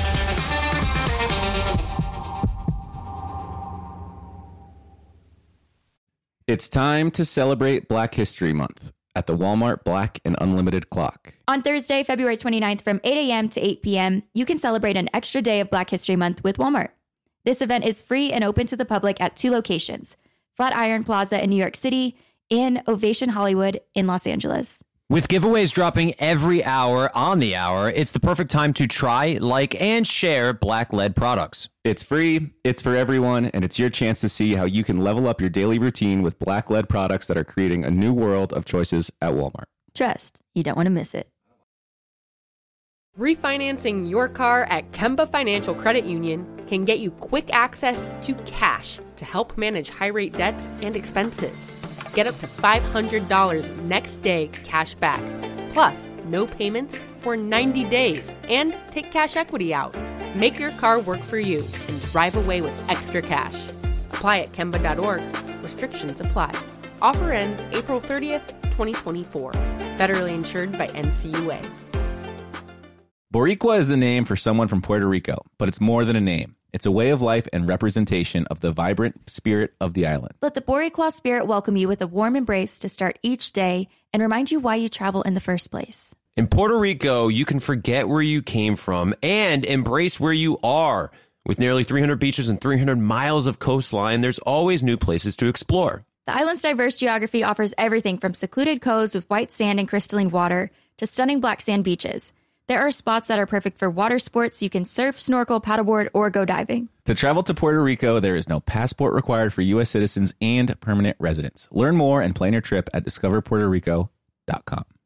Speaker 1: It's time to celebrate Black History Month at the Walmart Black and Unlimited Clock.
Speaker 2: On Thursday, February 29th from 8 a.m. to 8 p.m., you can celebrate an extra day of Black History Month with Walmart. This event is free and open to the public at 2 locations, Flatiron Plaza in New York City and Ovation Hollywood in Los Angeles.
Speaker 14: With giveaways dropping every hour on the hour, it's the perfect time to try, like, and share Black Lead products.
Speaker 1: It's free, it's for everyone, and it's your chance to see how you can level up your daily routine with Black Lead products that are creating a new world of choices at Walmart.
Speaker 2: Trust, you don't want to miss it.
Speaker 5: Refinancing your car at Kemba Financial Credit Union can get you quick access to cash to help manage high-rate debts and expenses. Get up to $500 next day cash back, plus no payments for 90 days, and take cash equity out. Make your car work for you and drive away with extra cash. Apply at Kemba.org. Restrictions apply. Offer ends April 30th, 2024. Federally insured by NCUA.
Speaker 1: Boricua is the name for someone from Puerto Rico, but it's more than a name. It's a way of life and representation of the vibrant spirit of the island.
Speaker 2: Let the Boricua spirit welcome you with a warm embrace to start each day and remind you why you travel in the first place.
Speaker 16: In Puerto Rico, you can forget where you came from and embrace where you are. With nearly 300 beaches and 300 miles of coastline, there's always new places to explore.
Speaker 2: The island's diverse geography offers everything from secluded coves with white sand and crystalline water to stunning black sand beaches. There are spots that are perfect for water sports. You can surf, snorkel, paddleboard, or go diving.
Speaker 1: To travel to Puerto Rico, there is no passport required for U.S. citizens and permanent residents. Learn more and plan your trip at discoverpuertorico.com.